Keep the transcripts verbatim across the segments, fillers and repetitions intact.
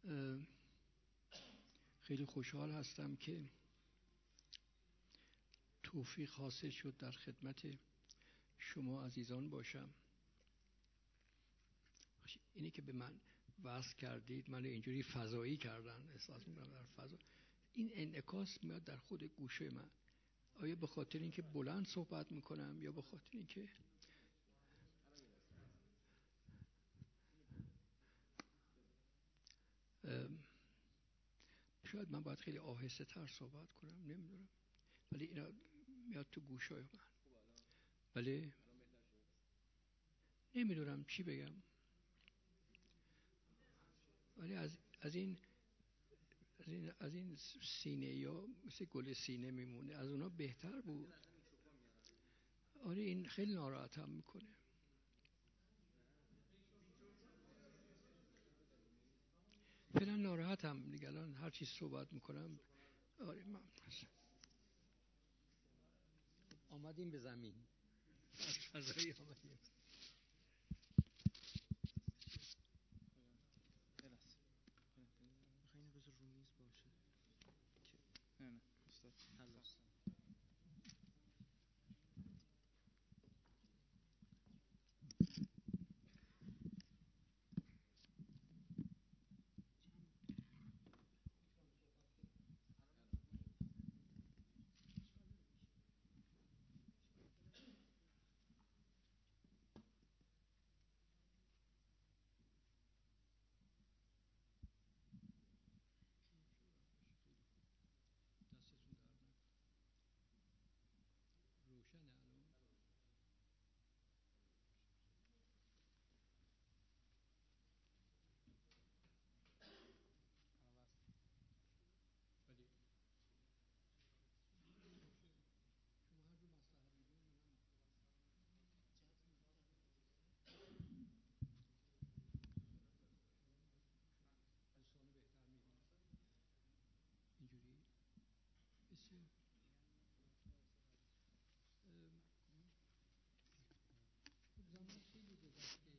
خیلی خوشحال هستم که توفیق حاصل شد در خدمت شما عزیزان باشم. اینی که به من وصل کردید، من اینجوری فضایی کردن، احساس می‌کنم در فضا. این انعکاس میاد در خود گوشه من. آیا به خاطر اینکه بلند صحبت میکنم یا به خاطر اینکه شاید من باید خیلی آهسته تر صحبت کنم، نمیدونم، ولی اینا میاد تو گوشای من. ولی نمیدونم چی بگم، ولی از از این از این از این سینه یا مثل گل سینه میمونه، از اونا بهتر بود. آره این خیلی ناراحتم میکنه. فعلا ناراحتم دیگه، الان هر چی صحبت میکنم. آره من آمدیم به زمین، از فضایی آمدیم. میخواین بذار رو میز باشه. نه نه استاد خلاص. روشنه الان. ولی شما هر جو مصلحت میدونید منم دوستانه بهتر میبینم اینجوری. بسیار زمان خیلی گذشته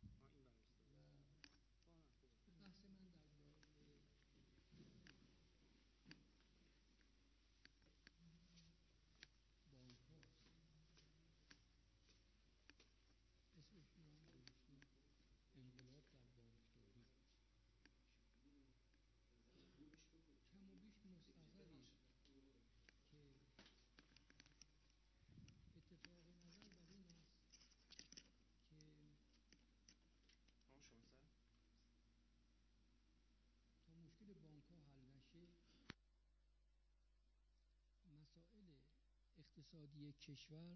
و بحث من در مورد بانک هاست. اسمش رو هم گذاشتیم انقلاب در بانکداری. کم و بیش مستحضرید که اتفاق نظر بر این است که تا مشکل بانک ها حل نشه، مسائل اقتصادی کشور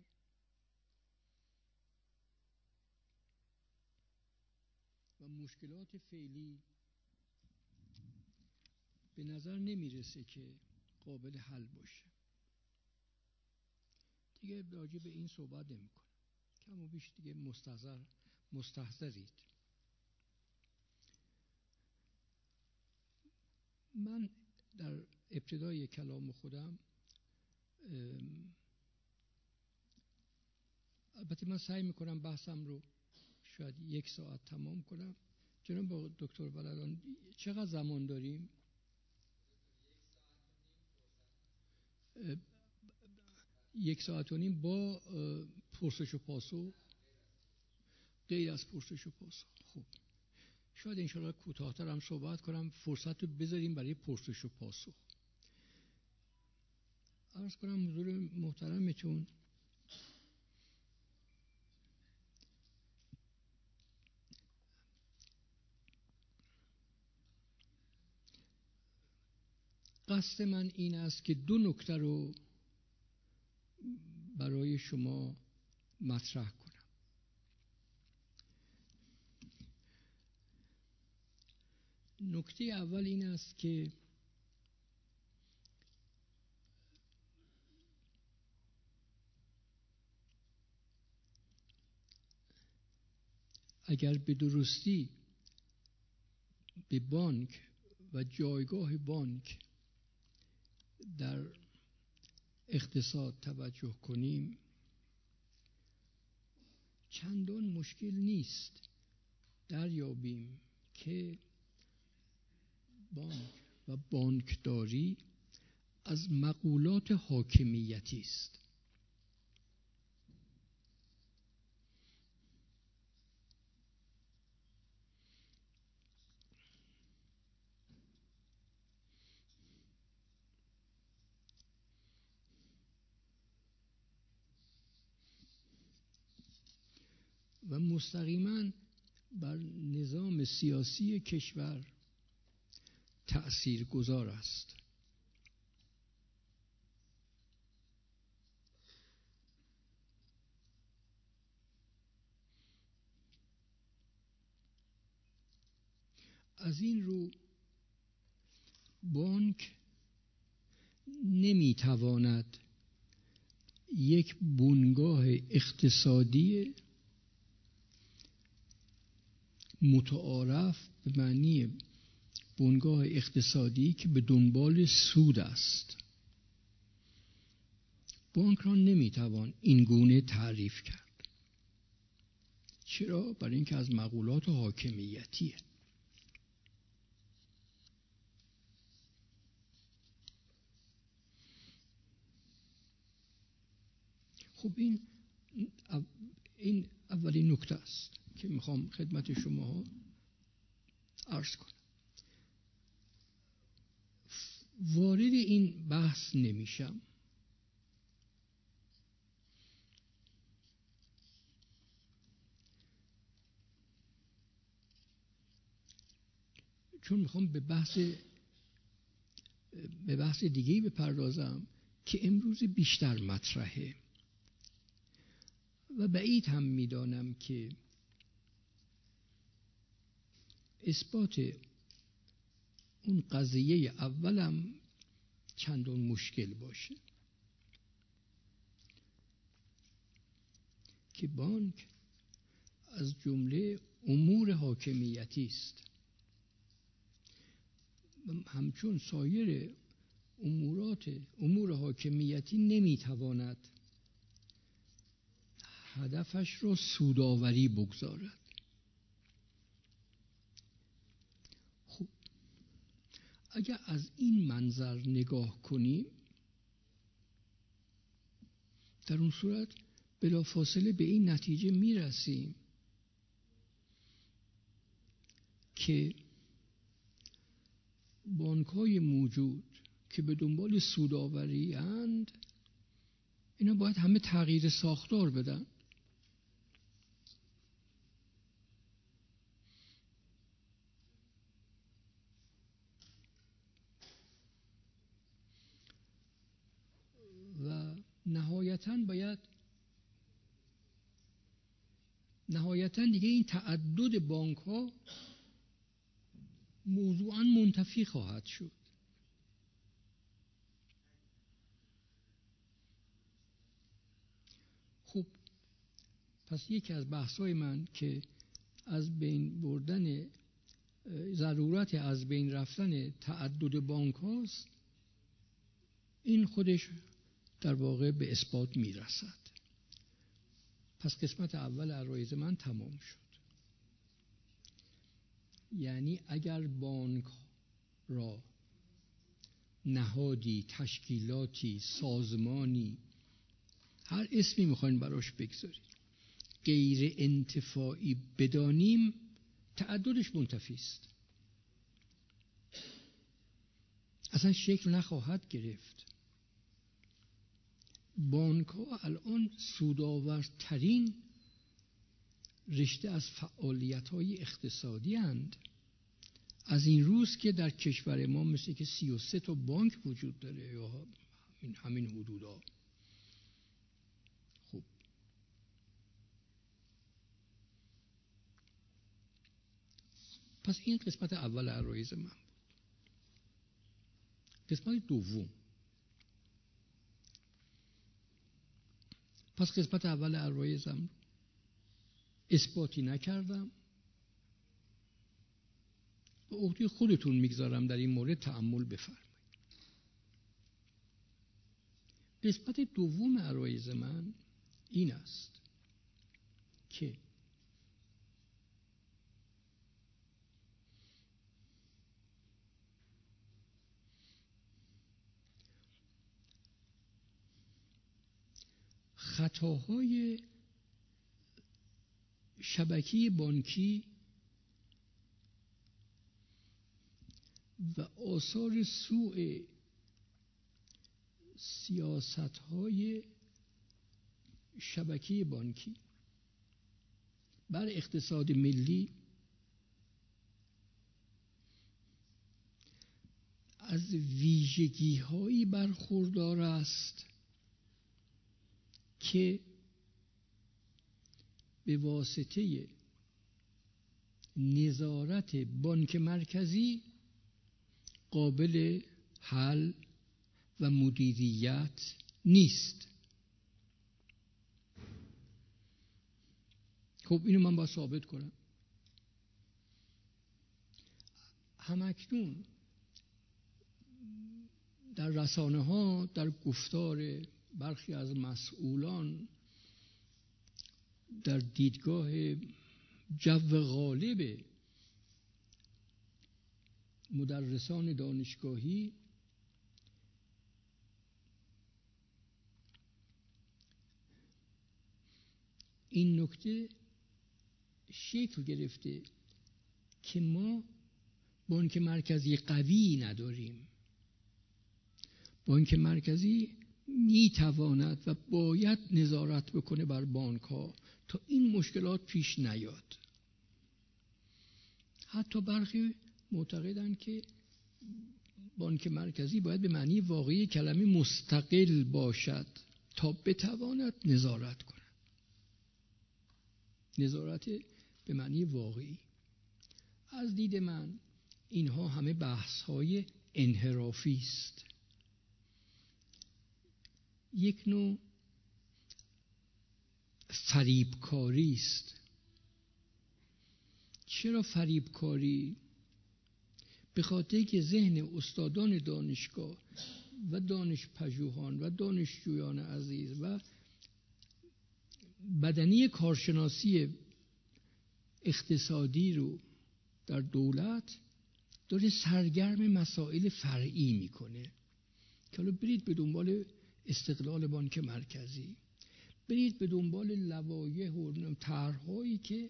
و مشکلات فعلی به نظر نمیرسه که قابل حل باشه. دیگه راجع به این صحبت نمی کنم. کم و بیش دیگه مستحضر مستحضرید. من در ابتدای کلام خودم، البته من سعی میکنم بحثم رو شاید یک ساعت تمام کنم. جناب دکتر بلدان چقدر زمان داریم؟ یک ساعت و نیم با پرسش و پاسخ، غیر از پرسش و پاسخ. خب شاید انشاءالله کوتاه‌تر هم صحبت کنم، فرصت رو بذاریم برای پرسش و پاسخ. عرض کنم حضور محترمتون قصد من این است که دو نکته رو برای شما مطرح کنم. نکته اول این است که اگر به درستی به بانک و جایگاه بانک در اقتصاد توجه کنیم، چندان مشکل نیست دریابیم که بانک و بانکداری از مقولات حاکمیتی است. و مستقیما بر نظام سیاسی کشور تأثیر گذار است. از این رو بانک نمیتواند یک بنگاه اقتصادی متعارف به معنی بنگاه اقتصادی که به دنبال سود است، بانک را نمیتوان این گونه تعریف کرد. چرا؟ برای اینکه از مقولات حاکمیتیه. خب این این اولین نکته است که میخوام خدمت شما عرض کنم. وارد این بحث نمیشم چون میخوام به بحث به بحث دیگه‌ای بپردازم که امروز بیشتر مطرحه و بعید هم میدانم که اثبات اون قضیه اولم چندان مشکل باشه که بانک از جمله امور حاکمیتی است، همچون سایر امورات امور حاکمیتی نمیتواند هدفش را سودآوری بگذارد. خب اگر از این منظر نگاه کنیم، در اون صورت بلافاصله به این نتیجه میرسیم که بانک‌های موجود که به دنبال سودآوری اند، اینا باید همه تغییر ساختار بدن. و نهایتاً باید نهایتاً دیگه این تعدد بانک ها موضوعاً منتفی خواهد شد. خب پس یکی از بحث‌های من که از بین بردن ضرورت از بین رفتن تعدد بانک هاست، این خودش در واقع به اثبات میرسد. پس قسمت اول عرایض من تمام شد. یعنی اگر بانک را نهادی، تشکیلاتی، سازمانی، هر اسمی میخواین براش بگذارید، غیر انتفاعی بدانیم، تعددش منتفی است، اصلا شکل نخواهد گرفت. بانک ها الان سودآورترین رشته از فعالیت های اقتصادی اند. از این روز که در کشور ما مثل که سی و سه تا بانک وجود داره یا همین, همین حدودا. خب پس این قسمت اول عرایض من بود. قسمت دوم، پس قسمت اول عرایضم اثباتی نکردم، به عهده خودتون میگذارم در این مورد تأمل بفرمایید. قسمت دوم عرایض من این است که خطاهای شبکه بانکی و آثار سوء سیاست‌های شبکه بانکی بر اقتصاد ملی از ویژگی‌هایی برخوردار است که به واسطه نظارت بانک مرکزی قابل حل و مدیریت نیست. خب اینو من باید ثابت کنم. همکنون در رسانه ها در گفتار برخی از مسئولان در دیدگاه جو غالب مدرسان دانشگاهی این نکته شکل گرفته که ما بانک مرکزی قوی نداریم. بانک مرکزی میتواند و باید نظارت بکنه بر بانک ها تا این مشکلات پیش نیاد. حتی برخی معتقدند که بانک مرکزی باید به معنی واقعی کلمه مستقل باشد تا بتواند نظارت کند. نظارت به معنی واقعی. از دید من اینها همه بحث‌های انحرافی است. یک نوع فریبکاری است. چرا فریبکاری؟ به خاطر که ذهن استادان دانشگاه و دانشپژوهان و دانشجویان عزیز و بدنی کارشناسی اقتصادی رو در دولت داره سرگرم مسائل فرعی میکنه که حالا برید به دنبال استقلال بانک مرکزی، برید به دنبال لوایح و طرح‌هایی که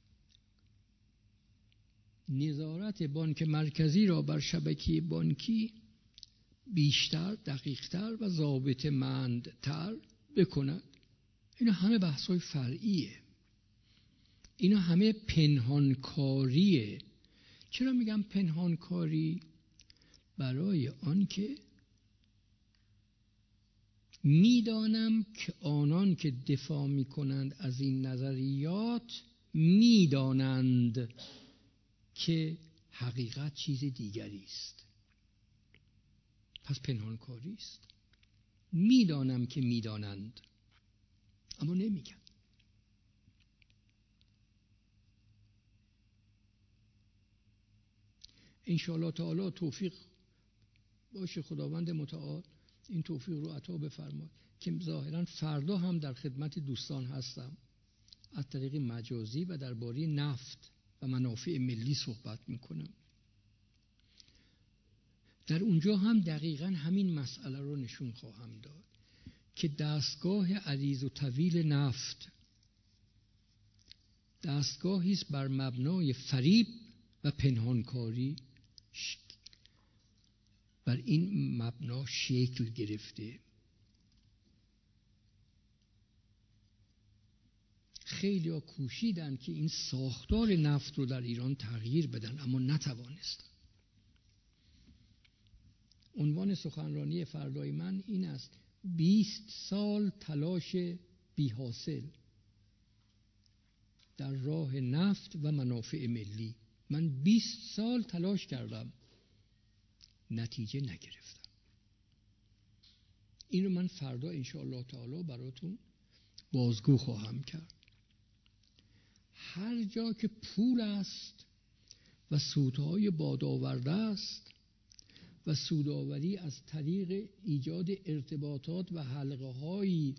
نظارت بانک مرکزی را بر شبکه بانکی بیشتر، دقیق‌تر و ضابطه‌مندتر بکند. اینا همه بحث‌های فرعیه. اینا همه پنهانکاریه. چرا میگم پنهانکاری؟ برای آنکه میدانم که آنان که دفاع میکنند از این نظریات میدانند که حقیقت چیز دیگری است. پس پنهانکاری است. میدانم که میدانند اما نمیگن. انشاءالله تعالی توفیق باشه خداوند متعال این توفیق رو عطا بفرماد که ظاهرا فردا هم در خدمت دوستان هستم از طریق مجازی و درباره نفت و منافع ملی صحبت میکنم. در اونجا هم دقیقا همین مسئله رو نشون خواهم داد که دستگاه عریض و طویل نفت دستگاهی است بر مبنای فریب و پنهانکاری، بر این مبنا شکل گرفته. خیلی ها کوشیدن که این ساختار نفت رو در ایران تغییر بدن اما نتوانستن. عنوان سخنرانی فردای من این است: بیست سال تلاش بی حاصل در راه نفت و منافع ملی. من بیست سال تلاش کردم نتیجه نگرفتم. اینو من فردا انشاءالله تعالی براتون بازگو خواهم کرد. هر جا که پول است و سودهای بادآورده است و سودآوری از طریق ایجاد ارتباطات و حلقه‌های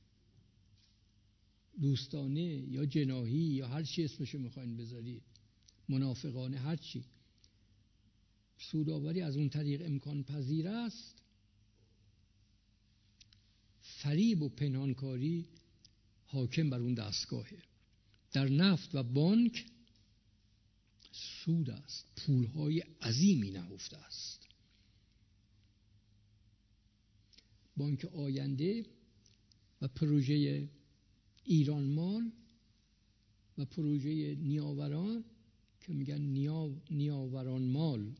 دوستانه یا جناحی یا هر چی اسمشو میخواین بذارید، منافقانه، هر چی سودآوری از اون طریق امکان پذیر است، فریب و پنهانکاری حاکم بر اون دستگاهه. در نفت و بانک سود است، پولهای عظیمی نهفته است. بانک آینده و پروژه ایران مال و پروژه نیاوران که میگن نیا نیاوران مال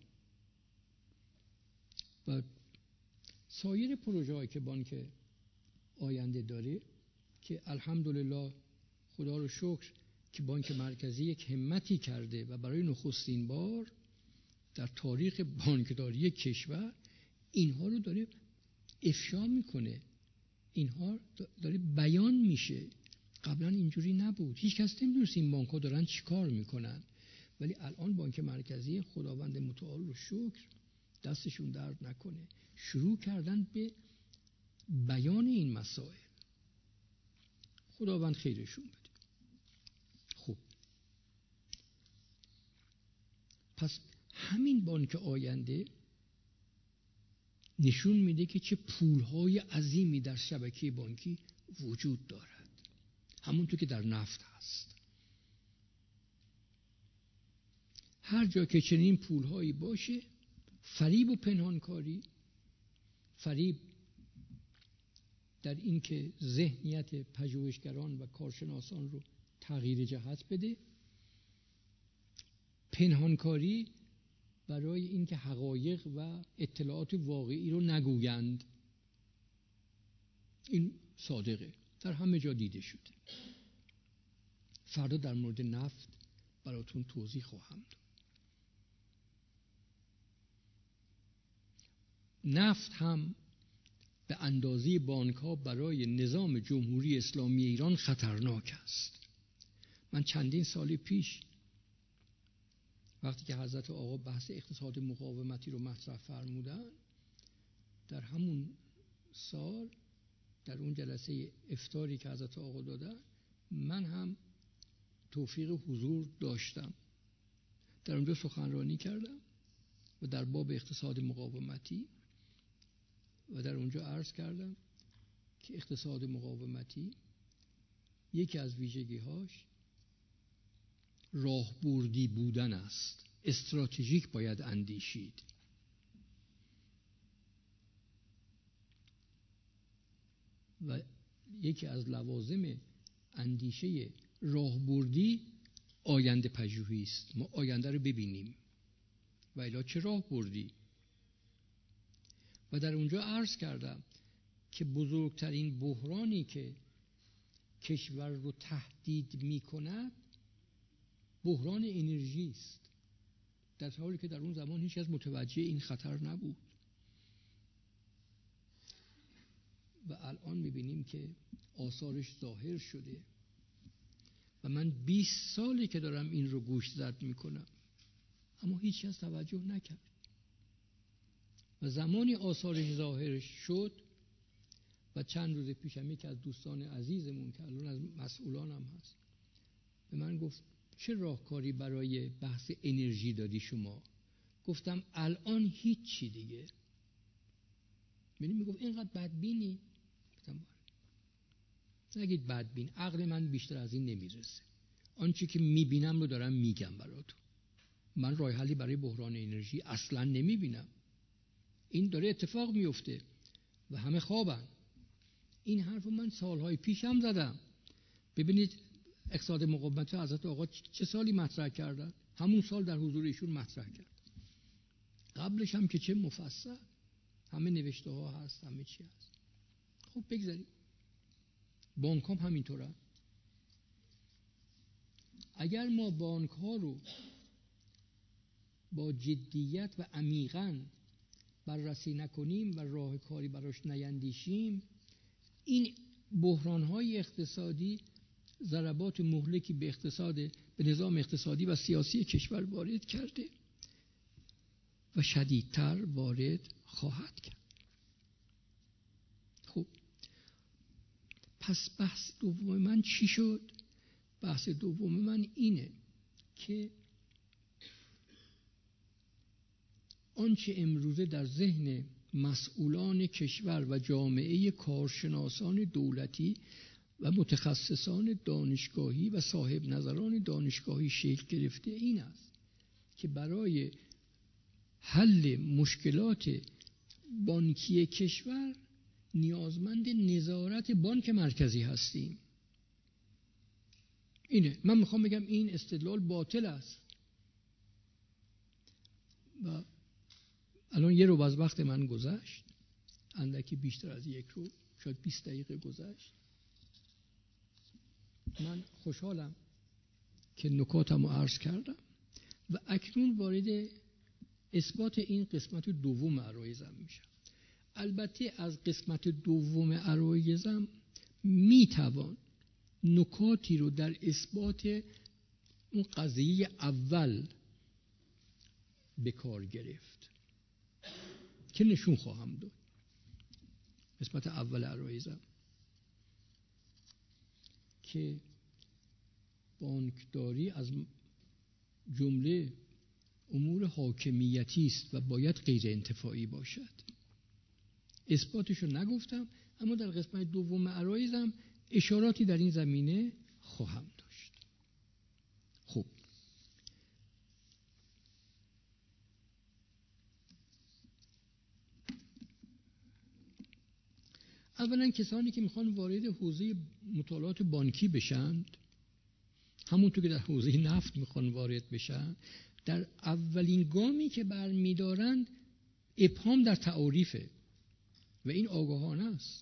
و سایر پروژه هایی که بانک آینده داره که الحمدلله خدا رو شکر که بانک مرکزی یک همتی کرده و برای نخستین بار در تاریخ بانکداری کشور اینها رو داره افشا میکنه، اینها داره بیان میشه. قبلا اینجوری نبود، هیچ کس نمیدونست این بانک ها دارن چی کار میکنن، ولی الان بانک مرکزی خداوند متعال رو شکر دستشون درد نکنه شروع کردن به بیان این مسائل. خداوند خیرشون بده. خب پس همین بانک آینده نشون میده که چه پولهای عظیمی در شبکه بانکی وجود دارد، همونطور که در نفت هست. هر جا که چنین پولهایی باشه، فریب و پنهانکاری، فریب در این که ذهنیت پژوهشگران و کارشناسان رو تغییر جهت بده، پنهانکاری برای اینکه حقایق و اطلاعات واقعی رو نگویند. این صادقه، در همه جا دیده شده. فردا در مورد نفت براتون توضیح خواهم داد. نفت هم به اندازه بانک ها برای نظام جمهوری اسلامی ایران خطرناک است. من چندین سال پیش وقتی که حضرت آقا بحث اقتصاد مقاومتی رو مطرح فرمودن، در همون سال در اون جلسه افطاری که حضرت آقا دادن من هم توفیق حضور داشتم، در اونجا سخنرانی کردم و در باب اقتصاد مقاومتی و در اونجا عرض کردم که اقتصاد مقاومتی یکی از ویژگی‌هاش راهبردی بودن است. استراتژیک باید اندیشید. و یکی از لوازم اندیشه راهبردی آینده پژوهی است. ما آینده رو ببینیم و الا چه راهبردی. و در اونجا عرض کردم که بزرگترین بحرانی که کشور رو تهدید می کند بحران انرژی است، در حالی که در اون زمان هیچ کس متوجه این خطر نبود. و الان می‌بینیم که آثارش ظاهر شده و من بیست ساله که دارم این رو گوش زد میکنم اما هیچ کس توجه نکرد. و زمانی آثارش ظاهر شد و چند روز پیشم یک از دوستان عزیزمون که الان از مسئولان هم هست به من گفت چه راهکاری برای بحث انرژی دادی شما؟ گفتم الان هیچی دیگه. منی میگفت اینقدر بدبینی؟ گفتم نگید بدبین، عقل من بیشتر از این نمیرسه. آنچه که میبینم رو دارم میگم براتون. من راه حلی برای بحران انرژی اصلا نمیبینم. این داره اتفاق میفته و همه خوابن. این حرف من سالهای پیشم زدم. ببینید اقتصاد مقاومتی حضرت آقا چه سالی مطرح کردن؟ همون سال در حضور ایشون مطرح کرد. قبلش هم که چه مفصل، همه نوشته ها هست، همه چی هست. خب بگذاریم. بانک هم همینطورن. اگر ما بانک ها رو با جدیت و عمیقاً بررسی نکنیم و راه کاری براش نیندیشیم، این بحران های اقتصادی ضربات مهلکی به اقتصاد، به نظام اقتصادی و سیاسی کشور وارد کرده و شدیدتر وارد خواهد کرد. خب پس بحث دوم من چی شد؟ بحث دوم من اینه که آنچه امروزه در ذهن مسئولان کشور و جامعه کارشناسان دولتی و متخصصان دانشگاهی و صاحب نظران دانشگاهی شکل گرفته این است که برای حل مشکلات بانکی کشور نیازمند نظارت بانک مرکزی هستیم. اینه. من میخوام بگم این استدلال باطل است و الان یه رو از وقت من گذشت، اندکی بیشتر از یک رو، شاید بیست دقیقه گذشت. من خوشحالم که نکاتم رو عرض کردم و اکنون وارد اثبات این قسمت دوم عرایزم میشم. البته از قسمت دوم عرایزم میتوان نکاتی رو در اثبات اون قضیه اول به کار گرفت که نشون خواهم داد. قسمت اول عرایزم که بانکداری از جمله امور حاکمیتی است و باید غیر انتفاعی باشد. اثباتشو نگفتم، اما در قسمت دوم عرایزم اشاراتی در این زمینه خواهم داشت. خب اولا کسانی که میخوان وارد حوزه مطالعات بانکی بشن، همونطور که در حوزه نفت میخوان وارد بشن، در اولین گامی که برمیدارند ابهام در تعاریفه و این آگاهانه است.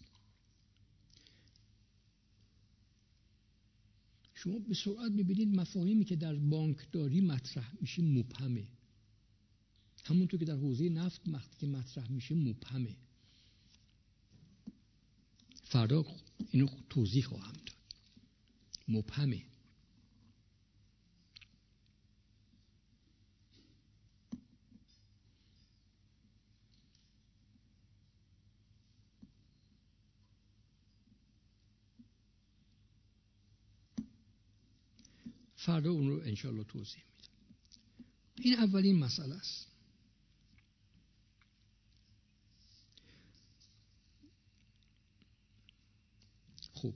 شما به سرعت ببینید مفاهیمی که در بانکداری مطرح میشه مبهمه، همونطور که در حوزه نفت که مطرح میشه مبهمه. فردا اینو توضیح خواهم داد. مبهمه. فردا اون رو انشالله توضیح میدم. این اولین مسئله است. خب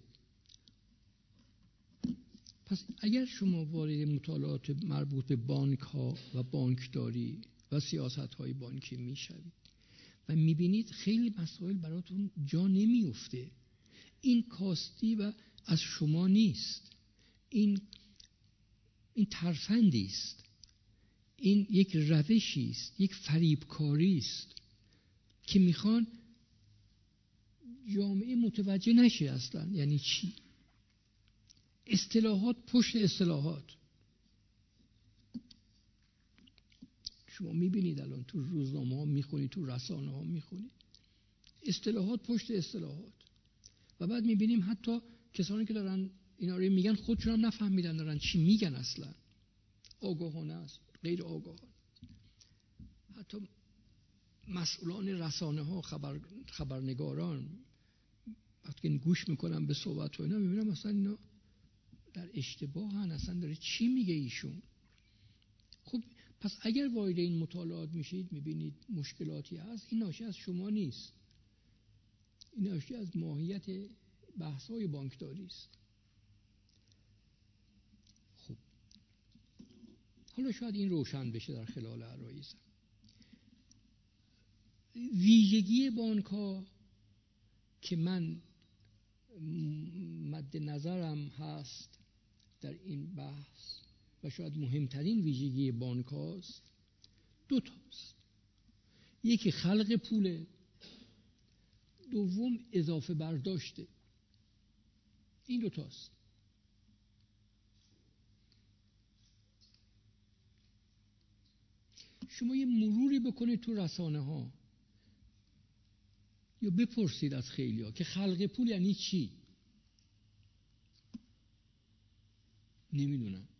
پس اگر شما وارد مطالعات مربوط به بانک ها و بانکداری و سیاست های بانکی میشوید و میبینید خیلی مسائل براتون جا نمیفته، این کاستی و از شما نیست، این این ترفندی است، این یک روشی است، یک فریبکاری است که میخوان جامعه متوجه نشه اصلا یعنی چی. اصطلاحات پشت اصطلاحات. شما میبینید الان تو روزنامه ها میخونید، تو رسانه ها میخونید، اصطلاحات پشت اصطلاحات. و بعد میبینیم حتی کسانی که دارن اینا رو میگن خودشون هم نفهمیدن دارن چی میگن اصلا. آگاهانه است، غیر آگاهانه. حتی مسئولان رسانه ها، خبر خبرنگاران وقتی گوش میکنن به صحبت و اینا میبینم اصلا اینا در اشتباهن، اصلا داره چی میگه ایشون. خب پس اگر وارد این مطالعات میشید میبینید مشکلاتی هست، این ناشی از شما نیست، این ناشی از ماهیت بحث‌های بانکداری است. خب حالا شاید این روشن بشه در خلال عرایزم. ویژگی بانک‌ها که من مد نظرم هست در این بحث و شاید مهمترین ویژگی بانک هاست دو تاست. یکی خلق پوله، دوم اضافه برداشته. این دو تاست. شما یه مروری بکنید تو رسانه ها یا بپرسید از خیلی ها که خلق پول یعنی چی؟ نمیدونن.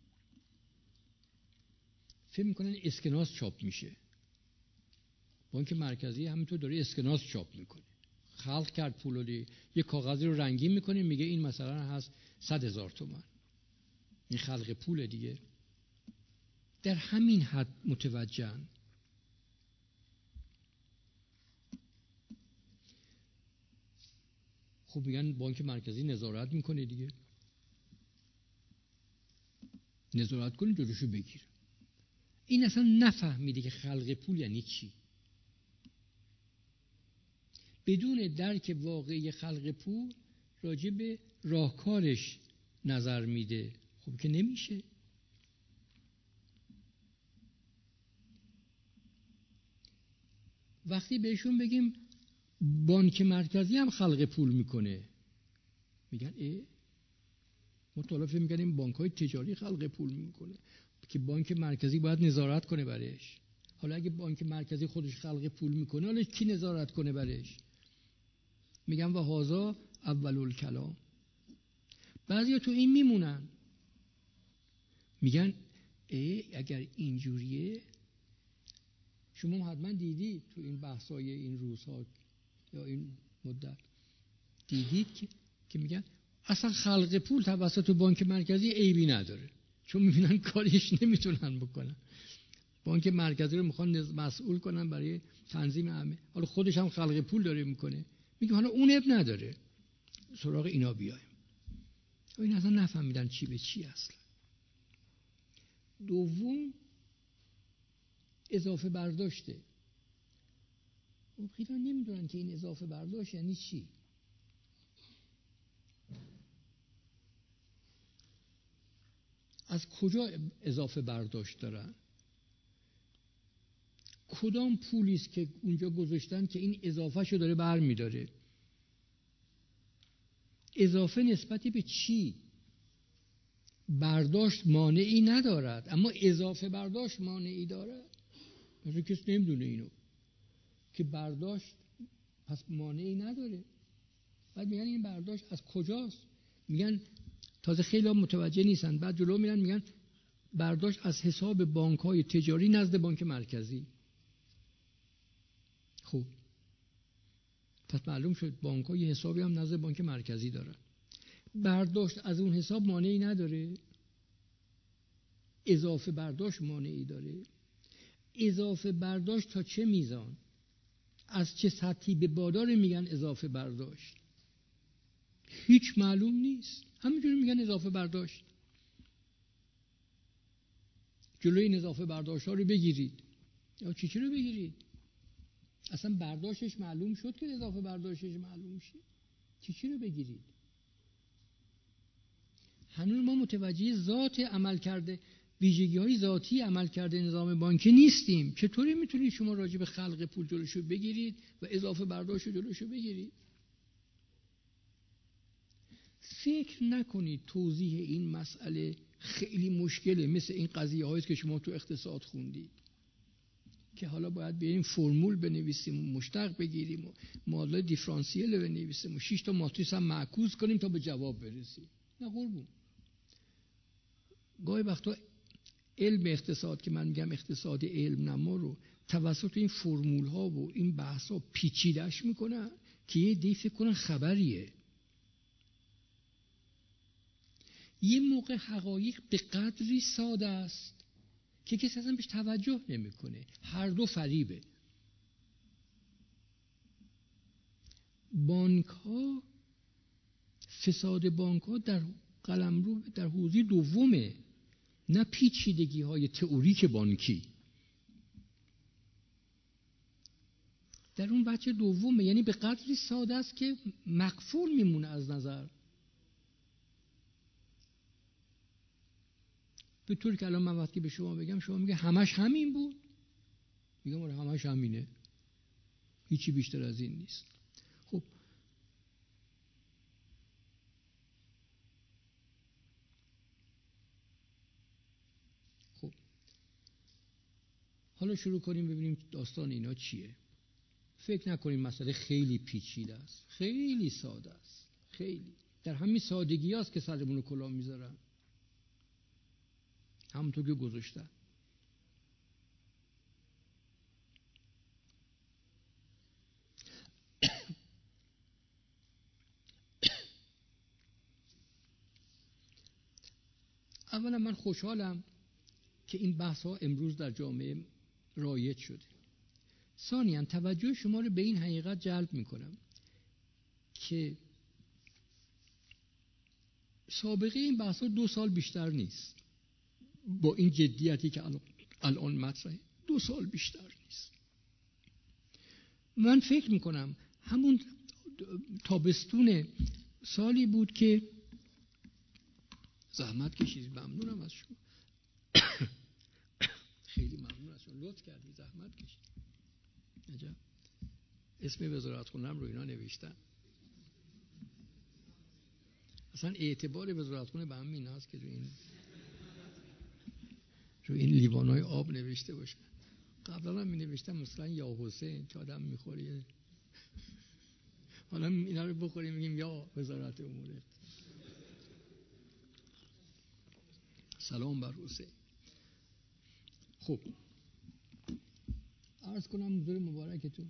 فکر میکنن اسکناس چاپ میشه. بانک مرکزی همینطور داره اسکناس چاپ میکنه. خلق کرد پول رو، یه کاغذی رو رنگین میکنه، میگه این مثلا هست صد هزار تومان. این خلق پول دیگه. در همین حد متوجهن. خب میگن بانک مرکزی نظارت میکنه دیگه، نظارت کنه جلوشو بگیره. این اصلا نفهمیده که خلق پول یعنی چی. بدون درک واقعی خلق پول راجع به راهکارش نظر میده. خب که نمیشه. وقتی بهشون بگیم بانک مرکزی هم خلق پول میکنه، میگن اه مطالفه میگن این بانک های تجاری خلق پول میکنه که بانک مرکزی باید نظارت کنه برش. حالا اگه بانک مرکزی خودش خلق پول میکنه، حالا کی نظارت کنه برش؟ میگن و هذا اول الکلام. بعضیا تو این میمونن، میگن ای اگر اینجوریه، شما حتما دیدید تو این بحثای این روزها یا این مدت دیدید که که میگن اصلا خلق پول توسط بانک مرکزی عیبی نداره، چون میبینن کاریش نمیتونن بکنن. بانک مرکزی رو میخوان مسئول کنن برای تنظیم همه، حالا خودش هم خلق پول داره میکنه، میگه حالا اون عیب نداره، سراغ اینا بیایم. این اصلا نفهمیدن چی به چی اصلا. دوم اضافه برداشته. اون خیلی نمیدونن که این اضافه برداشت یعنی چی. از کجا اضافه برداشت دارن؟ کدام پولی است که اونجا گذاشتن که این اضافه شو داره بر میداره؟ اضافه نسبتی به چی؟ برداشت مانعی ندارد، اما اضافه برداشت مانعی دارد. مثلا کسی نمیدونه اینو که برداشت پس مانعی نداره. بعد میگن این برداشت از کجاست؟ میگن تازه خیلی هم متوجه نیستن، بعد جلو میرن میگن برداشت از حساب بانک‌های تجاری نزد بانک مرکزی. خب پس معلوم شد بانک‌ها یه حسابی هم نزد بانک مرکزی دارن. برداشت از اون حساب مانعی نداره، اضافه برداشت مانعی داره. اضافه برداشت تا چه میزان، از چه سطحی به بالا میگن اضافه برداشت؟ هیچ معلوم نیست، همینجوری میگن اضافه برداشت. جلوی این اضافه برداشت ها رو بگیرید. یا چی چی رو بگیرید؟ اصلا برداشتش معلوم شد که اضافه برداشتش معلوم شه. چی چی رو بگیرید؟ هنوز ما متوجه ذات عمل کرده، ویژگی های ذاتی عمل کرده نظام بانکی نیستیم. چطوری میتونید شما راجع به خلق پول جلوشو بگیرید و اضافه برداشت جلوشو بگیرید؟ فکر نکنید توضیح این مسئله خیلی مشکله، مثل این قضیه هایی که شما تو اقتصاد خوندید که حالا باید بیایم فرمول بنویسیم و مشتق بگیریم و معادله دیفرانسیل بنویسیم و شش تا ماتریس هم معکوس کنیم تا به جواب برسیم. نه قربون. گاهی وقتا علم اقتصاد که من میگم اقتصاد علم نما رو توسط این فرمول ها و این بحث ها پیچیده‌اش میکنن که یه دی فکر کنن خبریه. یه موقع حقایق به قدری ساده است که کسی اصلا بهش توجه نمیکنه. هر دو فریبه. بانک ها، فساد بانک ها در قلمرو در حوزه دومه، نه پیچیدگی های تئوریک بانکی. در اون بچه دومه، یعنی به قدری ساده است که مغفور میمونه از نظر. به طور که الان من وقتی به شما بگم شما میگه همش همین بود، میگم آره همش همینه، هیچی بیشتر از این نیست. خب خب حالا شروع کنیم ببینیم داستان اینا چیه. فکر نکنیم مسئله خیلی پیچیده است، خیلی ساده است. خیلی در همین سادگی هاست که سرمون رو کلاه میذارن همونطور که گذاشتن. اولا من خوشحالم که این بحث ها امروز در جامعه رایج شده. ثانیاً توجه شما رو به این حقیقت جلب میکنم که سابقه این بحث دو سال بیشتر نیست، با این جدیتی که الان الان مطرحه دو سال بیشتر نیست. من فکر میکنم همون تابستون سالی بود که زحمت کشیدید، ممنونم از شما، خیلی ممنون از شما، لطف کردید زحمت کشید. عجب اسم وزارت خونم رو اینا نوشتن. اصلا اعتبار وزارت خونه به همین هست که رو این رو این لیوانای آب نوشته باشه. قبلا هم می نوشتم مثلا یا حسین که آدم میخوری، حالا اینا رو بخوریم میگیم یا وزارت امور. سلام بر حسین. خب عرض کنم حضور مبارکتون،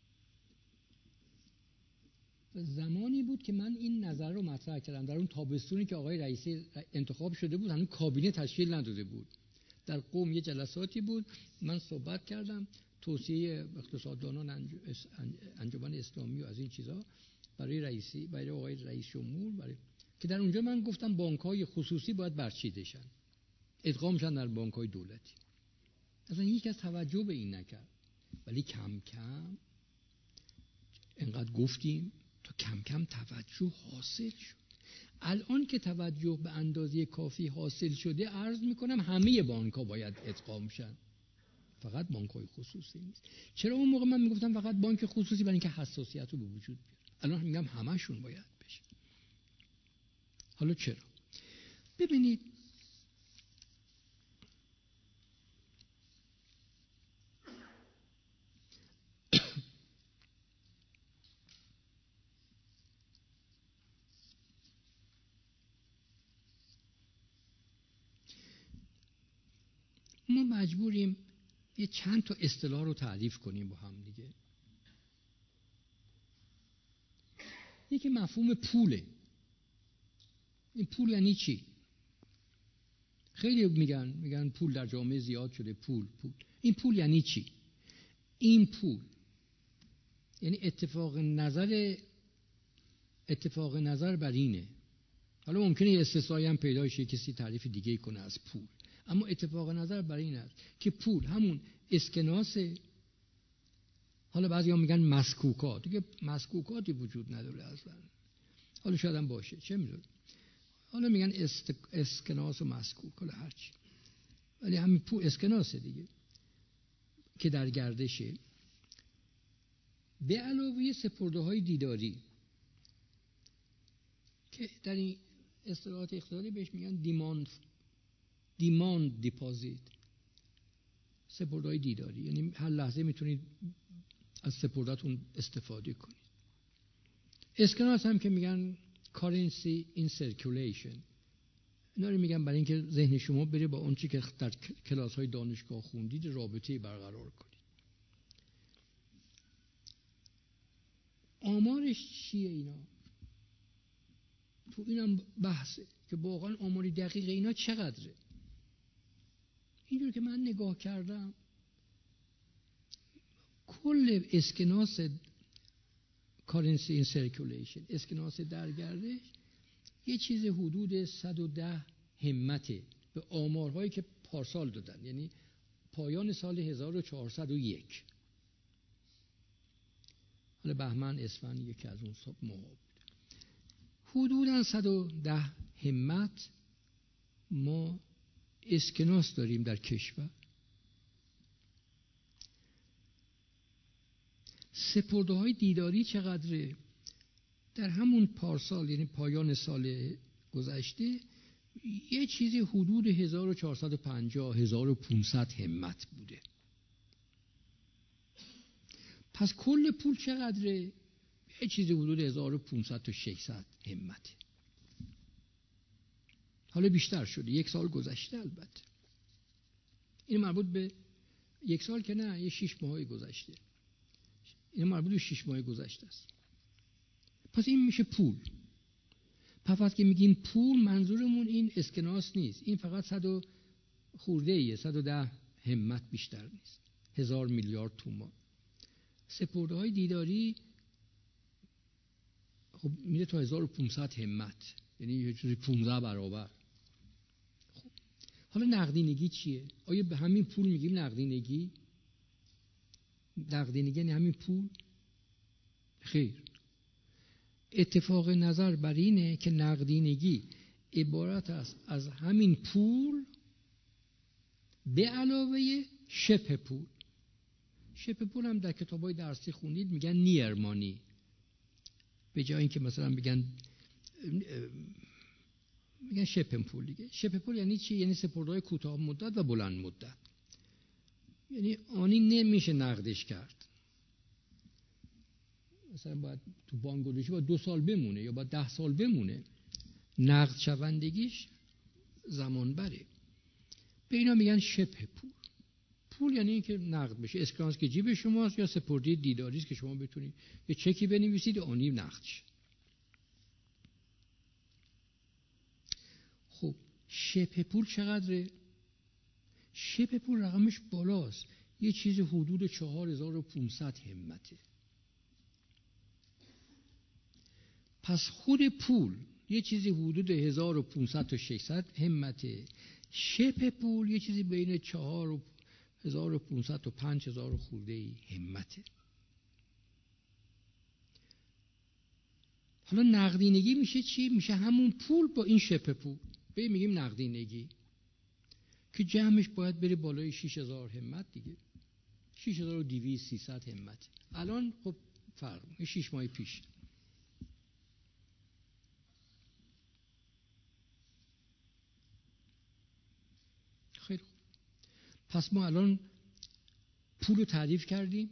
زمانی بود که من این نظر رو مطرح کردم در اون تابستونی که آقای رئیسی انتخاب شده بود، هنوز کابینه تشکیل نداده بود. در قم یه جلساتی بود، من صحبت کردم، توصیه اقتصاددانان انجمن اسلامی و از این چیزا برای رئیسی، برای آقای رئیس جمهور، برای که در اونجا من گفتم بانک‌های خصوصی باید برچیده شن، ادغام شن در بانک‌های دولتی. اصلا هیچ کس توجه به این نکرد، ولی کم کم انقدر گفتیم تا کم کم توجه حاصل شد. الان که توجه به اندازه کافی حاصل شده، عرض میکنم همه بانک‌ها باید ادغام شن، فقط بانک‌های خصوصی نیست. چرا اون موقع من میگفتم فقط بانک خصوصی؟ برای اینکه حساسیت رو به وجود بیاره. الان میگم همشون باید بشه. حالا چرا؟ ببینید ما مجبوریم یه چند تا اصطلاح رو تعریف کنیم با هم دیگه. یکی مفهوم پوله. این پول یعنی چی؟ خیلی میگن میگن پول در جامعه زیاد شده، پول پول. این پول یعنی چی؟ این پول یعنی اتفاق نظر اتفاق نظر بر اینه. حالا ممکنه یه استثنایی هم پیدا شه، کسی تعریف دیگه کنه از پول، اما اتفاق نظر بر این است که پول همون اسکناس، حالا بعضی ها میگن مسکوکات، دیگه مسکوکاتی وجود نداره اصلا، حالا شاید هم باشه، چه میدونم، حالا میگن است... اسکناس و مسکوک، حالا هرچی، ولی همین پول اسکناسه دیگه که در گردشه، به علاوه سپرده های دیداری که در این اصطلاحات اقتصادی بهش میگن دیماند دیماند دیپازیت، سپرده های دیداری، یعنی هر لحظه میتونید از سپرده‌تون استفاده کنید. اسکناس هم که میگن currency in circulation، اینا رو میگن برای اینکه ذهن شما بره با اون چی که در کلاس های دانشگاه خوندید رابطه برقرار کنید. آمارش چیه اینا؟ تو اینم بحثه که واقعا آماری دقیق اینا چقدره. اینجور که من نگاه کردم کل اسکناس currency in circulation، اسکناس در گردش، یه چیز حدود صد و ده همته به آمارهایی که پارسال دادن، یعنی پایان سال هزار و چهارصد و یک، حالا بهمن اسفند یکی از اون سال ماه بود، حدوداً صد و ده همت ما اسکناس داریم در کشور. سپرده های دیداری چقدره؟ در همون پارسال یعنی پایان سال گذشته یه چیزی حدود هزار و چهارصد و پنجاه هزار و پانصد همت بوده. پس کل پول چقدره؟ یه چیزی حدود هزار و پانصد تا ششصد همته. حالا بیشتر شده، یک سال گذشته البته. این مربوط به یک سال که نه، یه شش ماه گذشته. این مربوط به شش ماه گذشته است. پس این میشه پول. پس وقتی میگیم پول منظورمون این اسکناس نیست، این فقط صد و خورده ایه، صد و ده همت بیشتر نیست، هزار میلیارد تومان. سپرده های دیداری خب میره تا هزار و پانصد همت، یعنی یه چیزی پانزده برابر. خب حالا نقدینگی چیه؟ آیا به همین پول میگیم نقدینگی؟ نقدینگی یعنی همین پول؟ خیر. اتفاق نظر بر اینه که نقدینگی عبارت است از همین پول به علاوه شبه پول. شبه پول هم در کتابای درسی خوندید میگن نیرمانی، به جای اینکه مثلا بگن میگن شبه پول دیگه. شبه پول یعنی چی؟ یعنی سپرده‌های کوتاه مدت و بلند مدت. یعنی آنی نمیشه نقدش کرد. مثلا باید تو بانک گذاشته باید دو سال بمونه یا باید ده سال بمونه. نقد شوندگیش زمان بره. به اینا میگن شبه پول. پول یعنی اینکه نقد بشه، اسکناس که جیب شماست یا سپرده دیداری است که شما بتونید یه چکی بنویسید آنی نقد شه. خب شبه پول چقدره؟ شبه پول رقمش بالاست، یه چیز حدود چهار هزار و پانصد همته. پس خود پول یه چیزی حدود هزار و پانصد تا ششصد همته. شبه پول یه چیزی بین چهار و هزار و پانصد تا پنج هزار خورده ای همته. حالا نقدینگی میشه چی؟ میشه همون پول با این شبه پول. به میگیم نقدینگی که جمعش باید بره بالای شش هزار همت دیگه. شش هزار و دویست سیصد همت. الان خب فرق میکنه شش ماه پیش. خیلی خوب. پس ما الان پول رو تعریف کردیم،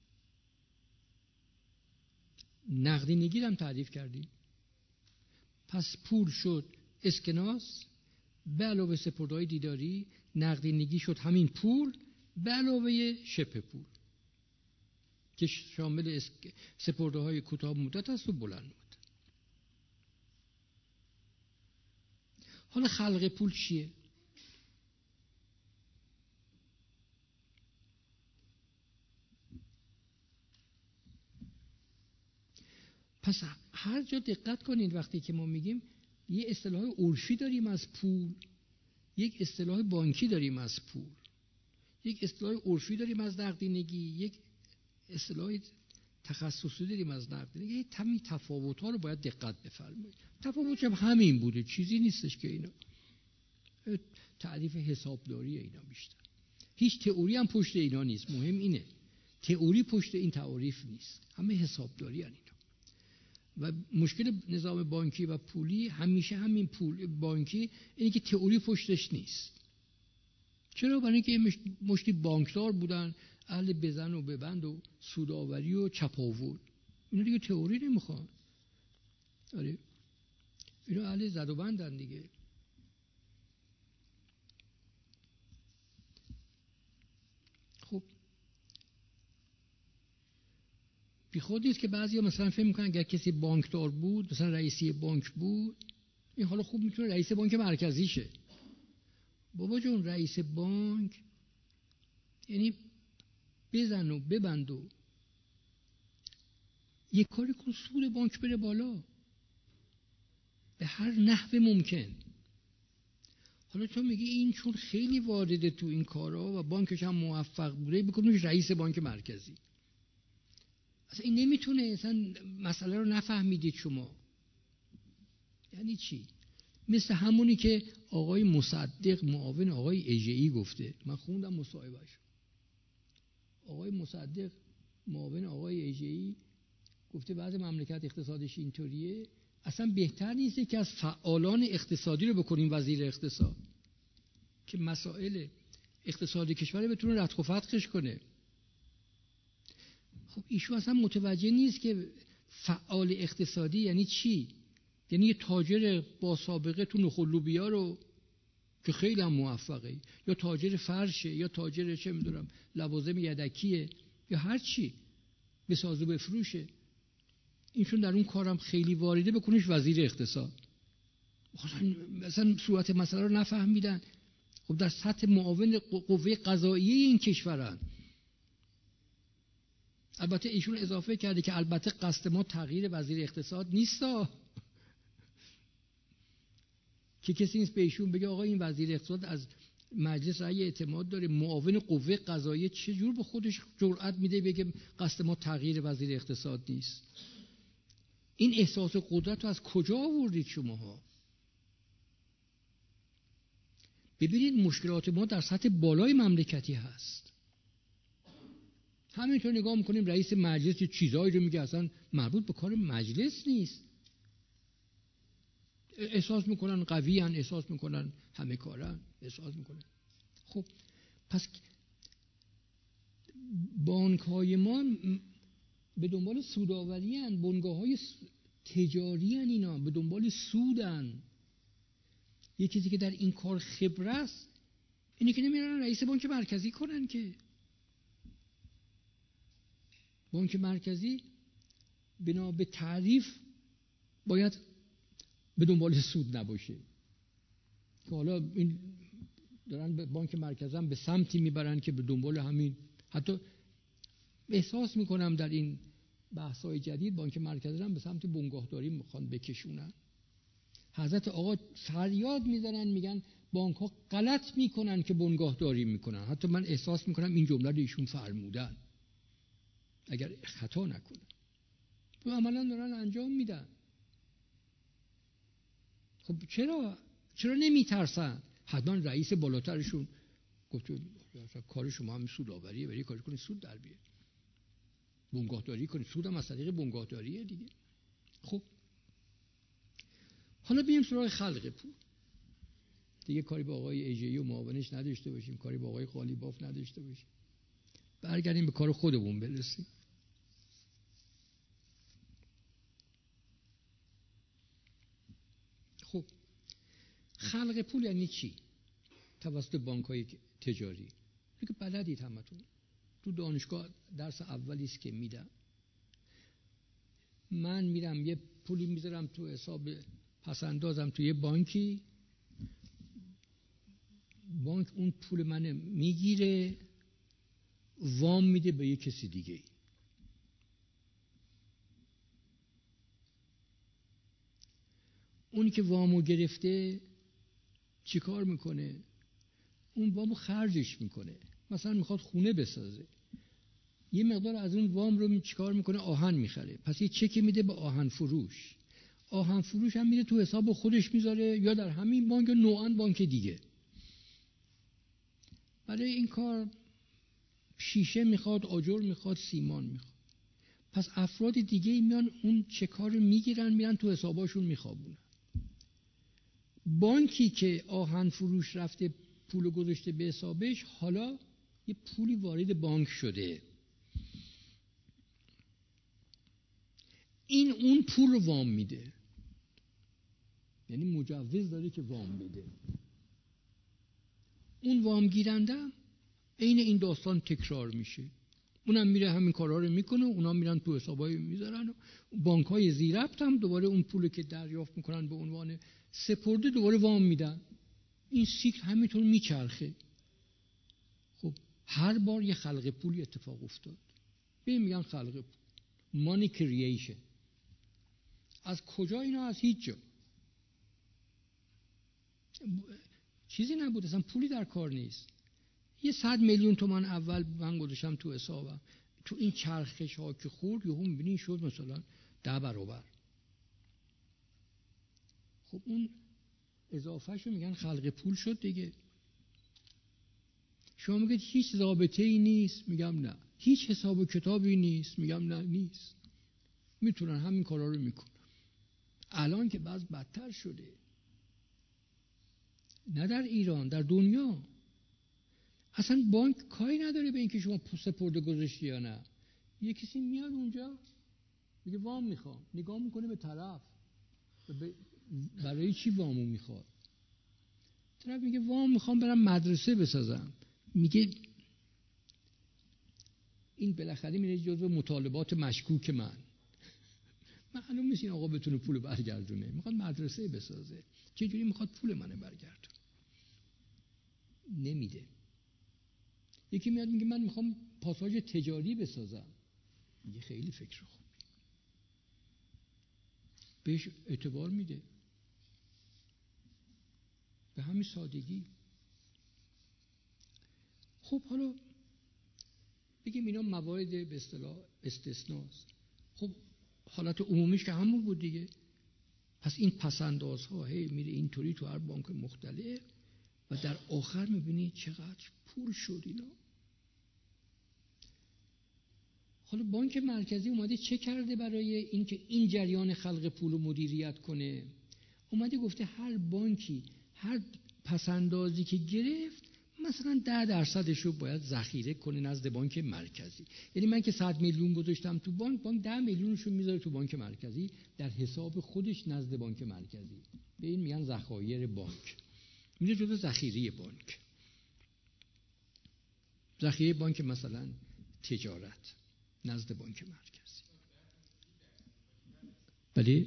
نقدینگی رو هم تعریف کردیم. پس پول شد اسکناس به علاوه سپرده‌های دیداری، نقدینگی شد همین پول به علاوه شبه پول که شامل سپرده‌های کوتاه مدت است و بلند مدت. حالا خلق پول چیه؟ پس هر جا دقت کنید وقتی که ما میگیم یه اصطلاح عرفی داریم از پول، یک اصطلاح بانکی داریم از پول، یک اصطلاح عرفی داریم از نقدینگی، یک اصطلاح تخصصی داریم از نقدینگی. همین تفاوت‌ها رو باید دقت بفرمایید. تفاوتش هم همین بوده، چیزی نیستش که اینا تعریف حسابداری اینا بیشتر. هیچ تئوری هم پشت اینا نیست. مهم اینه تئوری پشت این تعریف نیست، همه حسابداری هستند. و مشکل نظام بانکی و پولی همیشه همین پول بانکی اینه که تئوری پشتش نیست. چرا؟ برای اینکه مشتی بانکدار بودن اهل بزن و ببند و سودآوری و چپاول. اینا دیگه تئوری نمیخوان. آره اینا اهل زد و بندن دیگه. خب بی خود نیست که بعضیا مثلا فکر میکنن اگر کسی بانکدار بود، مثلا رئیسی بانک بود، این حالا خوب میتونه رئیس بانک مرکزی شه. بابا جون رئیس بانک یعنی بزن و ببند و یک کاری کن سود بانک بره بالا به هر نحو ممکن. حالا تو میگی این چون خیلی وارده تو این کارا و بانکش هم موفق بوده بکنیش رئیس بانک مرکزی. اصلا این نمیتونه، اصلا مسئله رو نفهمیدید شما. یعنی چی؟ مثل همونی که آقای مصدق معاون آقای اژه‌ای گفته. من خوندم مصاحبهش. آقای مصدق معاون آقای اژه‌ای گفته بعضی مملکت اقتصادش اینطوریه، اصلا بهتر نیست که از فعالان اقتصادی رو بکنیم وزیر اقتصاد که مسائل اقتصادی کشور بتونه ردخ و فتخش کنه. خب ایشون اصلا متوجه نیست که فعال اقتصادی یعنی چی؟ یعنی یه تاجر با سابقه تو نخل لوبیا رو که خیلی هم موفقه، یا تاجر فرشه، یا تاجر چه میدونم لوازم یدکیه، یا هر چی بساز و بفروشه، اینشون در اون کارم خیلی وارده بکنیش وزیر اقتصاد. مثلا صورت مسئله رو نفهمیدن. خب در سطح معاون قوه قضاییه این کشورن. البته ایشون اضافه کرده که البته قصد ما تغییر وزیر اقتصاد نیستا. که کسی نیست به ایشون بگه آقا این وزیر اقتصاد از مجلس رأی اعتماد داره، معاون قوه قضاییه چه جور به خودش جرأت میده بگه قصد ما تغییر وزیر اقتصاد نیست؟ این احساس قدرت رو از کجا آوردید شماها؟ ببینید مشکلات ما در سطح بالای مملکتی هست. همینطور نگاه میکنیم رئیس مجلس چیزایی رو میگه اصلا مربوط به کار مجلس نیست. احساس میکنن قوی هن، احساس میکنن همه کارن، احساس میکنن. خب پس بانک های ما به دنبال سودآوری هن، بنگاه های تجاری هن، اینا به دنبال سودن. یه چیزی که در این کار خبره است اینه که نمیرن رئیس بانک مرکزی کنن که. بانک مرکزی بنا به تعریف باید به دنبال سود نباشه که حالا این دارن به بانک مرکزی هم به سمتی میبرن که به دنبال همین. حتی احساس میکنم در این بحث‌های جدید بانک مرکزی هم به سمت بنگاهداری میخوان بکشونن. حضرت آقا فریاد میزنن میگن بانک ها غلط میکنن که بنگاهداری میکنن. حتی من احساس میکنم این جمله رو ایشون فرمودن اگر خطا نکنم، تو عملا دارن انجام میدن. خب چرا چرا نمیترسن؟ حتما رئیس بالاترشون گفت کار شما هم سودآوریه، بری کاری کنید سود در بیارید، بنگاهداری کنید، سود هم از طریق بنگاهداریه دیگه. خب حالا بیایم سراغ خلق پول. دیگه کاری با آقای ایجی و معاونش نداشته باشیم، کاری با آقای قالیباف نداشته باشیم، برگردیم به کار خودمون برسیم. خب خلق پول یعنی چی؟ توسط بانک‌های تجاری که بلدید همتون، تو دانشگاه درس اولی است که میدم. من میرم یه پولی میذارم تو حساب پسندازم تو یه بانکی، بانک اون پول منو میگیره وام میده به یه کسی دیگه. اونی که وامو گرفته چی کار میکنه؟ اون وامو خرجش میکنه. مثلا میخواد خونه بسازه، یه مقدار از اون وام رو چیکار میکنه؟ آهن میخره، پس یه چکی میده به آهن فروش. آهن فروش هم میره تو حساب خودش میذاره یا در همین بانک یا نوعاً بانک دیگه. برای این کار شیشه میخواد، آجر میخواد، سیمان میخواد. پس افراد دیگه میان اون چکا رو میگیرن میرن تو حساباشون میخوابونن. بانکی که آهن فروش رفته پول گذاشته به حسابش، حالا یه پولی وارد بانک شده، این اون پول رو وام میده، یعنی مجوز داره که وام بده. اون وام گیرنده عین این داستان تکرار میشه، اونم میره همین کارا رو میکنه، اونا میرن تو حسابای میذارن. بانک‌های زیربط هم دوباره اون پولی که دریافت میکنن به عنوان سپرده دوباره وام میدن. این سیکل همینطور میچرخه. خب هر بار یه خلق پولی اتفاق افتاد. ببین میگن خلق پول، مانی کرییشن. از کجا اینا؟ از هیچ جا. چیزی نبود، اصلا پولی در کار نیست. یه صد میلیون تومان اول من گذاشتم تو حسابم، تو این چرخش ها که خورد یهو میبینی شد مثلا ده برابر. خب اون اضافه شو میگن خلق پول شد دیگه. شما میگید هیچ ضابطه ای نیست، میگم نه. هیچ حساب و کتابی نیست، میگم نه نیست. میتونن همین کارا رو میکنن. الان که بعض بدتر شده، نه در ایران، در دنیا اصلا بانک کاری نداره به اینکه شما سپرده گذاشتی یا نه. یه کسی میاد اونجا میگه وام میخوام، نگاه میکنه به طرف، برای چی وامو میخواد؟ طرف میگه وام میخوام برم مدرسه بسازم. میگه این بالاخره میره جزو مطالبات مشکوک من. معلوم نیست این آقا بتونه پول برگردونه، میخواد مدرسه بسازه، چجوری میخواد پول منو برگردونه؟ نمیده. یکی میاد میگه من میخوام پاساژ تجاری بسازم، میگه خیلی فکر خوب، بهش اعتبار میده. به همین سادگی. خب حالا بگیم اینا موارد به اصطلاح استثناست. خب حالت عمومیش که همون بود دیگه. پس این پسندازها هی میره اینطوری تو هر بانک مختلف و در آخر میبینی چقدر پول شد اینا. حالا بانک مرکزی اومده چه کرده برای اینکه این جریان خلق پول رو مدیریت کنه؟ اومده گفته هر بانکی هر پسندازی که گرفت مثلا ده درصدش رو باید ذخیره کنه نزد بانک مرکزی. یعنی من که صد میلیون گذاشتم تو بانک، بانک ده میلیونش رو میذاره تو بانک مرکزی در حساب خودش نزد بانک مرکزی. به این میگن ذخایر بانک. میره جزو ذخیره بانک. ذخیره بانک مثلا تجارت نزد بانک مرکزی. بله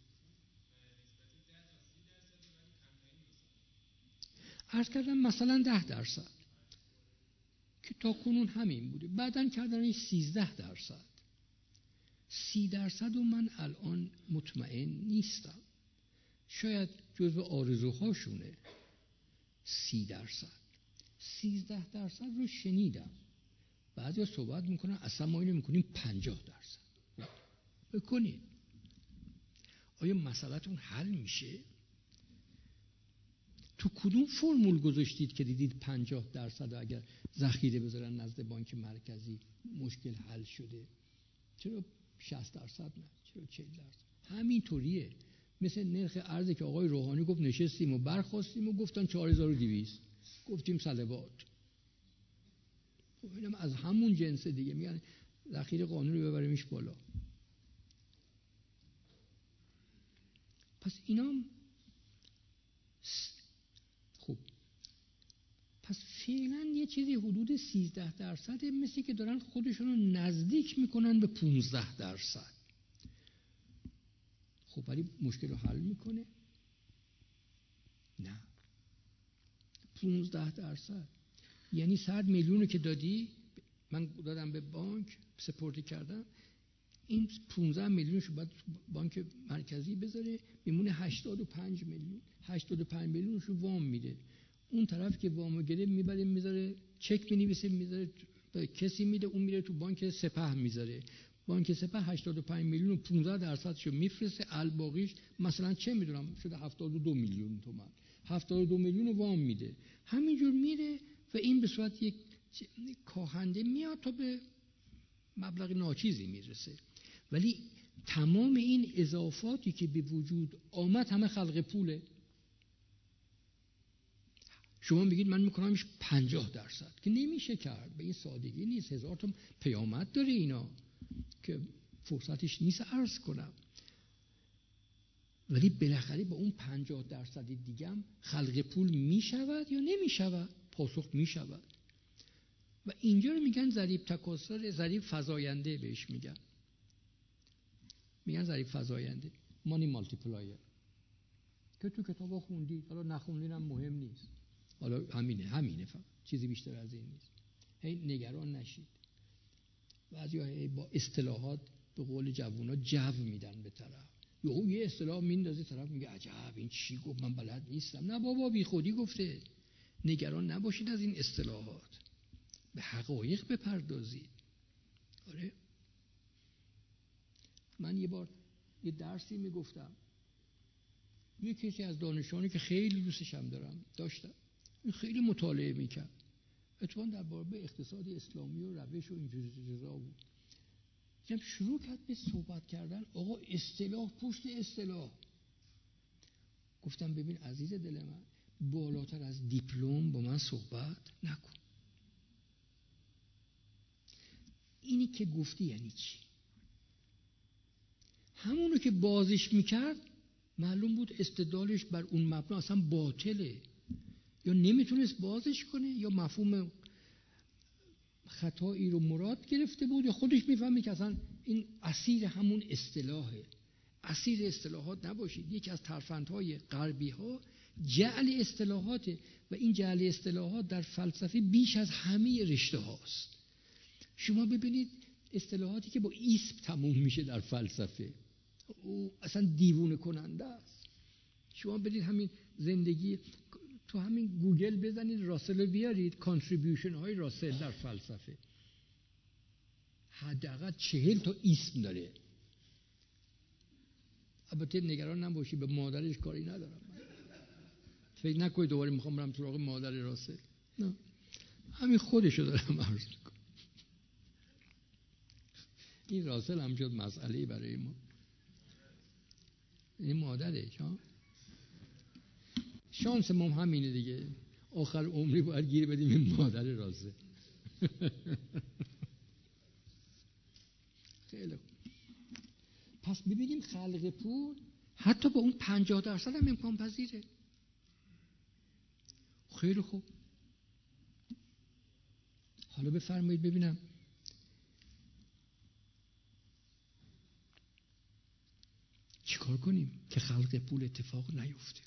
عرض کردم مثلا ده درصد که تا کنون همین بوده، بعدن کردنش سیزده درصد. سی درصد و من الان مطمئن نیستم، شاید جزو آرزوهاشونه. سی درصد سیزده درصد رو شنیدم، بعضی ها صحبت میکنن اصلا ما اینو میکنیم پنجاه درصد. بکنید آیا مسئله‌تون حل میشه؟ تو کدوم فرمول گذاشتید که دیدید پنجاه درصد اگر ذخیره بذارن نزد بانک مرکزی مشکل حل شده؟ چرا شصت درصد نه؟ چرا چهل درصد؟ همین طوریه. مثل نرخ ارزی که آقای روحانی گفت نشستیم و برخواستیم و گفتن چهار هزار و دویست، گفتیم صلوات. خب اینم از همون جنس دیگه، میگن ذخیره قانون رو ببریمش بالا. پس اینا خب پس فعلا یه چیزی حدود سیزده درصد مثل که دارن خودشون رو نزدیک میکنن به پونزده درصد. خب ولی مشکل رو حل میکنه؟ نه. پونزده درصد یعنی صد میلیون رو که دادی، من دادم به بانک سپرده کردم، این پانزده میلیونشو باید بانک مرکزی بذاره، میمونه هشتاد و پنج میلیون. هشتاد و پنج میلیونشو وام میده. اون طرف که وامو گرفت میبره میذاره چک مینویسه میذاره به کسی میده، اون میره تو بانک سپه میذاره. بانک سپه هشتاد و پنج میلیون و پانزده درصدشو میفرسته، الباقیش مثلا چه میدونم شده هفتاد و دو میلیون تومان. هفتاد و دو میلیون وام میده. همینجور میره و این به صورت یک کاهنده میاد تا به مبلغ ناچیزی میرسه. ولی تمام این اضافاتی که به وجود آمد همه خلق پوله. شما میگید من میکنمش پنجاه درصد که نمیشه کرد، به این سادگی نیست. هزار تا پیامد داره اینا که فرصتش نیست عرض کنم. ولی بالاخره با اون پنجاه درصد دیگه هم خلق پول میشود یا نمیشود؟ پاسخ میشود. و اینجا رو میگن ضریب تکاثر، ضریب فزاینده بهش میگن. میگن ضریب فزاینده، مانی مالتیپلایر، که تو کتابا خوندید، حالا نخوندین هم مهم نیست. حالا همینه همینه فقط، چیزی بیشتر از این نیست. هی نگران نشید. بعضیا با اصطلاحات به قول جوونا جو میدن به طرف. یهو یه اصطلاح میندازه طرف میگه عجب این چی گفت من بلد نیستم. نه بابا بی خودی گفته. نگران نباشید از این اصطلاحات، به حقایق بپردازید. آره من یه بار یه درسی میگفتم، یه کسی از دانشجویانی که خیلی دوستش هم دارم داشتم، این خیلی مطالعه میکرد اتفاقا در باب اقتصاد اسلامی و روش و اینجور چیزا بود. جب شروع کرد به صحبت کردن، آقا اصطلاح پشت اصطلاح. گفتم ببین عزیز دل من، بالاتر از دیپلم با من صحبت نکن. اینی که گفتی یعنی چی؟ همونو که بازش میکرد معلوم بود استدلالش بر اون مبنا اصلا باطله، یا نمیتونست بازش کنه، یا مفهوم خطایی رو مراد گرفته بود، یا خودش میفهمه که اصلا این اسیر همون اصطلاحه. اسیر اصطلاحات نباشید. یکی از ترفندهای غربی ها جعل اصطلاحاته و این جعل اصطلاحات در فلسفه بیش از همه رشته هاست. شما ببینید اصطلاحاتی که با ایسم تموم میشه در فلسفه او اصلا دیوونه کننده است. شما بدید همین زندگی تو همین گوگل بزنید راسل رو بیارید، کانتریبیوشن های راسل در فلسفه حداقل چهل تا اسم داره. البته نگران نباشی، به مادرش کاری ندارم. فکر نکنید دوباره میخوام برم سراغ مادر راسل، نه، همین خودشو دارم عرض میکنم. این راسل هم شد مسئله برای ما، این مادرش. ها شانس ما همینه دیگه، آخر عمری باید گیر بدیم این مادر راسل. خیلی خوب. پس ببینیم خلق پول حتی با اون پنجاه درصد هم امکان پذیره. خیلی خوب. حالا بفرمایید ببینم چیکار کنیم که خلق پول اتفاق نیفته.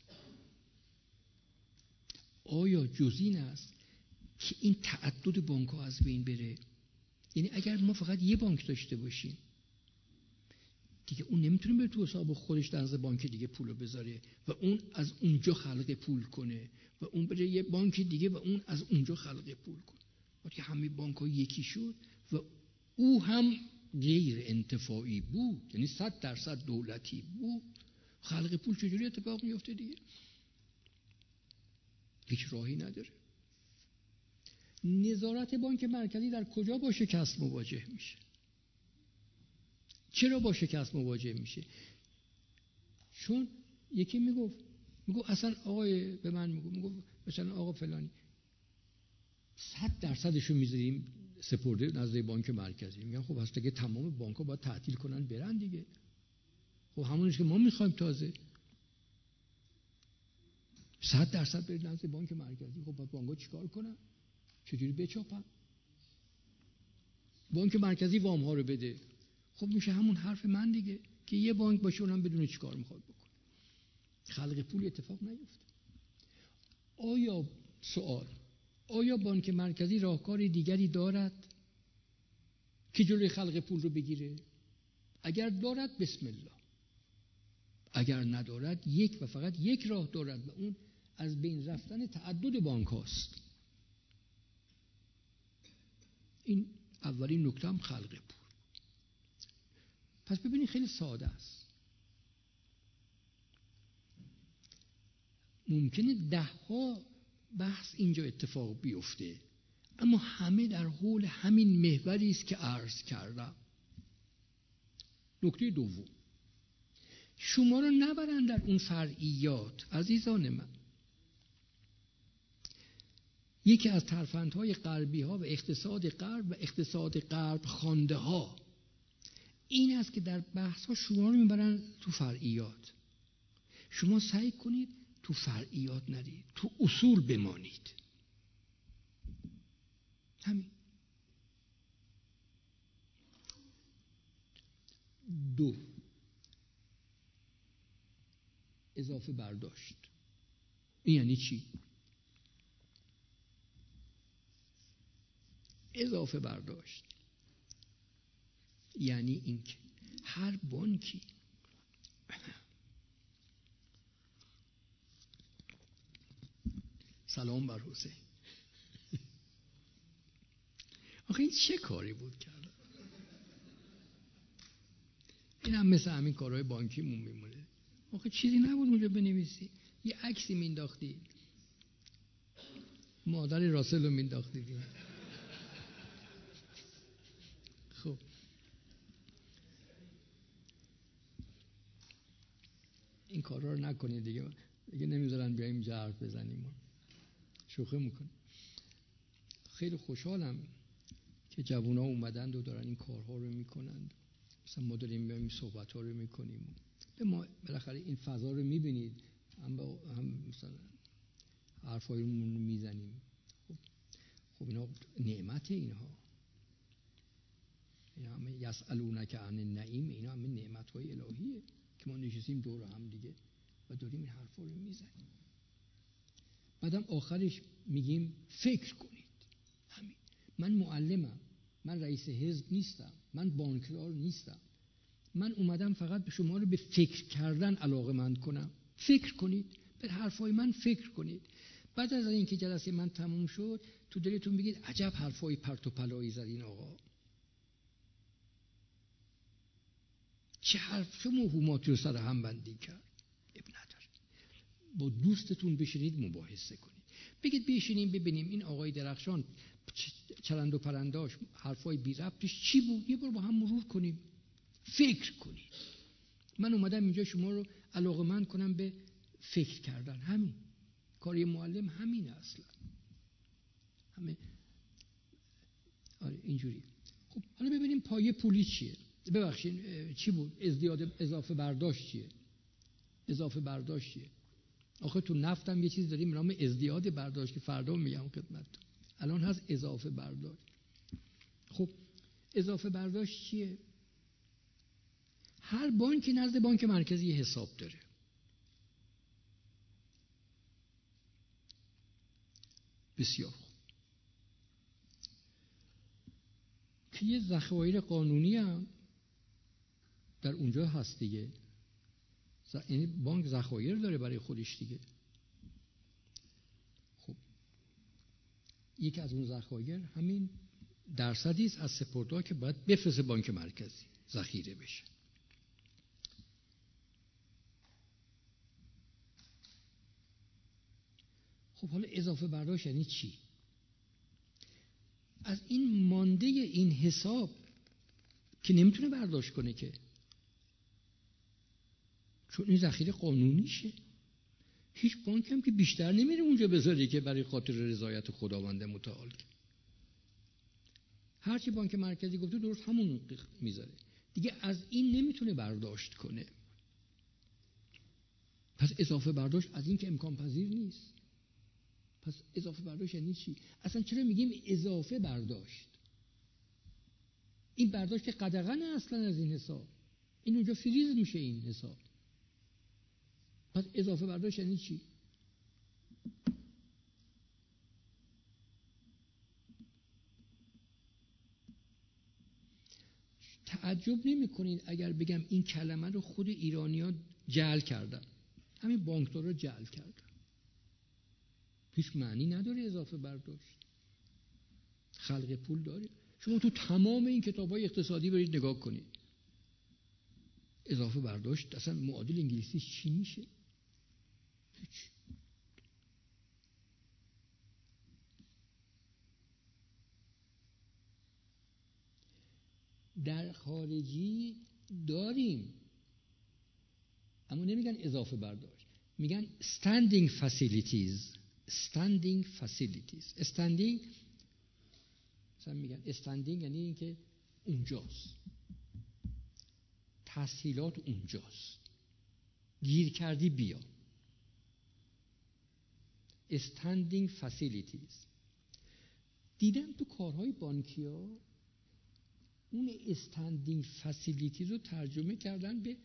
آیا جز این است که این تعدد بانک ها از بین بره؟ یعنی اگر ما فقط یه بانک داشته باشیم دیگه اون نمیتونه بره تو حساب خودش در بانک دیگه پولو بذاره و اون از اونجا خلق پول کنه و اون بره یه بانک دیگه و اون از اونجا خلق پول کنه. وقتی همه بانک ها یکی شد و او هم غیر انتفاعی بود، یعنی صد درصد دولتی بود، خلق پول چجوری اتفاق میفته دیگه؟ هیچ راهی نداره. نظارت بانک مرکزی در کجا با شکست مواجه میشه؟ چرا با شکست مواجه میشه؟ چون یکی میگفت میگفت اصلا آقای به من میگفت میگفت مثلا آقا فلانی صد درصدشو میذاریم سپرده نزد بانک مرکزی. میگم خب هست که تمام بانک‌ها باید تعطیل کنن برن دیگه. خب همونیش که ما میخوایم تازه صد درصد برید نزد بانک مرکزی. خب باید بانک‌ها چیکار کنن؟ چجوری بچاپن؟ بانک مرکزی وام ها رو بده. خب میشه همون حرف من دیگه که یه بانک باشه اونم بدونه چیکار میخواد بکنه. خلق پول اتفاق نیفته. آیا سوال آیا بانک مرکزی راهکار دیگری دارد که جلوی خلق پول رو بگیره؟ اگر دارد بسم الله، اگر ندارد یک و فقط یک راه دارد و اون از بین رفتن تعدد بانک هاست. این اولین نکته هم خلق پول. پس ببینید خیلی ساده است. ممکنه ده ها بحث اینجا اتفاق بیفته اما همه در حول همین محوری است که عرض کردم. نکته دوم، شما رو نبرن در اون فرعیات عزیزان من. یکی از ترفندهای غربی ها و اقتصاد غرب و اقتصاد غرب خوانده ها این است که در بحث ها شما رو میبرن تو فرعیات. شما سعی کنید تو فرعیات ندید، تو اصول بمانید. همین. دو، اضافه برداشت. این یعنی چی؟ اضافه برداشت یعنی اینکه هر بانکی سلام بر حسین. آخه این چه کاری بود کرد؟ این هم مثل همین کارهای بانکیمون میمونه. آخه چیزی نبود اونجا بنویسی، یه عکسی مینداختی، مادر راسل رو مینداختی. خب این کارا رو نکنید دیگه، دیگه نمیذارن بیایم اینجا حرف بزنیم. شوخی میکنم. خیلی خوشحالم که جوونا اومدند و دارن این کارها رو میکنند. مثلا ما داریم میایم صحبت ها رو میکنیم، به ما بالاخره این فضا رو میبینید، هم با هم مثلا حرفایمون رو میزنیم. خب خب اینا نعمت، اینها اینا همه یسالونک عن النعیم، اینا همه نعمت‌های الهیه که ما نشستیم دور هم دیگه و داریم این حرفا رو میزنیم. بعدم آخرش میگیم فکر کنید. همین. من معلمم، من رئیس حزب نیستم، من بانکدار نیستم. من اومدم فقط به شما رو به فکر کردن علاقه‌مند کنم. فکر کنید، به حرفای من فکر کنید. بعد از اینکه جلسه من تموم شد تو دلتون بگید عجب حرفای پرت و پلایی زد این آقا، چه حرف، چه موهوماتی رو سر هم بندی کرد. اب نداره، با دوستتون بشینید مباحثه کنید، بگید بشینیم ببینیم این آقای درخشان چرند و پرنداش حرفای بی ربطش چی بود، یه بار با هم مرور کنیم، فکر کنید. من اومدم اینجا شما رو علاقه‌مند کنم به فکر کردن، همین کاری معلم همینه اصلا، همه آره اینجوری. خب حالا ببینیم پایه پولی چیه، ببخشید چی بود، ازدیاد اضافه برداشت چیه، اضافه برداشت چیه؟ آخه تو نفتم یه چیز داریم به نام ازدیاد برداشت که فردا میگم خدمتتون، الان هست اضافه برداشت. خب اضافه برداشت چیه؟ هر بانکی نزد بانک مرکزی حساب داره. بسیار خوب. که یه ذخایر قانونی هم در اونجا هست دیگه، یعنی بانک ذخایر داره برای خودش دیگه. خب یکی از اون ذخایر همین درصدی است از سپرده‌ها که باید بفرسته بانک مرکزی ذخیره بشه. خب حالا اضافه برداشت یعنی چی؟ از این مانده این حساب که نمیتونه برداشت کنه که، چون این ذخیره قانونیشه، هیچ بانک هم که بیشتر نمیره اونجا بذاره که برای خاطر رضایت خداوند متعال. هرچی بانک مرکزی گفته درست همون میذاره دیگه، از این نمیتونه برداشت کنه. پس اضافه برداشت از این که امکان پذیر نیست. پس اضافه برداشت یعنی چی؟ اصلا چرا میگیم اضافه برداشت؟ این برداشت که قدغن اصلا از این حساب، این اونجا فریز میشه این حساب. پس اضافه برداشت یعنی چی؟ تعجب نمی کنید اگر بگم این کلمه رو خود ایرانی‌ها جعل کردن، همین بانکدارا رو جعل کردن. هیچ معنی نداره اضافه برداشت، خلق پول داره. شما تو تمام این کتاب‌های اقتصادی برید نگاه کنید، اضافه برداشت اصلا معادل انگلیسیش چی میشه؟ هیچ. در خارجی داریم اما نمیگن اضافه برداشت، میگن standing facilities. standing facilities standing مثلا میگن standing یعنی اینکه اونجاست، تسهیلات اونجاست، گیر کردی بیا. standing facilities دیدم تو کارهای بانکی ها اون استندینگ فسیلیتی رو ترجمه کردن به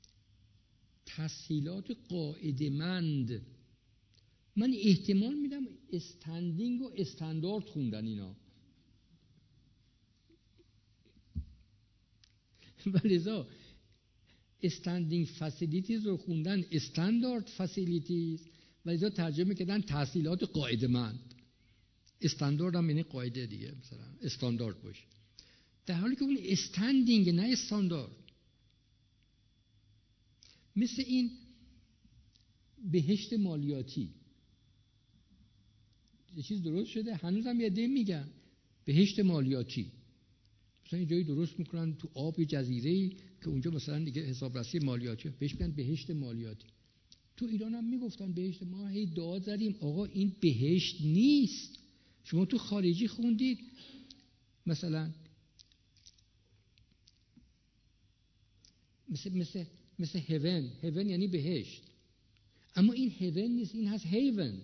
تسهیلات قاعده‌مند. من احتمال میدم استندینگ و استاندارد خوندن اینا، ولذا استندینگ فسیلیتیز رو خوندن استاندارد فسیلیتیز، ولذا ترجمه کردن تسهیلات قاعده‌مند. استاندارد هم یعنی قاعده دیگه، مثلا استاندارد باشه، در حالی که اون استندینگ نه استاندارد. مثل این بهشت مالیاتی یه چیز درست شده، هنوزم یه عده میگن بهشت مالیاتی، مثلا یه جایی درست میکنن تو آب جزیره‌ای که اونجا مثلا دیگه حسابرسی مالیاتی بهش میگن بهشت مالیاتی. تو ایران هم میگفتن بهشت، ما هی داد زدیم آقا این بهشت نیست. شما تو خارجی خوندید مثلا مثل مثل مثل هیون، هیون یعنی بهشت، اما این هیون نیست، این هست هیون،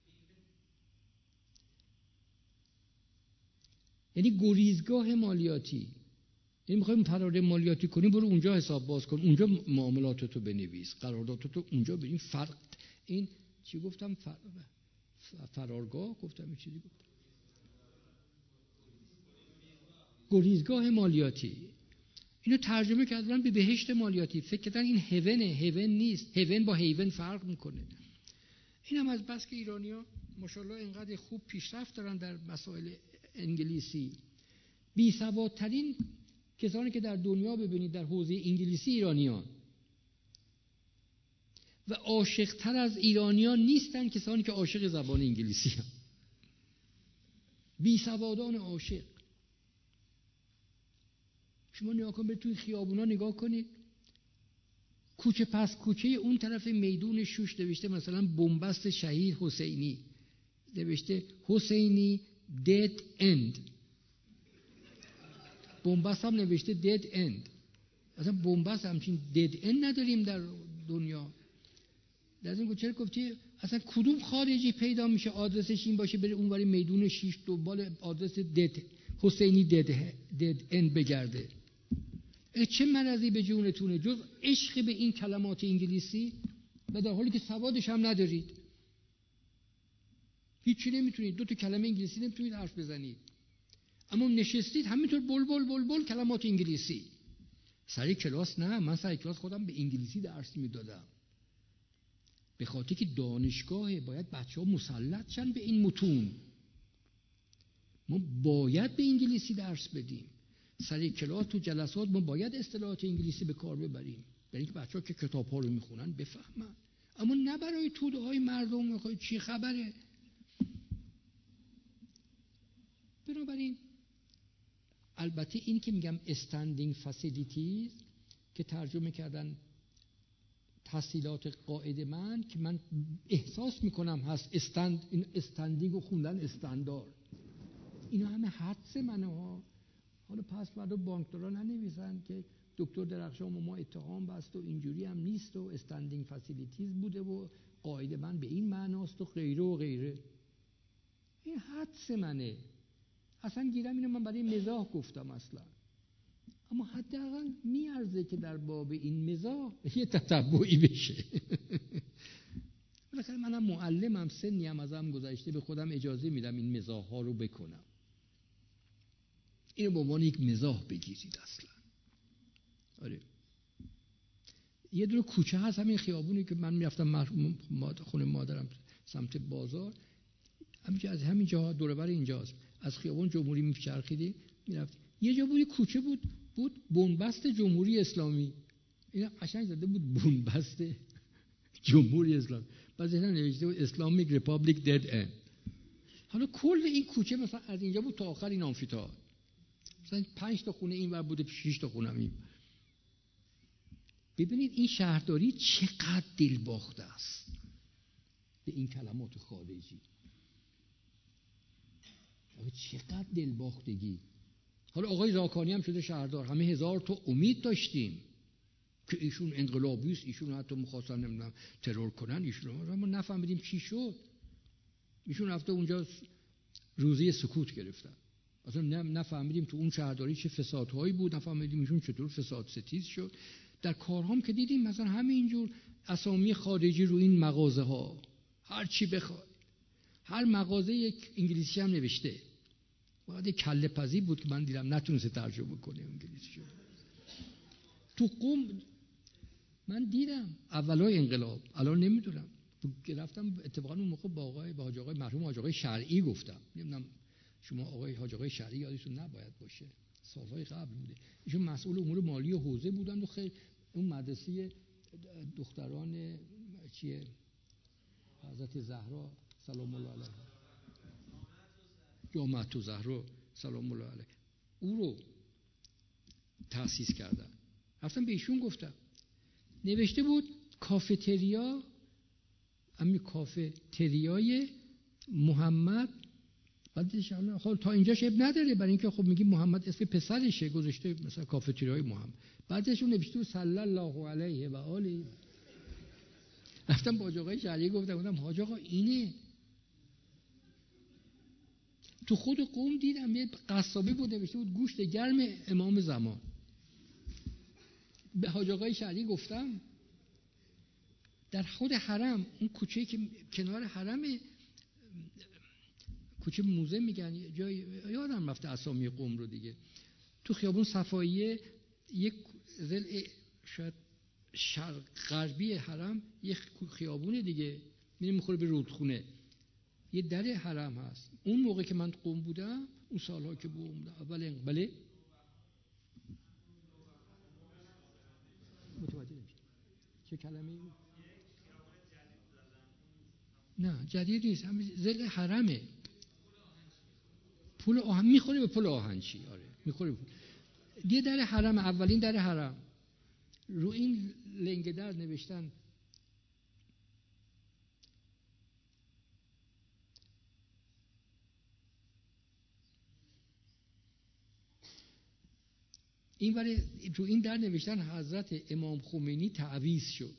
یعنی گریزگاه مالیاتی. یعنی میخوایم فرار مالیاتی کنی برو اونجا حساب باز کن، اونجا معاملاتتو بنویس، قراردادتو اونجا ببین. فرق این چی گفتم؟ فر... فرارگاه گفتم، این چیزی گفتم گریزگاه مالیاتی. اینو ترجمه کردن به بهشت مالیاتی، فکر کردن این هیونه، هیون نیست، هیون با هیون فرق میکنه. این هم از بس که ایرانی‌ها ماشاءالله اینقدر خوب پیشرفت دارن در مسائل انگلیسی. بی سوادترین کسانی که در دنیا ببینید در حوزه انگلیسی ایرانیان، و عاشق‌تر از ایرانیان نیستن کسانی که عاشق زبان انگلیسی هستند. بی سوادان عاشق. شما نگاه کنید توی خیابونا نگاه کنید، کوچه پس کوچه اون طرف میدون شوش نوشته مثلا بنبست شهید حسینی، نوشته حسینی dead end. بنبست هم نوشته dead end. اصلا بنبست همچین dead end نداریم در دنیا. در این چرا گفتی اصلا کدوم خارجی پیدا میشه آدرسش این باشه بره اونوری میدون شیش دنبال آدرس دد حسینی دد دد اند بگرده؟ چه مرضی به جونتونه جز عشق به این کلمات انگلیسی و در حالی که سوادش هم ندارید، هیچی نمیتونید، دو تا کلمه انگلیسی نمیتونید حرف بزنید، اما نشستید همینطور بل بل بل بل کلمات انگلیسی. سر کلاس نه، من سر کلاس خودم به انگلیسی درس میدادم، به خاطر که دانشگاه باید بچه ها مسلط شن به این متون. ما باید به انگلیسی درس بدیم. سر کلاس تو جلسات ما باید اصطلاحات انگلیسی به کار ببریم، برای اینکه بچه ها که کتاب ها رو میخونن بفهمن، اما نه برای توده های مردم میخوای چی خبره. بنابراین البته این که میگم استندینگ فاسیلیتیز که ترجمه کردن تحصیلات قاعد من، که من احساس میکنم هست استند، این استندینگ و خوندن استاندارد، اینا همه حدس منه ها. حالا پس بعد بانکدارا ننویسن که دکتر درخشان ما اتهام بست و اینجوری هم نیست و استندینگ فاسیلیتیز بوده و قاعده من به این معناست و غیره و غیره. این حدس منه، اصلا گیرم اینو من برای مزاح گفتم اصلا، اما حداقل میارزه که در باب این مزاح یه تتبعی بشه. بالاخره منم معلمم، سنی هم ازم گذشته، به خودم اجازه میدم این مزاح ها رو بکنم. اینو به عنوان یک مزاح بگیرید اصلا. آره یه دونه کوچه هست همین خیابونی که من میرفتم خونه مادرم سمت بازار، همینجا از همینجا دور و بر اینجاست، از خیابون جمهوری میچرخیدی میرفت، یه جا بود کوچه بود بود بنبست جمهوری اسلامی، اینا قشنگ زده بود بنبست جمهوری اسلامی، بعد اینا نوشته بود اسلامیک ریپابلیک دد اند. حالا کل این کوچه مثلا از اینجا بود تا آخر این آمفی‌تئاتر، مثلا پنج تا خونه این ور بوده، شش تا خونه این. ببینید این شهرداری چقدر دلباخته است به این کلمات خارجی، چقدر دلباختگی. حالا آقای زاکانی هم شده شهردار، همه هزار تا امید داشتیم که ایشون انقلابی است، ایشون حتی می‌خواستن نمیدونم ترور کنن ایشون، ما نفهمیدیم چی شد. ایشون رفته اونجا روزی سکوت گرفتن، اصلا نفهمیدیم تو اون شهرداری چه فسادهایی بود، نفهمیدیم ایشون چطور فساد ستیز شد. در کارهام که دیدیم مثلا همینجور اسامی خارجی رو این مغازه ها، هر چی بخواد، هر مغازه یک انگلیسی هم نوشته. باید یک کله پزی بود که من دیدم نتونسته ترجمه کنه انگلیسی شد. تو قم من دیدم اولای انقلاب، الان نمیدونم، رفتم اتفاقا اون موقع با آقای با حاج آقای مرحوم حاج آقای شرعی گفتم، نمیدونم شما آقای حاج آقای شرعی یادتون نباید باشه، سالهای قبل بوده، ایشون مسئول امور مالی و حوزه بودن و خیلی اون مدرسه دختران چیه حضرت زهرا سلام الله علیها، جامعه الزهرا سلام الله علیها، او رو تأسیس کردن. رفتم به ایشون گفتم، نوشته بود کافتریا، همین کافتریای محمد، بعدش حالا تا اینجا شب نداره، برای اینکه خب میگیم محمد اسم پسرشه گذاشته مثلا کافتریای محمد، بعدش اون نوشته صلی الله علیه و آله. رفتم با آقای شریعی گفتم گفتم حاج آقا اینه. تو خود قم دیدم یه قصابی بود نوشته بود گوشت گرم امام زمان. به حاج آقای شریعی گفتم در خود حرم اون کوچه‌ای که کنار حرمه، کوچه موزه میگن، جای یادم رفته اسامی قم رو دیگه، تو خیابون صفاییه یک ضلع شاید شرق غربی حرم، یک خیابونه دیگه میره میخوره به رودخونه، یه در حرم هست. اون موقع که من قم بودم، اون سالها که بودم اول بله متوجه نمیشم چه کلمه‌ای بود. نه جدید نیست، همین زل حرمه. پول آهن میخوره به پول آهنچی. آره میخوره. یه در حرم، اولین در حرم. رو این لنگه در نوشتن این ولی تو این در نوشتن حضرت امام خمینی تعویض شد.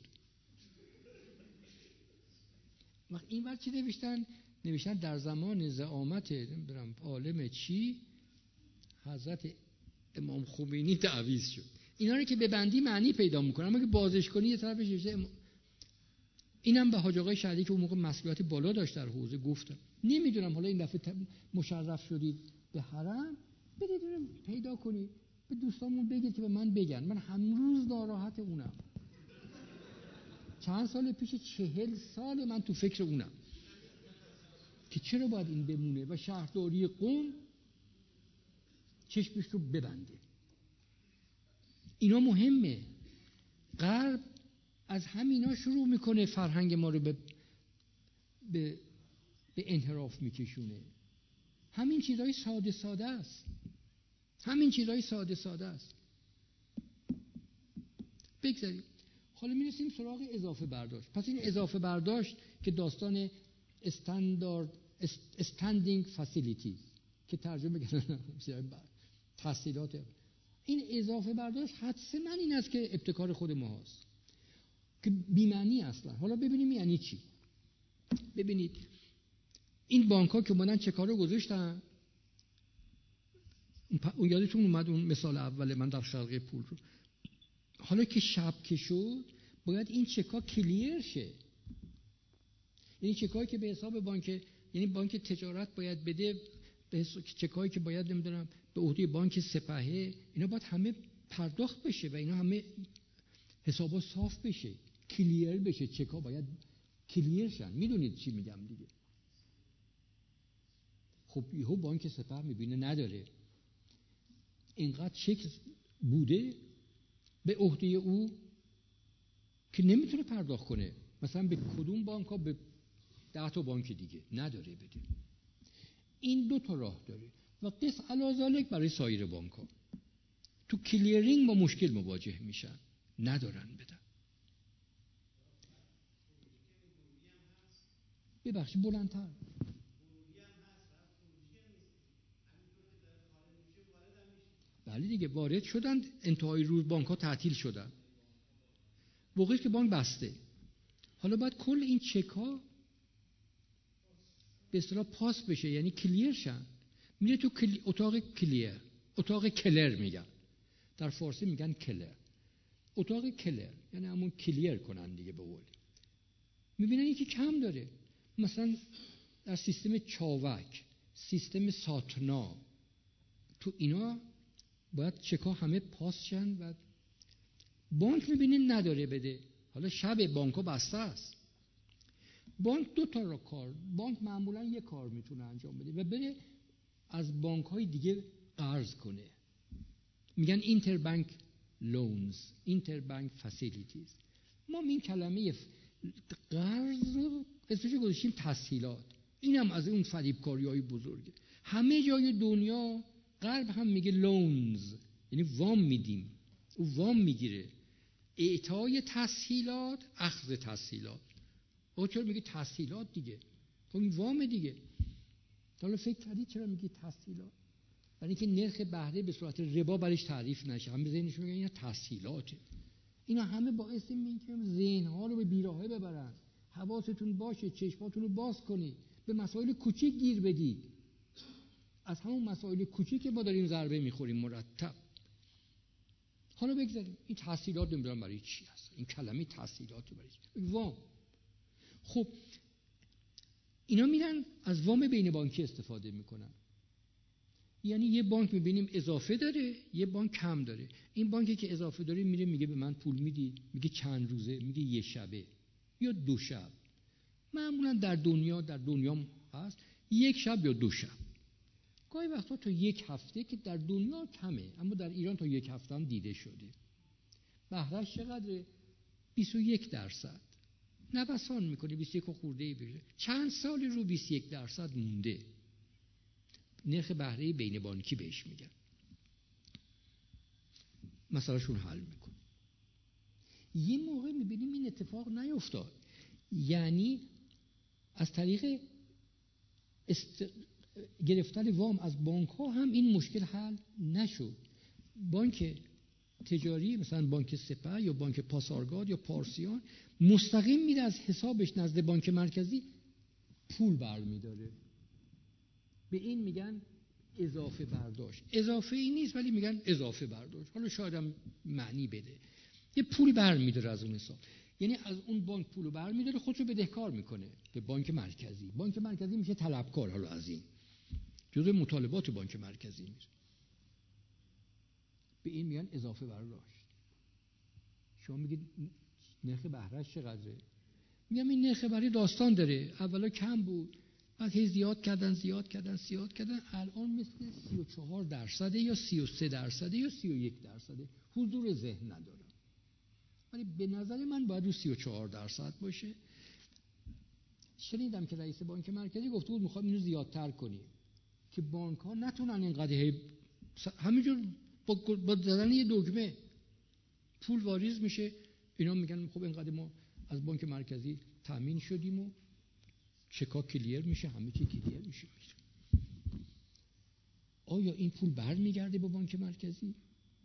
وقت این ور چی نوشتن؟ نوشتن در زمان زعامت نمیدونم عالم چی حضرت امام خمینی تعویض شد. اینا رو که به بندی معنی پیدا میکنه، اما که بازش کنی یه طرفش نوشته ام... اینم به حاج آقای شهدی که اون موقع مسئولیت بالا داشت در حوزه گفتم. نمیدونم حالا این دفعه مشرف شدید به حرم، برید پیدا کنید، به دوستامون بگید که به من بگن. من هنوز ناراحت اونم. چند سال پیش، چهل سال من تو فکر اونم که چرا باید این بمونه و شهرداری قم چشمش رو ببنده. اینا مهمه. غرب از همینا شروع میکنه فرهنگ ما رو به به, به انحراف میکشونه. همین چیزای ساده ساده است. همین چیزای ساده ساده است. بگذاریم. حالا میرسیم سراغ اضافه برداشت. پس این اضافه برداشت که داستان استاندارد استندینگ فسیلیتیز که ترجمه کردن تحصیلات، این اضافه برداشت حدساً این است که ابتکار خود ما هست که بی‌معنی اصلا. حالا ببینیم یعنی چی. ببینید این بانک ها که اومدن چه کارو گذاشتن، اون یادتون اومد اون مثال اول من در خلق پول رو. حالا که شب که شد باید این چکا کلیر شه. یعنی چکایی که به حساب بانک، یعنی بانک تجارت باید بده، به چکایی که باید نمیدونم به عهده بانک سپهه، اینا باید همه پرداخت بشه و اینا همه حسابا صاف بشه، کلیر بشه. چکا باید کلیر شن. میدونید چی میگم دیگه. خب یهو بانک سپه میبینه نداره، اینقدر چک بوده به عهده او که نمیتونه پرداخت کنه. مثلا به کدوم بانک ها؟ به ده تا بانک دیگه نداره بده. این دو تا راه داره و قص علاوه برای سایر بانک ها تو کلیرینگ با مشکل مواجه میشن، ندارن بدن. ببخشید بلندتر. بله دیگه وارد شدن، انتهای روز بانک ها تعطیل شدن، موقعی که بانک بسته. حالا باید کل این چک ها به اصطلاح پاس بشه، یعنی کلیر شن. میره تو کلی... اتاق کلیر، اتاق کلر میگن، در فارسی میگن کلر. اتاق کلر یعنی همون کلیر کنن دیگه به قول. میبینن یکی کم داره. مثلا در سیستم چاوک، سیستم ساتنا، تو اینا باید چکا همه پاس شن و بانک میبینه نداره بده. حالا شب بانک ها بسته است. بانک دو تا را کار، بانک معمولا یک کار میتونه انجام بده و بره از بانک های دیگه قرض کنه. میگن اینتربانک لونز، اینتربانک فسیلیتیز. ما این کلمه قرض رو اسمش گذاشتیم تسهیلات. اینم از اون فریبکاری های بزرگه. همه جای دنیا غرب هم میگه لونز، یعنی وام میدیم، او وام میگیره. اعطای تسهیلات، اخذ تسهیلات. او چرا میگه تسهیلات دیگه؟ خب این وام دیگه. حالا فکر کردید چرا میگه تسهیلات؟ برای اینکه نرخ بهره به صورت ربا برش تعریف نشه. هم به ذهنشون میگن اینا تسهیلاته. اینا همه باعث میشه ذهن‌ها رو به بیراهه ببرن. حواستون باشه، چشماتون رو باز کنید، به مسائل کوچیک گیر بدید. از همون مسائل کوچیک که ما داریم ضربه میخوریم مرتب. حالا بگذاریم این تسهیلات نمیدونم برای چی هست. این کلمه تسهیلات برای چی؟ وام. خب اینا میرن از وام بین بانکی استفاده میکنن. یعنی یه بانک میبینیم اضافه داره، یه بانک کم داره. این بانکی که اضافه داره میره میگه به من پول میدی، میگه چند روزه، میگه یه شبه یا دو شب. معمولا در دنیا در دنیا هست، یک شب یا دو شب، گاهی وقتا تا یک هفته که در دنیا کمه، اما در ایران تا یک هفته هم دیده شده. بهره‌اش چقدره؟ بیست و یک درصد. نوسان میکنه، بیست و یک خورده بشه. چند سال رو بیست و یک درصد مونده. نرخ بهره بین بانکی بهش میگن. مسئلهشون حل میکنه. یه موقع میبینیم این اتفاق نیفتاد، یعنی از طریق است... گرفتن وام از بانک ها هم این مشکل حل نشد. بانک تجاری مثلا بانک سپه یا بانک پاسارگاد یا پارسیان مستقیم میره از حسابش نزد بانک مرکزی پول برمیداره. به این میگن اضافه برداشت. اضافه ای نیست ولی میگن اضافه برداشت. حالا شاید هم معنی بده. یه پول برمیداره از اون حساب، یعنی از اون بانک پولو برمیداره، خودشو بدهکار میکنه به بانک مرکزی. بانک مرکزی میشه طلبکار حالا از این، جزء مطالبات بانک مرکزی میشه. به این میگن اضافه برداشت. شما میگید نرخ بهره‌اش چقدره؟ میگم این نرخ بهره داستان داره، اولا کم بود، بعد هی زیاد کردن زیاد کردن زیاد کردن، الان مثل سی و چهار درصده یا سی و سه درصده یا سی و یک درصده. حضور ذهن ندارم، ولی به نظر من باید رو سی و چهار درصد باشه. شنیدم که رئیس بانک مرکزی گفته بود میخوام اینو زیادتر کنیم که بانک ها نتونن اینقدر همینجور با, با زدن یه دکمه پول واریز میشه. اینا میگن خب اینقدر ما از بانک مرکزی تامین شدیم و چکا کلیر میشه، همه چی کلیر میشه. آیا این پول برمیگرده به بانک مرکزی؟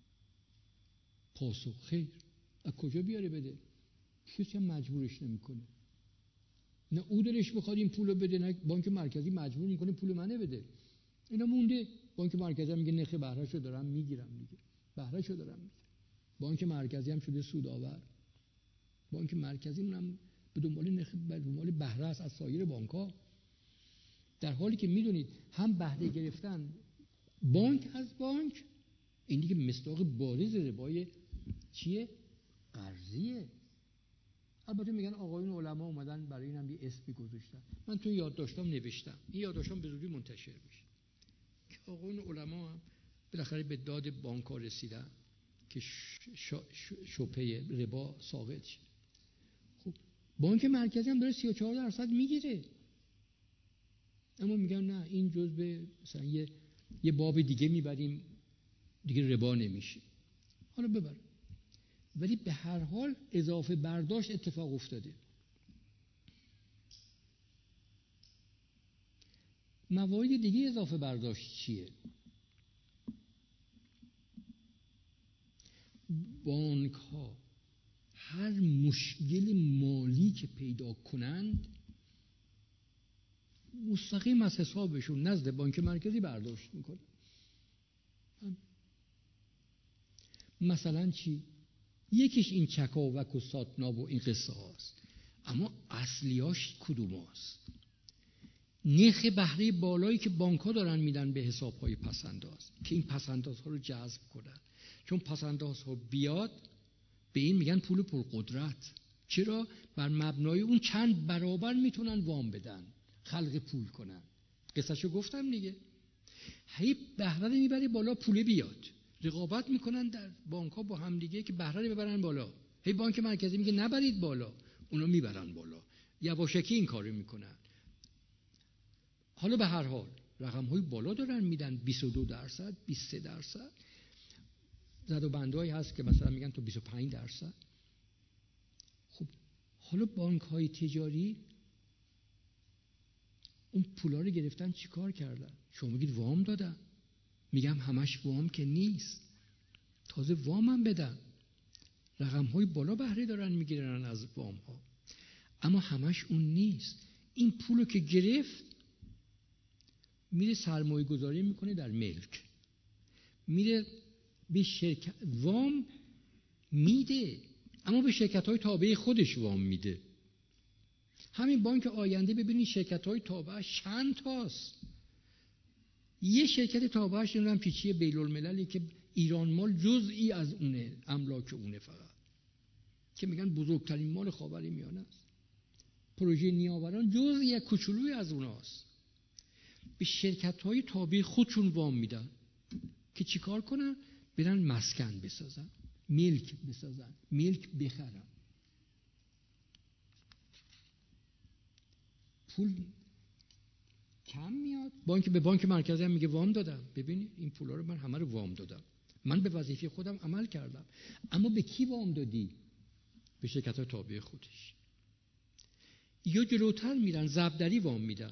پاسخ خیر. از کجا بیاره بده؟ کسی هم مجبورش نمیکنه. نه او دلش بخواد این پولو بده، نه بانک مرکزی مجبور میکنه پول منه بده. اینا مونده. بانک مرکزی هم میگه نرخ بهره‌شو دارم میگیرم دیگه، بهره‌شو دارم میگیرم. بانک مرکزی هم شده سودآور. بانک مرکزی هم به دنبال نرخ به دنبال بهره است از سایر بانک‌ها، در حالی که میدونید هم بهره گرفتن بانک از بانک، این دیگه مصداق بارز ربای چیه؟ قرضیه. البته میگن آقایون علما اومدن برای اینم یه اسمی گذاشتن. من تو یادداشتام نوشتم، این یادداشتام به زودی منتشر میشه، که آقایون علما هم بالاخره به داد بانک‌ها رسیدن که شبهه ربا ساقط شه. خب بانک مرکزی هم داره سی و چهار درصد میگیره، اما میگن نه این جزء مثلا یه یه باب دیگه میبریم دیگه ربا نمیشه. حالا ببر، ولی به هر حال اضافه برداشت اتفاق افتاده. موارد دیگه اضافه برداشت چیه؟ بانک ها هر مشکل مالی که پیدا کنند مستقیم از حسابشون نزد بانک مرکزی برداشت میکنه. مثلا چی؟ یکیش این چکاوک و ساتناب و این قصه هاست، اما اصلیاش کدوم هاست؟ نرخ بهره بالایی که بانک ها دارن میدن به حساب های پسنداز که این پسنداز ها رو جذب کنن، چون پسنداز ها بیاد به این میگن پول پرقدرت. چرا؟ بر مبنای اون چند برابر میتونن وام بدن، خلق پول کنن. قصهشو گفتم دیگه. هی بهره میبره بالا، پول بیاد، رقابت میکنن در بانک ها با هم دیگه که بهره ببرن بالا. هی بانک مرکزی میگه نبرید بالا، اونا میبرن بالا، یواشکی این کارو میکنن. حالا به هر حال رقم های بالا دارن میدن، بیست و دو درصد، بیست و سه درصد. زد و بندهایی هست که مثلا میگن تو بیست و پنج درصد. خب حالا بانک های تجاری اون پولا رو گرفتن چیکار کردن؟ شما میگید وام دادن. میگم همش وام که نیست، تازه وام هم بدن، رقم های بالا بهره دارن میگیرن از وام ها، اما همش اون نیست. این پولو که گرفت میره سرمایه گذاری میکنه در ملک، میره به شرکت وام میده، اما به شرکت های تابع خودش وام میده. همین بانک آینده ببینید شرکت های تابعش چند تاست. یه شرکت تابعش نمیدونم پیچی بین المللی که ایران مال جزئی از اونه، املاک اونه فقط، که میگن بزرگترین مال خاورمیانه است. پروژه نیاوران جزئی کوچولویی از اوناست. به شرکت‌های تابع خودشون وام میدن که چیکار کنن؟ برن مسکن بسازن، ملک بسازن، ملک بخرن. پول کم میاد. بانک به بانک مرکزی هم میگه وام دادم، ببینید این پولا رو من همه رو وام دادم، من به وظیفه خودم عمل کردم. اما به کی وام دادی؟ به شرکت‌های تابع خودش. یا جلوتر میرن ضبط‌دری وام میدن،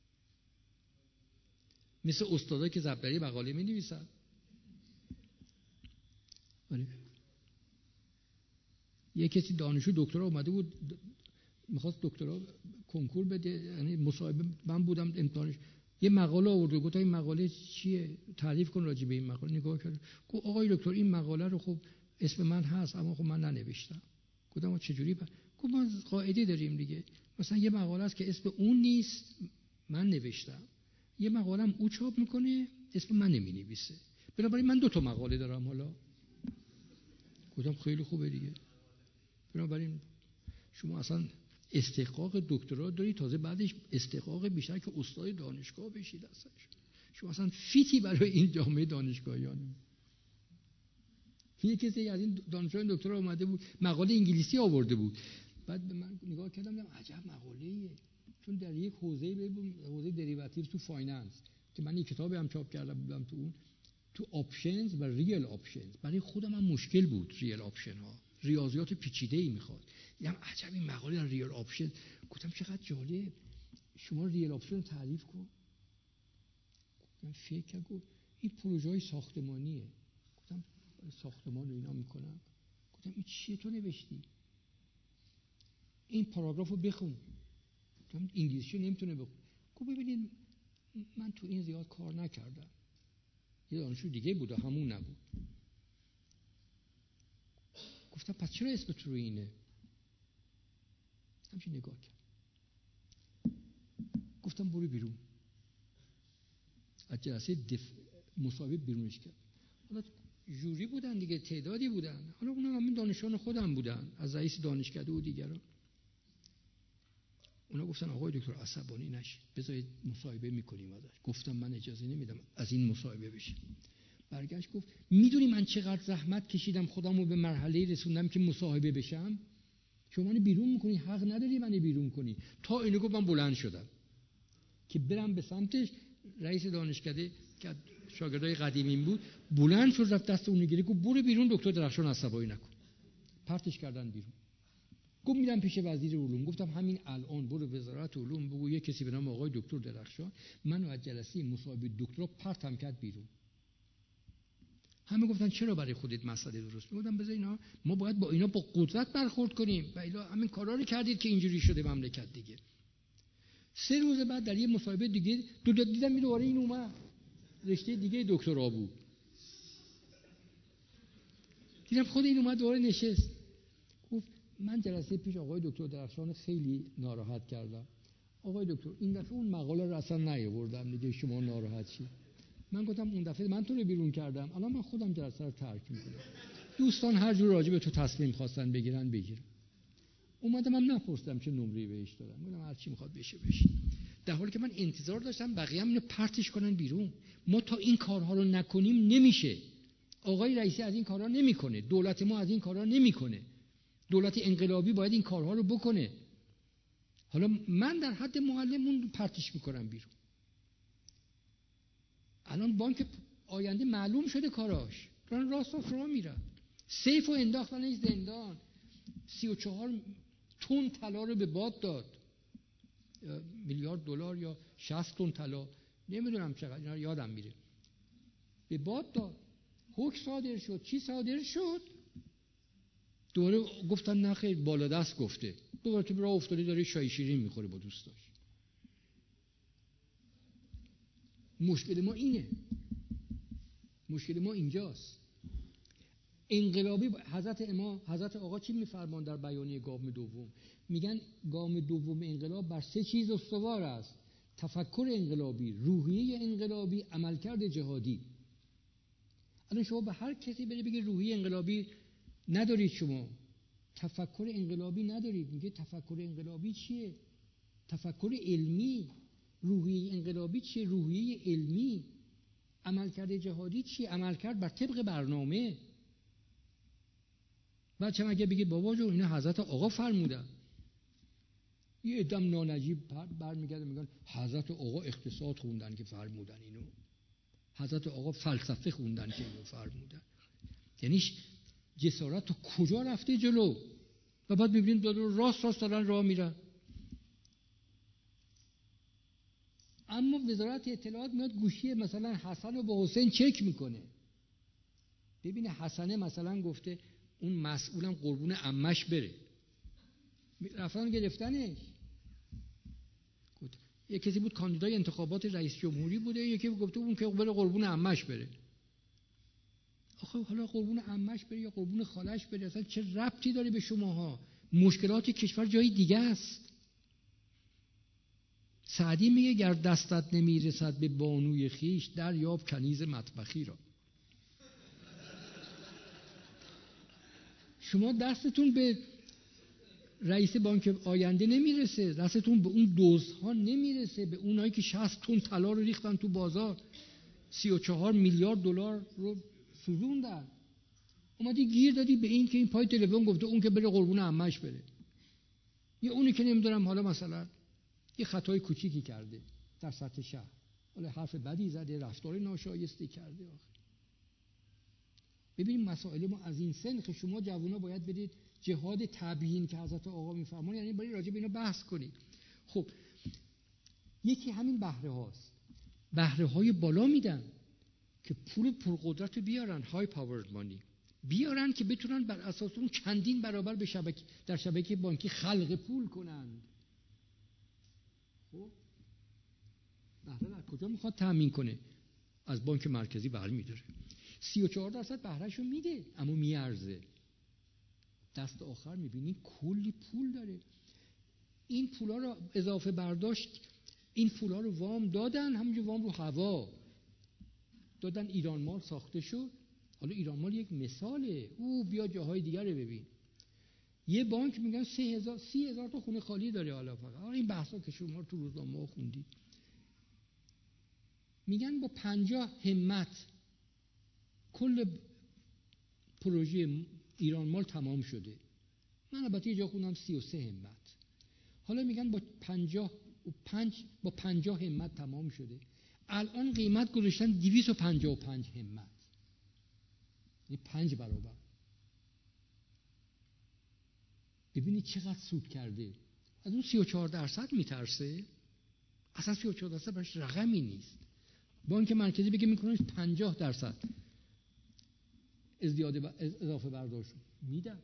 مثل استادا که ضبط‌دری مقاله می‌نویسن. آره. یه کسی دانشجو دکترا اومده بود میخواست دکترا کنکور بده، یعنی مصاحبه من بودم امتحانش، یه مقاله آورد، گفت این مقاله چیه؟ تعریف کن راجع به این مقاله. نگاه کرد گفت آقای دکتر این مقاله رو خب اسم من هست اما خب من ننوشتم. گفتم چجوری؟ گفت ما قاعده داریم دیگه، مثلا یه مقاله است که اسم اون نیست من نوشتم، یه مقاله هم او چاپ میکنه اسم من نمی‌نویسه، بنابراین من دو تا مقاله دارم. حالا گفتم خیلی خوبه دیگه. بنابراین شما اصلا استحقاق دکترا داری، تازه بعدش استحقاق بیشتر که استاد دانشگاه بشید. اصلا شما اصلا فیتی برای این جامعه دانشگاهیان. یه کسی از این دانشجویان دکترا اومده بود مقاله انگلیسی آورده بود، بعد به من نگاه کردم دیدم عجب مقاله‌ایه، چون در یک حوزه بود، حوزه دریوتیو تو فایننس که من یک کتابی هم چاپ کرده بودم تو اون، تو آپشنز و ریل آپشنز. برای خودم هم مشکل بود ریل آپشن ها، ریاضیات پیچیده‌ای میخواد. دیدم عجب این مقاله در ریل آپشن، گفتم چقدر جالب، شما ریل آپشن تعریف کن. گفتم فکر کردم این پروژه‌های ساختمانیه. گفتم ساختمان رو اینا میکنن. گفتم این چیه تو نوشتی؟ این پاراگرافو بخون. گفتم انگلیسی نمیتونه بخون. گفت ببینید من تو این زیاد کار نکردم، یه دانشجو دیگه بود و همون نبود. گفتم پس چرا اسمت رو اینه؟ همچین نگاه کرد. گفتم برو بیرون. از جلسه دف... مصاحبه بیرونش کرد. حالا جوری بودن دیگه، تعدادی بودن، حالا اونم همین دانشجویان خودم بودن، از رئیس دانشکده و دیگران. اونا گفتن آقای دکتر عصبانی نشید، بذارید مصاحبه میکنیم ازش. گفتم من اجازه نمیدم از این مصاحبه بشه. برگشت گفت میدونی من چقدر زحمت کشیدم خودمو به مرحله رسوندم که مصاحبه بشم؟ شما منو بیرون میکنی، حق نداری منو بیرون کنی. تا اینو گفت من بلند شدم که برم به سمتش. رئیس دانشکده که شاگردای قدیمیم بود بلند شد رفت دست اون گرفت گفت برو بیرون دکتر درخشان عصبانی نکن. پرتش کردن بیرون. گفت میرم پیش وزیر علوم. گفتم همین الان برو وزارت علوم بگو یه کسی به نام آقای دکتر درخشان منو از جلسه مصاحبه دکترا پرتم کرد بیرون. همه گفتن چرا برای خودت مسئله درست میگفتم بذار اینا، ما باید با اینا با قدرت برخورد کنیم و الا همین کارا رو کردید که اینجوری شده مملکت دیگه. سه روز بعد در یه مصاحبه دیگه دو دو دیدم می دوباره این اومد، رشته دیگه دکترا بود. دیدم خود این اومد دوباره نشست. گفت من جلسه پیش آقای دکتر درخشان خیلی ناراحت کردم. آقای دکتر این دفعه اون مقاله رو اصلا نیاوردم دیگه شما ناراحت شید. من گفتم اون دفعه من تو رو بیرون کردم، الان من خودم جلسه رو ترک میکنم. دوستان هر جور راجع به تو تصمیم خواستن بگیرن بگیرن. اومدم من نپرسیدم چه نمره‌ای بهش دادم، گفتم هر چی میخواد بشه بشه. در حالی که من انتظار داشتم بقیه هم اینو پرتش کنن بیرون. ما تا این کارها رو نکنیم نمیشه. آقای رئیسی از این کارها نمیکنه، دولت ما از این کارها نمیکنه. دولت انقلابی باید این کارها رو بکنه. حالا من در حد معلم اون پرتش میکنم بیرون. الان بانک آینده معلوم شده کاراش، دارن راست و فرا میرن. سیف و انداختن زندان، سی و چهار تن طلا رو به باد داد، میلیارد دلار یا شصت تن طلا، نمیدونم چقدر، اینا یادم میره، به باد داد. حکم صادر شد. چی صادر شد؟ دوباره گفتن نه خیر بالا دست گفته. دوباره تو راه افتادی داره شای شیرین میخوره با دوستاش. مشکل ما اینه، مشکل ما اینجاست. انقلابی حضرت امام حضرت آقا چی میفرمان در بیانیه گام دوم؟ میگن گام دوم انقلاب بر سه چیز استوار است: تفکر انقلابی، روحیه انقلابی، عملکرد جهادی. الان شما به هر کسی بری بگی روحیه انقلابی ندارید، شما تفکر انقلابی ندارید، میگه تفکر انقلابی چیه؟ تفکر علمی. روحیه انقلابی چیه؟ روحیه علمی. عملکرد جهادی چیه؟ عملکرد بر طبق برنامه. بچه مگه بگید بابا جون اینا حضرت آقا فرمودن، یه ادم نانجیب برمیگرده میگن حضرت آقا اقتصاد خوندن که فرمودن اینو، حضرت آقا فلسفه خوندن که اینو فرمودن. یعنی جسارت تا کجا رفته جلو؟ و بعد میبینیم دادو راست راست دارن راه میرن. اما وزارت اطلاعات میاد گوشی مثلا حسن رو با حسین چک میکنه، ببینه حسنه مثلا گفته اون مسئولم قربون عمش بره، رفتن گرفتنش. یک کسی بود کاندیدای انتخابات رئیس جمهوری بوده، یکی گفته اون که بره قربون عمش بره. آخه حالا قربون عمش بره یا قربون خالش بره اصلا چه ربطی داره به شماها؟ مشکلات کشور جای دیگه است. سعدی میگه گر دستت نمیرسد به بانوی خیش در یاب کنیز مطبخی را. شما دستتون به رئیس بانک آینده نمیرسه، دستتون به اون دزدها نمیرسه، به اونایی که شصت تن طلا رو ریختن تو بازار، سی و چهار میلیارد دلار رو سوزوندن، اومدی گیر دادی به این که این پای تلفن گفته اون که بره قربون عمش بره، یا اونی که نمیدونم حالا مثلا یه خطای کوچیکی کرده در سطح شهر، حالا حرف بدی زده، رفتار ناشایسته کرده. آخه ببینید مسائل ما از این سن، شما جوونا باید برید جهاد تبیین که حضرت آقا میفرمان، یعنی باید راجع به اینا بحث کنید. خب یکی همین بهره هاست، بهره های بالا میدن که پول پرقدرت بیارن، های پاورد مانی بیارن که بتونن بر اساس اون چندین برابر به شبکه در شبکه بانکی خلق پول کنند. خب بهره از کجا میخواد تامین کنه؟ از بانک مرکزی برمی‌داره. سی و چهار درصد بهرهشو میده اما میارزه. دست آخر میبینی کلی پول داره. این پولا رو اضافه برداشت، این پولا رو وام دادن، همونجور وام رو هوا دادن، ایران مال ساخته شد. حالا ایران مال یک مثاله، او بیا جاهای دیگر رو ببین. یه بانک میگن سه هزار سی هزار تا خونه خالی داره. حالا فقط حالا این بحثا که شما تو روزنامه خوندید، میگن با پنجاه همت کل پروژه ایران مال تمام شده. من البته یه جا خوندم سی و سه همت. حالا میگن با پنجاه و پنج با پنجاه همت تمام شده. الان قیمت گذاشتن دویست و پنجاه و پنج همت، یعنی پنج برابر. ببینید چقدر سود کرده. از اون سی و چهار درصد میترسه. اصلا سی و چهار درصد براش رقمی نیست. بانک مرکزی بگه میکنه پنجاه درصد ازدیاد اضافه برداشت میدن.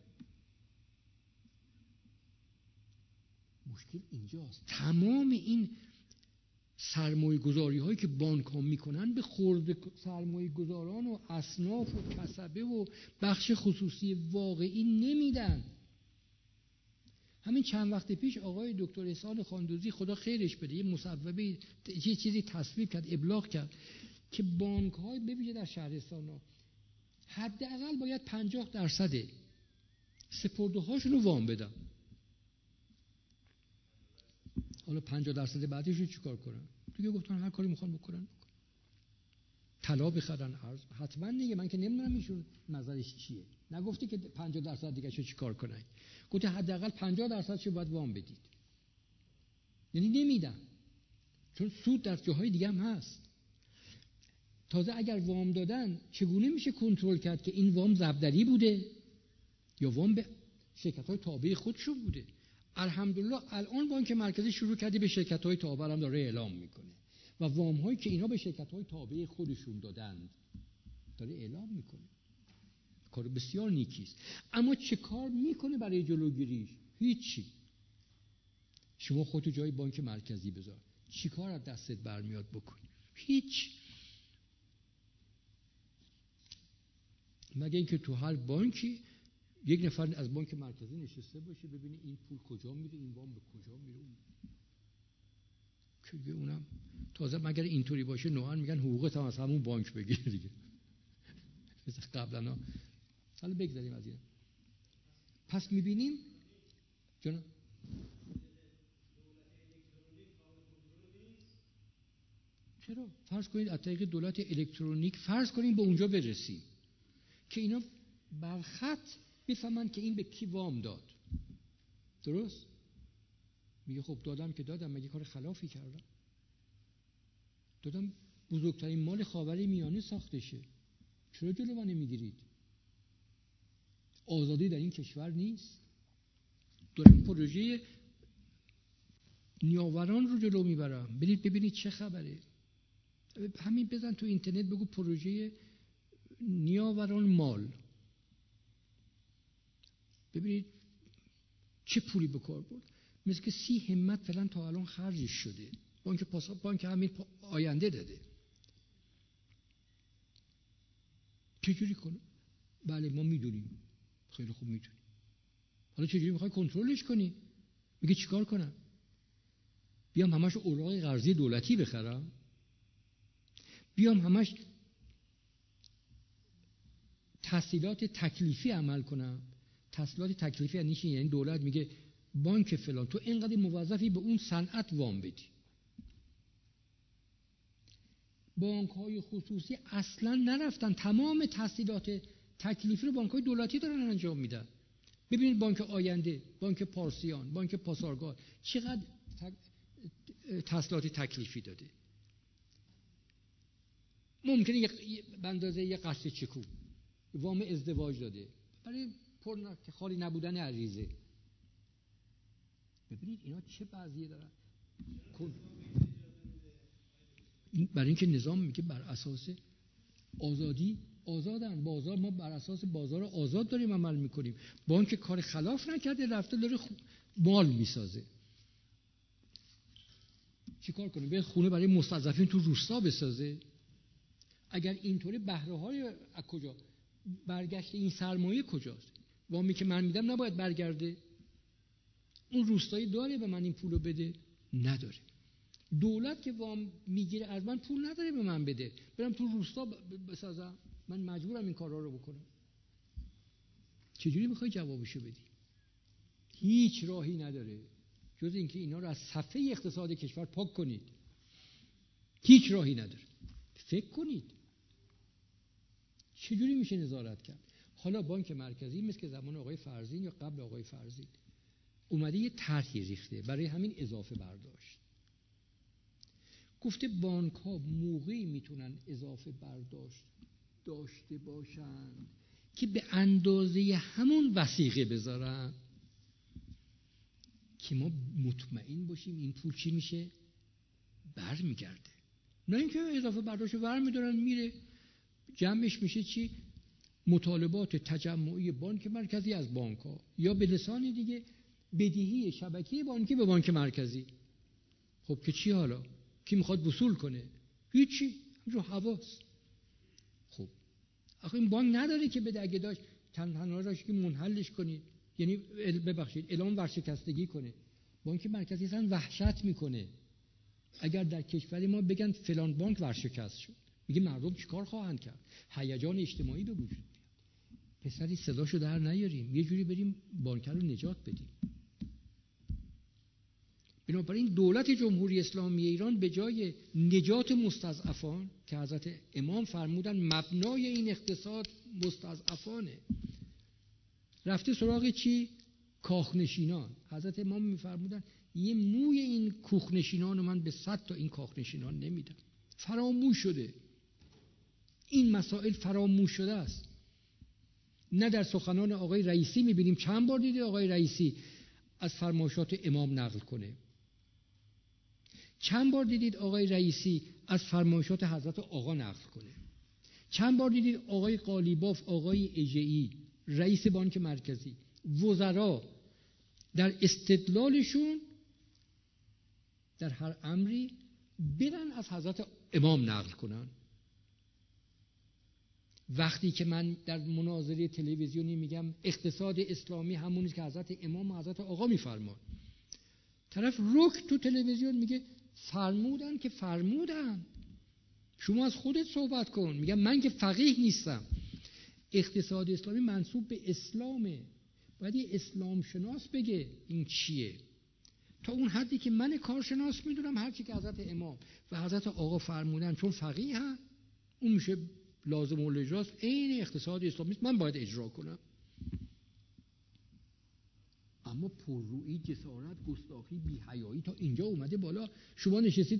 مشکل اینجاست. تمام این سرمایه گذاری هایی که بانک ها میکنن به خرد سرمایه گذاران و اصناف و کسبه و بخش خصوصی واقعی نمیدن. همین چند وقت پیش آقای دکتر احسان خاندوزی خدا خیرش بده یه مصوبه یه چیزی تصویب کرد، ابلاغ کرد که بانک های ببینید در شهرستان ها حداقل باید پنجاه درصد سپرده هاشون رو وام بدن. حالا پنجاه درصد بعدش رو چیکار کنن؟ دیگه گفتن هر کاری میخوان بکنن. طلا بخرن ارز حتما دیگه. من که نمیدونم ایشون نظرش چیه. نگفتی که پنجاه درصد دیگه چه چیکار کنن. گفت حداقل پنجاه درصد شو باید وام بدید. یعنی نمیدن. چون سود در جاهای دیگه هم هست. تازه اگر وام دادن چگونه میشه کنترل کرد که این وام ضبط‌دری بوده یا وام به شرکت‌های تابع خودشون بوده؟ الحمدلله الان بانک مرکزی شروع کرده به شرکت‌های تابع هم داره اعلام میکنه و وام هایی که اینا به شرکت‌های تابع خودشون دادن داره اعلام میکنه. کار بسیار نیکیست. اما چه کار میکنه برای جلوگیریش؟ هیچی. شما خودتو جای بانک مرکزی بذار، چی کار از دستت برمیاد بکنی؟ هیچ. مگه اینکه تو هر بانکی یک نفر از بانک مرکزی نشسته باشه ببینی این پول کجا میره، این وام به کجا میره. اون که اونم تازه مگر اینطوری باشه نوعا میگن حقوقت هم از همون بانک بگیر دیگه. مثل قبلا. حالا بگذاریم از این. پس میبینیم جناب چرا؟ فرض کنید از طریق دولت الکترونیک فرض کنید به اونجا برسیم که اینا برخط بفهمن که این به کی وام داد. درست؟ میگه خب دادم که دادم، مگه کار خلافی کردم؟ دادم بزرگترین مال خاور میانه ساخته شه، چرا جلو من نمیگیرید؟ آزادی در این کشور نیست؟ دارم پروژه نیاوران رو جلو میبرم، برید ببینید چه خبره. همین بزن تو اینترنت بگو پروژه نیاوران مال، ببینید چه پولی به کار برد. مثل که سی همت فعلا تا الان خرجش شده. بانک پاسا بانک همین آینده داده. چجوری کنه؟ بله ما میدونیم، خیلی خوب میدونیم. حالا چجوری میخوای کنترلش کنی؟ میگه چیکار کنم؟ بیام همش اوراق قرضی دولتی بخرم؟ بیام همش تسهیلات تکلیفی عمل کنم؟ تسهیلات تکلیفی یعنی چی؟ یعنی دولت میگه بانک فلان تو اینقدر موظفی به اون صنعت وام بدی. بانک های خصوصی اصلا نرفتن، تمام تسهیلات تکلیفی رو بانک های دولتی دارن انجام میدن. ببینید بانک آینده، بانک پارسیان، بانک پاسارگاد چقدر تسهیلات تکلیفی داده. ممکنه یک به اندازه یک قصد چکو وام ازدواج داده برای پر خالی نبودن عریضه. ببینید اینا چه وضعیه دارن. برای اینکه نظام میگه بر اساس آزادی آزادن، بازار ما بر اساس بازار آزاد داریم عمل میکنیم. بانک کار خلاف نکرده، رفته داره مال میسازه. چیکار کنه؟ به خونه برای مستضعفین تو روستا بسازه؟ اگر اینطوری بهره های از کجا؟ برگشت این سرمایه کجاست؟ وامی که من میدم نباید برگرده؟ اون روستایی داره به من این پولو بده؟ نداره. دولت که وام میگیره از من پول نداره به من بده، برم تو روستا بسازم؟ من مجبورم این کارا رو بکنم. چجوری میخوای جوابشو بدی؟ هیچ راهی نداره جز اینکه اینا رو از صفحه اقتصاد کشور پاک کنید. هیچ راهی نداره. فکر کنید چجوری میشه نظارت کرد؟ حالا بانک مرکزی مثل که زمان آقای فرزین یا قبل آقای فرزین اومده یه طرحی ریخته برای همین اضافه برداشت. گفته بانک ها موقعی میتونن اضافه برداشت داشته باشن که به اندازه همون وثیقه بذارن که ما مطمئن باشیم این پول چی میشه؟ بر میگرده. نه اینکه اضافه برداشت بر میدارن میره جمعش میشه چی؟ مطالبات تجمعی بانک مرکزی از بانک ها، یا به لسان دیگه بدهی شبکه بانکی به بانک مرکزی. خب که چی حالا؟ کی میخواد وصول کنه؟ هیچی، رو حواس. خب آخه این بانک نداره که بده، اگه داشت تنها راش که منحلش کنید، یعنی ببخشید اعلام ورشکستگی کنه. بانک مرکزی اصلا وحشت میکنه اگر در کشور ما بگن فلان بانک ورشکست شد. میگه مردم چیکار خواهند کرد؟ هیجان اجتماعی به وجود بیاد. پسری صداشو در نیاریم، یه جوری بریم بانک رو نجات بدیم. بنابراین دولت جمهوری اسلامی ایران به جای نجات مستضعفان که حضرت امام فرمودن مبنای این اقتصاد مستضعفانه، رفته سراغ چی؟ کاخنشینان. حضرت امام میفرمودن یه موی این کوخنشینان من به صد تا این کاخنشینان نمیدم. فراموش شده، این مسائل فراموش شده است. نه در سخنان آقای رئیسی میبینیم، چند بار دیده آقای رئیسی از فرمایشات امام نقل کنه؟ چند بار دیدید آقای رئیسی از فرمایشات حضرت آقا نقل کنه؟ چند بار دیدید آقای قالیباف، آقای اژه‌ای، رئیس بانک مرکزی، وزرا در استدلالشون در هر امری برن از حضرت امام نقل کنن؟ وقتی که من در مناظره تلویزیونی میگم اقتصاد اسلامی همونی که حضرت امام و حضرت آقا میفرمان، طرف رک تو تلویزیون میگه فرمودن که فرمودن، شما از خودت صحبت کن. میگم من که فقیه نیستم. اقتصاد اسلامی منسوب به اسلامه، باید یه اسلام شناس بگه این چیه. تا اون حدی که من کارشناس میدونم هر چی که حضرت امام و حضرت آقا فرمودن، چون فقیه هم اون میشه لازم الاجراست، عین اقتصاد اسلامی من باید اجرا کنم. اما پررویی، جسارت، گستاخی، بی‌حیایی تا اینجا اومده بالا. شما نشستید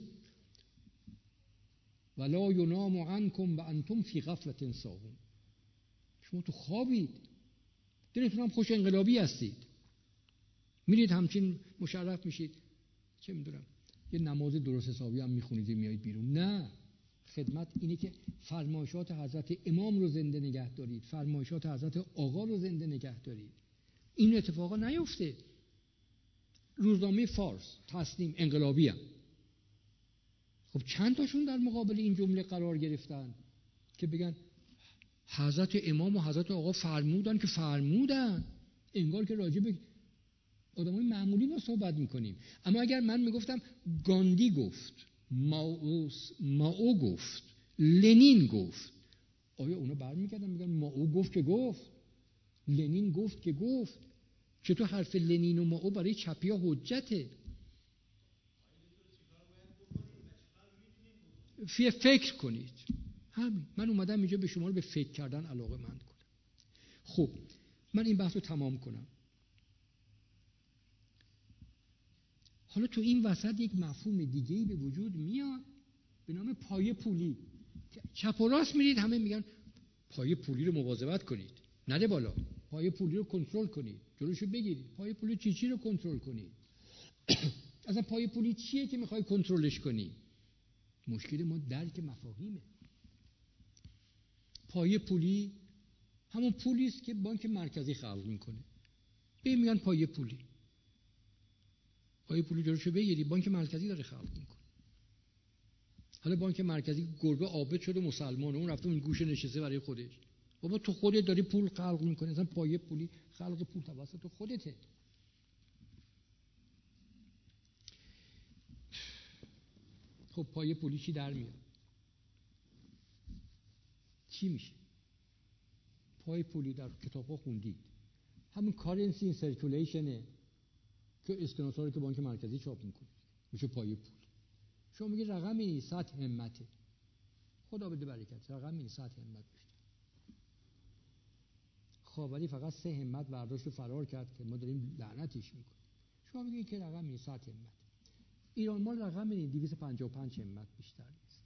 ولا ینام عنکم و انتم فی غفلة ساهون، شما تو خوابید، دلتون هم خوش انقلابی هستید، میرید همچین مشرف میشید، چه میدونم یه نماز درست حسابی هم میخونید میایید بیرون. نه، خدمت اینه که فرمایشات حضرت امام رو زنده نگه دارید، فرمایشات حضرت آقا رو زنده نگه دارید. این اتفاقا نیفته. روزنامه فارس تسنیم انقلابی هم. خب چند تاشون در مقابل این جمله قرار گرفتن که بگن حضرت امام و حضرت آقا فرمودن که فرمودن، انگار که راجع به آدمای معمولی ما صحبت میکنیم. اما اگر من میگفتم گاندی گفت، ماو ماو گفت، لنین گفت، آیا اونا برمیگردن میگن ماو گفت که گفت، لنین گفت که گفت؟ چطور حرف لنین و ماو برای چپیا حجته؟ فی فکر کنید. همین، من اومدم اینجا به شما رو به فکر کردن علاقه مند کنم. خب من این بحث رو تمام کنم. حالا تو این وسط یک مفهوم دیگه‌ای به وجود میاد به نام پایه پولی. چپ و راست میرید همه میگن پایه پولی رو مواظبت کنید، نده بالا. پایه پولی رو کنترل کنید، جلوشو بگیرید. پایه پولی چی چی رو کنترل کنید؟ اصلا پایه پولی چیه که میخوای کنترلش کنی؟ مشکل ما درک مفاهیمه. پایه پولی همون پولی است که بانک مرکزی خلق میکنه. به میگن پایه پولی. پایه پولی جلوشو بگیری، بانک مرکزی داره خلق میکنه. حالا بانک مرکزی گربه عابد شده مسلمانه، اون رفته اون گوشه نشسته برای خودش. بابا تو خودت داری پول خلق میکنی، اصلا پایه پولی خلق پول توسط خودته. خب پایه پولی چی در میاد؟ چی میشه؟ پایه پولی در کتاب‌ها خوندید، همون کارنسی این سرکولیشنه که اسکناس‌ها رو که بانک مرکزی چاپ میکنه میشه پایه پول. شما میگه رقمی نیست، سطح همته. خدا بده برکت، رقمی نیست، سطح همت بیشتر. خاوری فقط سه همت برداشت و فرار کرد که ما داریم لعنتش میکنیم. شما میگه که رقمی نیست، سطح همت. ایران مال رقمی نیست، دویست و پنجاه و پنج همت بیشتر نیست.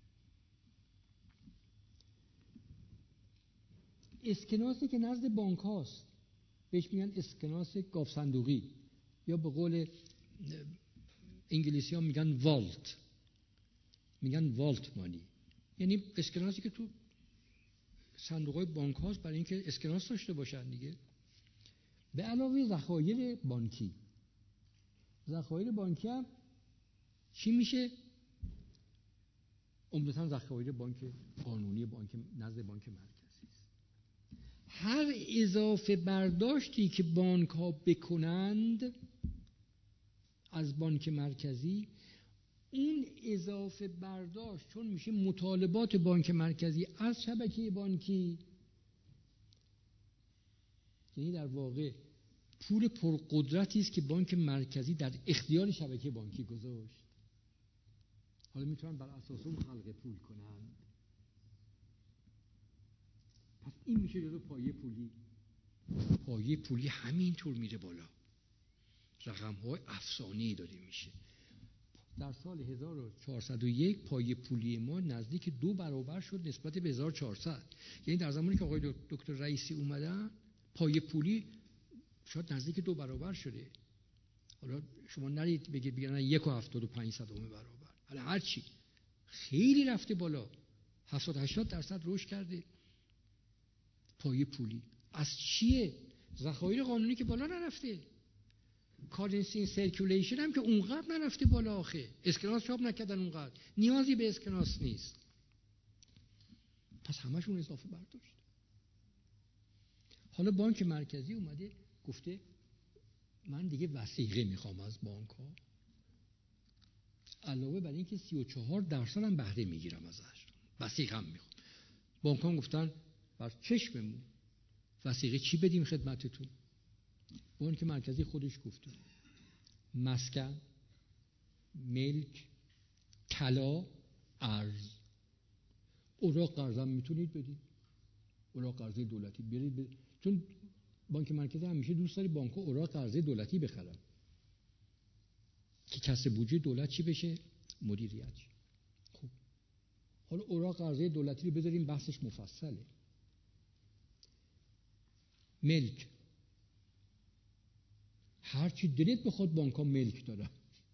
اسکناسی که نزد بانک هاست بهش میگن اسکناس گاف صندوقی، یا به قول انگلیسی ها میگن والت، میگن والت مانی، یعنی اسکناسی که تو صندوق های بانک هاست برای اینکه اسکناس داشته باشن دیگه. به علاوه ذخایر بانکی، ذخایر بانکی هم چی میشه؟ عمدتاً ذخایر بانک قانونی، بانک نزد بانک مرکزی است. هر اضافه برداشتی که بانک ها بکنند از بانک مرکزی، این اضافه برداشت چون میشه مطالبات بانک مرکزی از شبکه بانکی، یعنی در واقع پول پرقدرتی است که بانک مرکزی در اختیار شبکه بانکی گذاشت. حالا میتونن بر اساس اون خلق پول کنن. پس این میشه جزو پایه پولی. پایه پولی همینطور میره بالا، رقم‌های افسانه‌ای داده میشه. در سال هزار و چهارصد و یک پایه پولی ما نزدیک دو برابر شد نسبت به هزار و چهارصد. یعنی در زمانی که آقای دکتر رئیسی اومدن پایه پولی شاید نزدیک دو برابر شده. حالا شما نرید بگید بگن یک و هفتاد و پنج صدم برابر، حالا هر چی خیلی رفته بالا، هفتاد هشتاد درصد رشد کرده. پایه پولی از چیه؟ ذخایر قانونی که بالا نرفته. کارنسی سرکولیشن هم که اونقدر نرفته بالا، آخه اسکناس چاپ نکردن اونقدر، نیازی به اسکناس نیست. پس همشون اضافه برداشت. حالا بانک مرکزی اومده گفته من دیگه وثیقه میخوام از بانک ها، علاوه بر این که سی و چهار درصد هم بهره میگیرم ازش، وثیقه هم میخوام. بانک ها گفتن بر چشممون، وثیقه چی بدیم خدمتتون؟ بانک مرکزی خودش گفته مسکن، ملک، طلا، ارز. اوراق قرض هم میتونید بدید، اوراق قرضه دولتی برید ب... چون بانک مرکزی همیشه دوست داره بانک‌ها اوراق قرضه دولتی بخرن که کسر بودجه دولت چی بشه؟ مدیریت. خب حالا اوراق قرضه دولتی رو بذاریم بحثش مفصله. ملک، هر چی دلت بخواد بانک‌ها ملک دارن.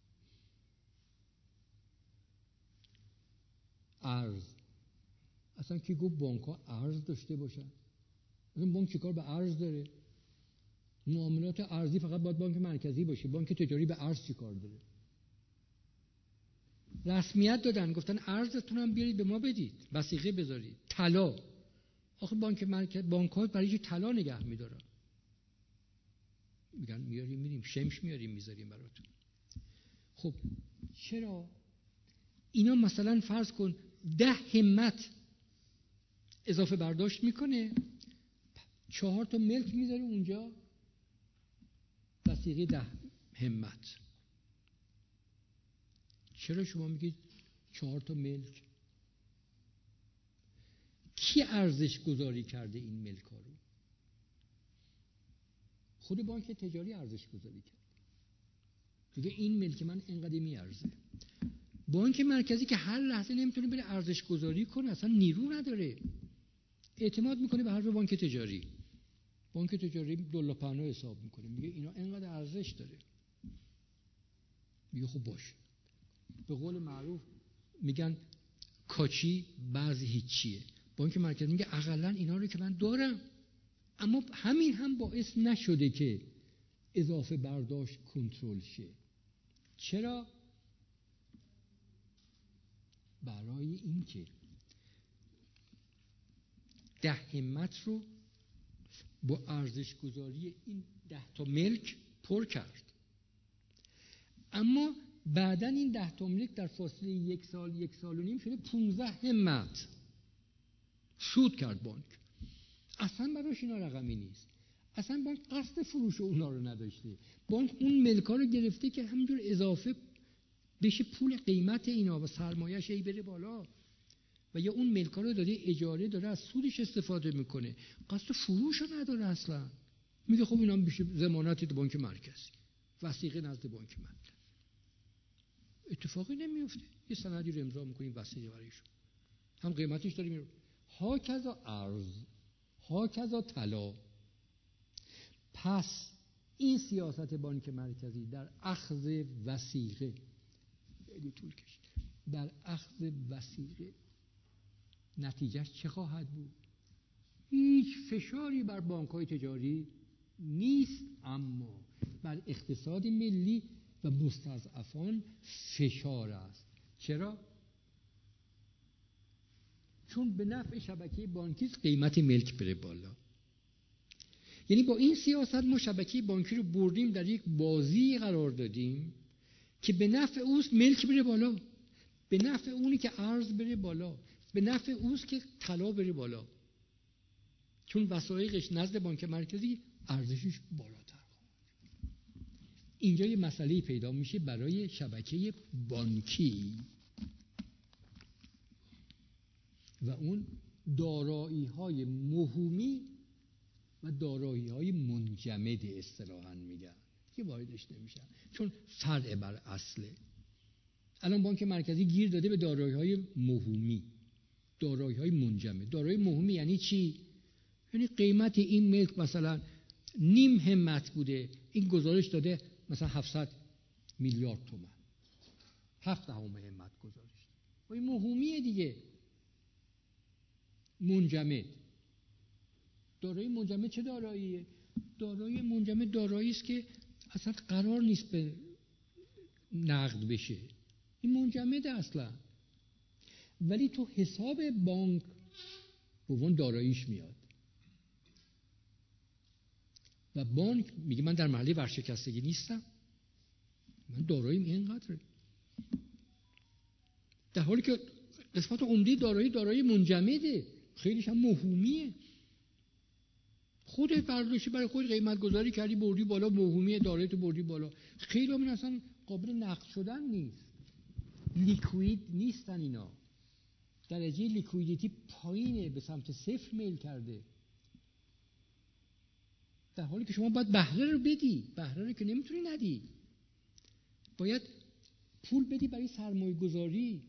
ارز، اصلا کی گفت بانک‌ها ارز داشته باشن؟ اصلا بانک چیکار به ارز داره؟ معاملات ارزی فقط باید بانک مرکزی باشه. بانک تجاری به ارز چیکار داره؟ رسمیت دادن، گفتن ارزتون هم بیارید به ما بدید، وثیقه بذارید. طلا، آخه بانک مرکز بانک‌ها برای چی طلا نگه می‌دارن؟ میگن میاریم میریم شمش میاریم میذاریم براتون. خب چرا اینا مثلا فرض کن ده همت اضافه برداشت میکنه، چهار تا ملک میذاره اونجا، وثیقه ده همت. چرا شما میگید چهار تا ملک؟ کی ارزش گذاری کرده این ملک ها رو؟ خود بانک تجاری ارزش گذاری کرد، دیگه این ملک من اینقدر میارزه. بانک مرکزی که هر لحظه نمیتونه بره ارزش گذاری کنه، اصلا نیرو نداره، اعتماد میکنه به حرف بانک تجاری. بانک تجاری دلار پهنا حساب میکنه، میگه اینا اینقدر ارزش داره، میگه خب باشه. به قول معروف میگن کاچی بعضی هیچیه. بانک مرکزی میگه اقلا اینا رو که من دارم، اما همین هم باعث نشده که اضافه برداشت کنترل شه. چرا؟ برای این که ده همت رو با ارزش گذاری این ده تا ملک پر کرد، اما بعدن این ده تا ملک در فاصله یک سال یک سال و نیم شده پونزده همت. سود کرد بانک. اصلا براش اینا رقمی نیست، اصلا بانک قصد فروش اونا رو نداشته. بانک اون ملکا رو گرفته که همینجور اضافه بشه پول قیمت اینا و سرمایه‌اش ای بره بالا، و یا اون ملکا رو داده اجاره، داره از سودش استفاده میکنه، قصد فروش رو نداره اصلا. میگه خب اینا میشه ضمانت بانک مرکزی، وثیقه نزد بانک مرکزی. اتفاقی نمیفته، یه سندی رو امضا میکنیم وثیقه برایشون، هم قیمتش داره میره. ها کذا ارز، ها کذا طلا. پس این سیاست بانک مرکزی در اخذ وثیقه، خیلی طول کشید، در اخذ وثیقه نتیجهش چه خواهد بود؟ هیچ فشاری بر بانک‌های تجاری نیست، اما بر اقتصاد ملی و مستضعفان فشار است. چرا؟ چون به نفع شبکه بانکی قیمت ملک بره بالا. یعنی با این سیاست ما شبکه بانکی رو بردیم در یک بازی قرار دادیم که به نفع اوست ملک بره بالا، به نفع اونی که ارز بره بالا، به نفع اوست که طلا بره بالا، چون وثایقش نزد بانک مرکزی ارزشش بالاتر. اینجا یه مسئله پیدا میشه برای شبکه بانکی و اون دارایی‌های موهومی و دارایی‌های منجمد اصطلاحاً میگن که واردش نمیشن چون فرع بر اصله. الان بانک مرکزی گیر داده به دارایی‌های موهومی، دارایی‌های منجمد. دارایی موهومی یعنی چی؟ یعنی قیمت این ملک مثلا نیم همت بوده، این گزارش داده مثلا هفتصد میلیارد تومان، هفت دهم همت گزارش. و این موهومیه دیگه. منجمد، دارایی منجمد چه داراییه؟ دارایی منجمد دارایی است که اصلا قرار نیست به نقد بشه، این منجمده اصلا، ولی تو حساب بانک به عنوان داراییش میاد و بانک میگه من در مرحله ورشکستگی نیستم، من داراییم اینقدره، در حالی که قسمت عمده دارایی دارایی منجمده، خیلیش هم موهومیه. خودت برداشتی برای خود قیمت گذاری کردی بردی بالا، موهومی اداره تو بردی بالا. خیلی هم اصلا قابل نقد شدن نیست، لیکوید نیستن اینا، درجه لیکویدیتی پایینه، به سمت صفر میل کرده، در حالی که شما باید بهره رو بدی. بهره رو که نمیتونی ندی، باید پول بدی برای سرمایه گذاری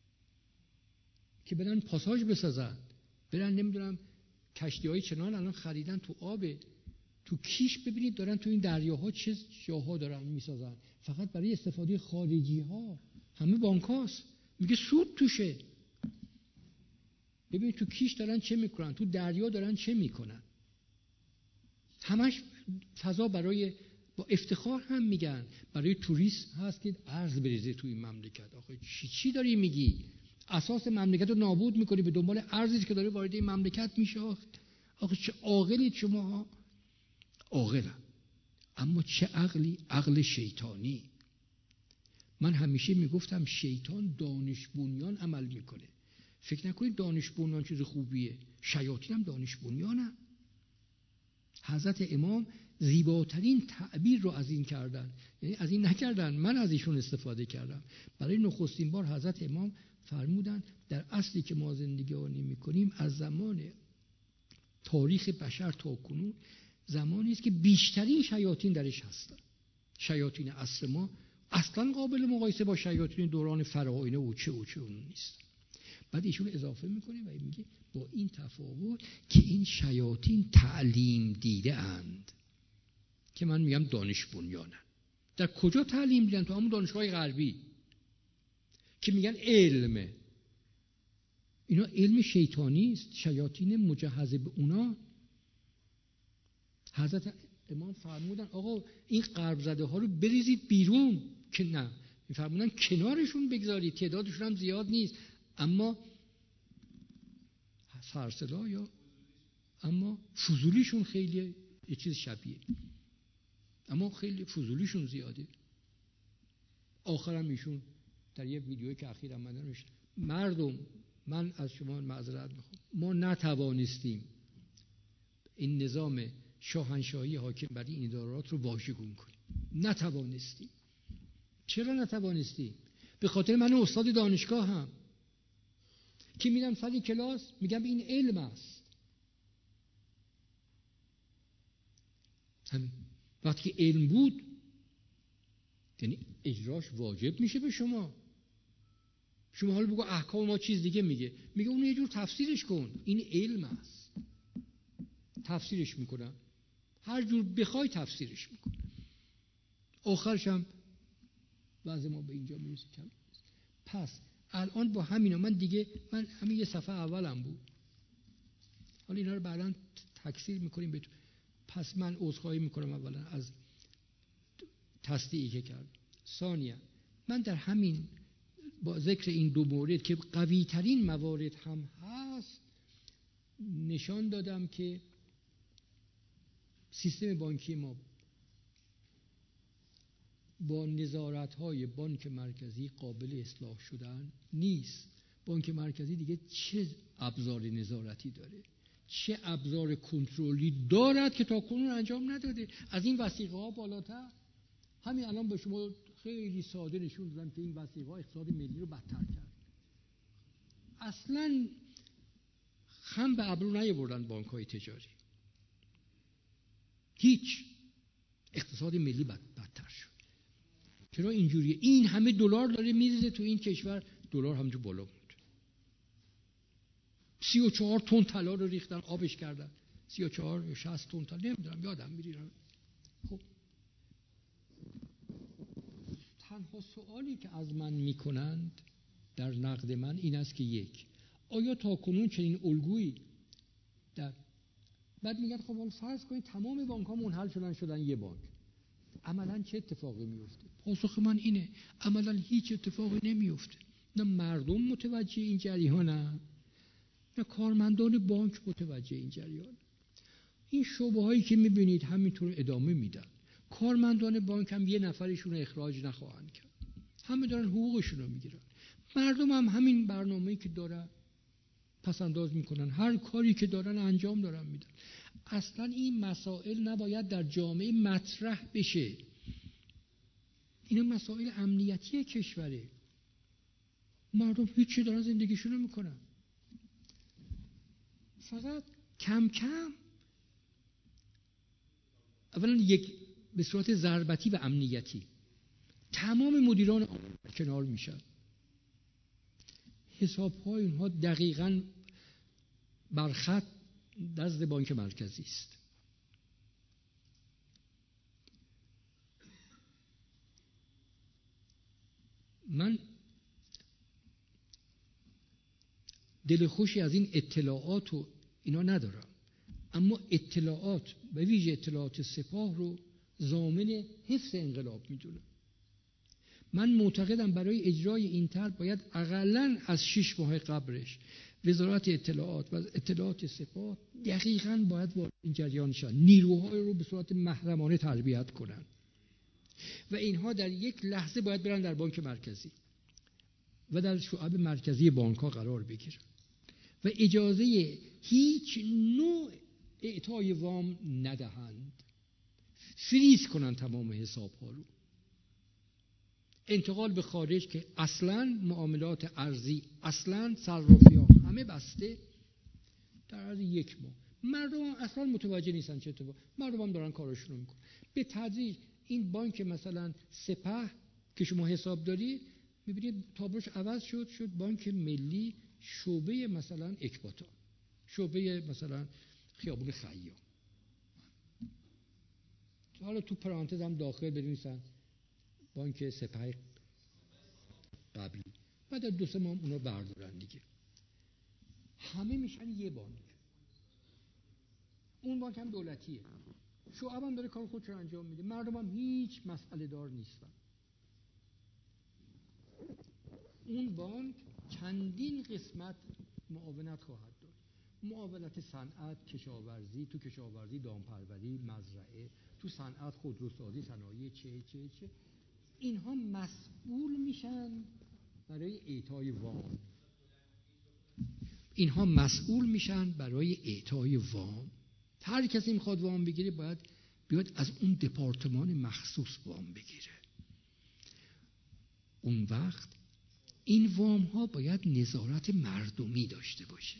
که برن پاساژ بسازن، برن نمیدونم کشتی های چنان الان خریدن تو آب، تو کیش ببینید دارن تو این دریاها چه جاها دارن میسازن فقط برای استفاده خارجی ها، همه بانکاست، میگه سود توشه. ببینید تو کیش دارن چه میکنن، تو دریا دارن چه میکنن، همش فضا برای، با افتخار هم میگن برای توریست هست که ارز بریزه تو این مملکت. آخه چی چی داری میگی؟ اساس مملکت رو نابود میکنی به دنبال ارزی که داره وارد این مملکت میشه. آخه چه عاقلید شما؟ عاقلم، اما چه عقلی؟ عقل شیطانی. من همیشه میگفتم شیطان دانش بنیان عمل میکنه. فکر نکنید دانش بنیان چیز خوبیه، شیاطین هم دانش بنیانن. حضرت امام زیباترین تعبیر رو از این کردن، یعنی از این نکردن، من از ایشون استفاده کردم. برای نخستین بار حضرت امام فرمودن در اصلی که ما زندگی آنی میکنیم از زمان تاریخ بشر تا کنون زمانی است که بیشترین شیاطین درش هستن. شیاطین عصر ما اصلا قابل مقایسه با شیاطین دوران فرعونی و چه و چه اون نیست. بعد ایشون اضافه میکنه و میگه با این تفاوت که این شیاطین تعلیم دیده اند، که من میگم دانش بنیانن. در کجا تعلیم دیدن؟ تو همون دانشگاه غربی که میگن علمه. اینا علم شیطانی است، شیاطین مجهز به اونا. حضرت امام فرمودن آقا این غرب زده ها رو بریزید بیرون، که نه، فرمودن کنارشون بگذارید، تعدادشون هم زیاد نیست اما سرصدا یا اما فضولیشون خیلی یه چیز شبیه، اما خیلی فضولیشون زیاده. آخرم ایشون در یه ویدیویی که اخیراً من نوشتم، مردم من از شما معذرت میخوام، ما نتوانستیم این نظام شاهنشاهی حاکم بر این ادارات رو واژگون کنیم. نتوانستیم. چرا نتوانستیم؟ به خاطر من استاد دانشگاه هم که میرم سر کلاس میگم این علم است. همین. وقتی که علم بود یعنی اجراش واجب میشه به شما. شما حالا بگو احکام ما چیز دیگه میگه، میگه اون یه جور تفسیرش کن، این علم است. تفسیرش میکنم، هر جور بخوای تفسیرش میکنم. آخرش هم وضع ما به اینجا میرسه. پس الان با همینا من دیگه، من همین یه صفحه اولم بود، حالا اینا رو بعداً تکثیر میکنیم بهتون. پس من عذرخواهی میکنم اولا از تصدیعی که کرد. ثانیاً من در همین با ذکر این دو مورد که قوی ترین موارد هم هست نشان دادم که سیستم بانکی ما با نظارت‌های بانک مرکزی قابل اصلاح شدن نیست. بانک مرکزی دیگه چه ابزار نظارتی داره، چه ابزار کنترلی دارد که تا کنون انجام نداده. از این وثیقه ها بالاتر، همین الان به شما خیلی ساده نشون دادم که این وثیقه ها اقتصاد ملی رو بدتر کرد. اصلاً خم به ابرو نیاوردن بانک های تجاری، هیچ. اقتصاد ملی بد بدتر شد. چرا اینجوریه؟ این همه دلار داره میریزه تو این کشور، دلار همونجا بالا بود. سی و چهار تن طلا رو ریختن آبش کردن، سی و چهار یا شصت تن طلا، نمیدونم یادم میریزن. خب تنها سوالی که از من میکنند در نقد من این است که یک، آیا تا کنون چنین الگویی در، بعد میگن خب حالا فرض کنید تمام بانک ها منحل شدن شدن یه بانک، عملاً چه اتفاقی میفته؟ پاسخ من اینه عملاً هیچ اتفاقی نمیفته. نه مردم متوجه این جریانن، نه کارمندان بانک متوجه این جریان. این شعبه هایی که میبینید همینطور ادامه میدن. کارمندان بانک هم یه نفرشون رو اخراج نخواهند کرد، همه دارن حقوقشون رو میگیرن. مردم هم همین برنامه‌ای که دارن پس انداز میکنن، هر کاری که دارن انجام دارن میدن. اصلا این مسائل نباید در جامعه مطرح بشه. اینا مسائل امنیتی کشوره. مردم هیچی دارن زندگیشونو میکنن. فقط کم کم اولا یک به صورت ضربتی و امنیتی تمام مدیران کنار میشن. حساب‌های اینها دقیقاً برخط نزد بانک مرکزی است. من دل خوشی از این اطلاعات و اینا ندارم، اما اطلاعات و ویژه اطلاعات سپاه رو ضامن حفظ انقلاب میدونم. من معتقدم برای اجرای این طرح باید اقلاً از شش ماه قبلش وزارت اطلاعات و اطلاعات سپاه دقیقاً باید وارد این جریان شن، نیروهای رو به صورت محرمانه تربیت کنن و اینها در یک لحظه باید برن در بانک مرکزی و در شعب مرکزی بانک ها قرار بگیرن و اجازه هیچ نوع اعطای وام ندهند، فریز کنن تمام حساب ها رو. انتقال به خارج که اصلا معاملات ارزی، اصلا صرافی ها همه بسته در عرض یک ماه. مردم هم اصلا متوجه نیستن چه اتفاقی، مردم هم دارن کارشون رو میکنن. به تدریج این بانک مثلا سپه که شما حساب دارید میبینید تابلوش عوض شد، شد بانک ملی شعبه مثلا اکباتان، شعبه مثلا خیابون خیام. حالا تو پرانتز هم داخل بنویسن بانک سپه قبلی، بعد از دو سه ماه اونا بردارن دیگه، همه میشن یه بانک. اون بانک هم دولتیه، شعب هم داره کار خودش رو انجام میده، مردم هم هیچ مسئله دار نیستن. اون بانک چندین قسمت معاونت خواهد داد: معاونت صنعت، کشاورزی، تو کشاورزی دامپروری، مزرعه، تو صنعت خودروسازی، صنایع چه چه چه. اینها مسئول میشن برای اعطای وام. اینها مسئول میشن برای اعطای وام. هر کسی میخواد وام بگیره باید بیاد از اون دپارتمان مخصوص وام بگیره. اون وقت این وام ها باید نظارت مردمی داشته باشه.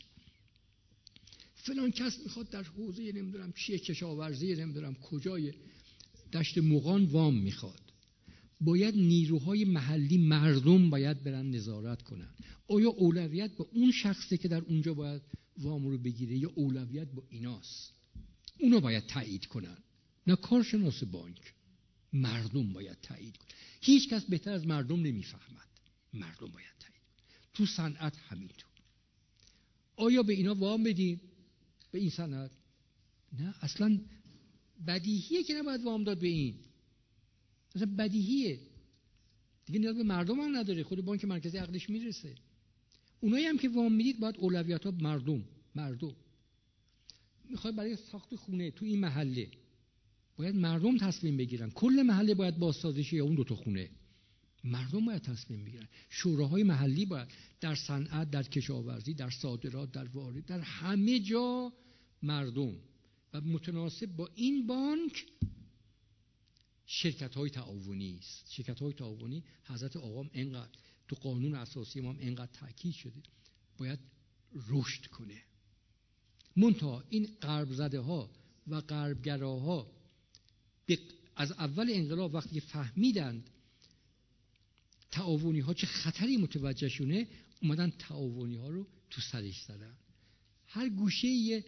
فلان کس میخواد در حوزه نمیدونم چیه کشاورزی نمیدونم کجای دشت مغان وام میخواد، باید نیروهای محلی مردم باید برن نظارت کنن. آیا اولویت با اون شخصی که در اونجا باید وام رو بگیره یا اولویت با ایناست؟ اونا باید تایید کنن، نه کارشناس بانک. مردم باید تایید کنن. هیچ کس بهتر از مردم نمیفهمد، مردم باید تایید کنن. تو صنعت همینطور. آیا به اینا وام بدیم؟ به این صنعت؟ نه، اصلا بدیهیه که نباید وام داد به این، اصلا بدیهیه دیگه، نیاز به مردم هم نداره، خود بانک مرکزی عقلش میرسه. اونایی هم که وام میدید باید اولویت ها مردم. مردم میخواد برای ساخت خونه تو این محله، باید مردم تصمیم بگیرن. کل محله باید بازسازی یا اون دو تا خونه؟ مردم باید تصمیم بگیرن. شوراهای محلی باید در صنعت، در کشاورزی، در صادرات، در وارد، در همه جا مردم. و متناسب با این بانک شرکت‌های تعاونی است. شرکت‌های تعاونی حضرت آقام اینقدر تو قانون اساسی ما هم اینقدر تاکید شده باید رشد کنه. منتها این غرب زده ها و غربگراها از اول انقلاب وقتی فهمیدند تعاونی ها چه خطری متوجه شونه، اومدن تعاونی ها رو تو سرش زدن. هر گوشه یه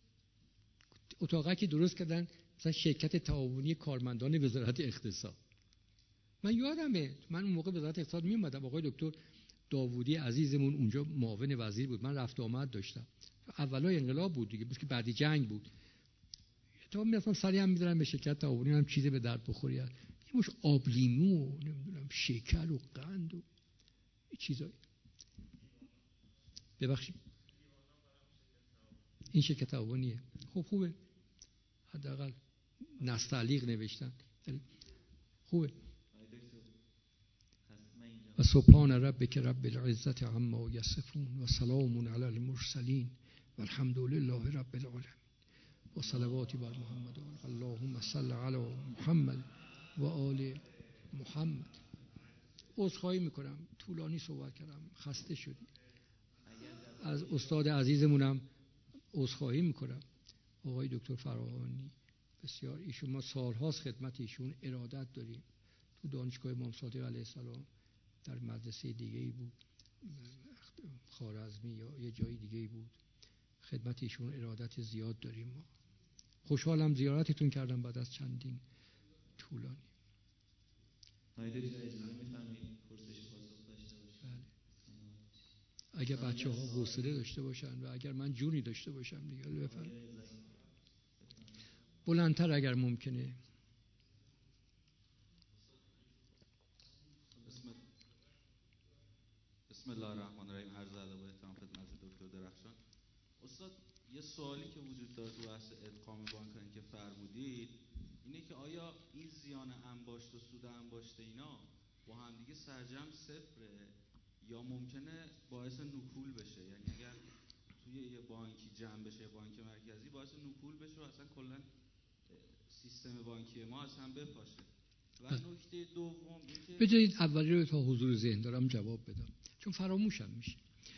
اتاقی که درست کردن، مثلا شرکت تعاونی کارمندان وزارت اقتصاد. من یادمه من اون موقع وزارت اقتصاد می اومدم، آقای دکتر داوودی عزیزمون اونجا معاون وزیر بود، من رفت آمد داشتم. اولای انقلاب بود دیگه، بود که بعدی جنگ بود. تا میرفتم سری هم می‌دارم به شرکت تعاونی هم چیزی به درد بخوری، یه مش آب لیمو و نمیدونم شکر و قند و چیزایی. ببخشید این شرکت تعاونیه. خب خوبه، حداقل نستعلیق نوشتن، خوبه. و سبحان ربک رب العزت عما یصفون و سلام علی المرسلین و الحمد لله رب العالمین. و صلواتی بر محمد و آله. اللهم صل علی محمد و آل محمد. عذرخواهی میکنم طولانی صحبت کردم، خسته شدی. از استاد عزیزمونم عذرخواهی میکنم، آقای دکتر فراهانی. بسیار ایشون ما سالهاست خدمت ایشون ارادت داریم. تو دانشگاه امام صادق علیه السلام در مدرسه دیگه ای بود، خوارزمی یا یه جای دیگه ای بود، خدمت ایشون ارادت زیاد داریم. ما خوشحالم زیارتتون کردم بعد از چندین طولانی. اگر بچه ها حوصله داشته باشن و اگر من جونی داشته باشم دیگه بفرمایید. بلندتر اگر ممکنه. بسم الله الرحمن الرحیم. عرض ادب و احترام خدمت دکتر درخشان. استاد یه سوالی که وجود داره تو بحث ادغام بانکایی که فرمودید اینه که آیا این زیان انباشت و سود انباشت اینا با هم دیگه سرجم صفره یا ممکنه باعث نکول بشه؟ یعنی اگر توی یه بانکی جمع بشه، بانک مرکزی، باعث نکول بشه و اصلا کلا سیستم بانکی ما اصلا بپاشه. و نکته دوم اینکه بذارید اولی رو تا حضور ذهن دارم جواب بدم چون فراموشم میشه.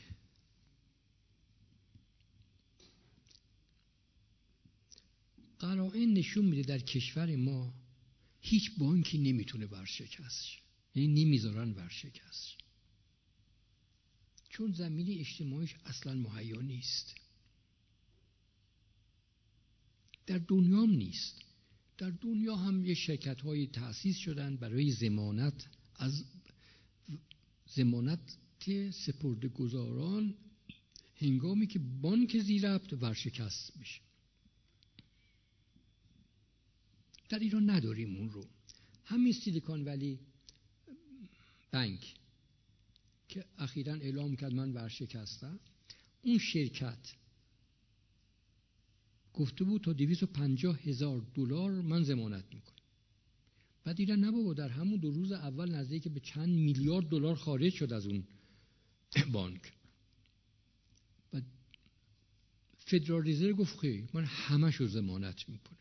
قرائن نشون میده در کشور ما هیچ بانکی نمیتونه ورشکست شه، یعنی نمیذارن ورشکست شه چون زمینه اجتماعیش اصلا مهیا نیست. در دنیا هم نیست. در دنیا هم یه شرکت هایی تأسیس شدن برای ضمانت از ضمانت سپرده‌گذاران هنگامی که بانک ذی‌ربط ورشکست میشه. در ایران نداریم اون رو. همین سیلیکون ولی بانک که اخیراً اعلام کرد من ورشکستم، اون شرکت گفته بود تا دویست و پنجاه هزار دلار من ضمانت میکنم. بعد دیدن نه بابا، در همون دو روز اول نزدیک به چند میلیارد دلار خارج شد از اون بانک. بعد فدرال رزرو گفت خیلی من همش رو ضمانت میکنم.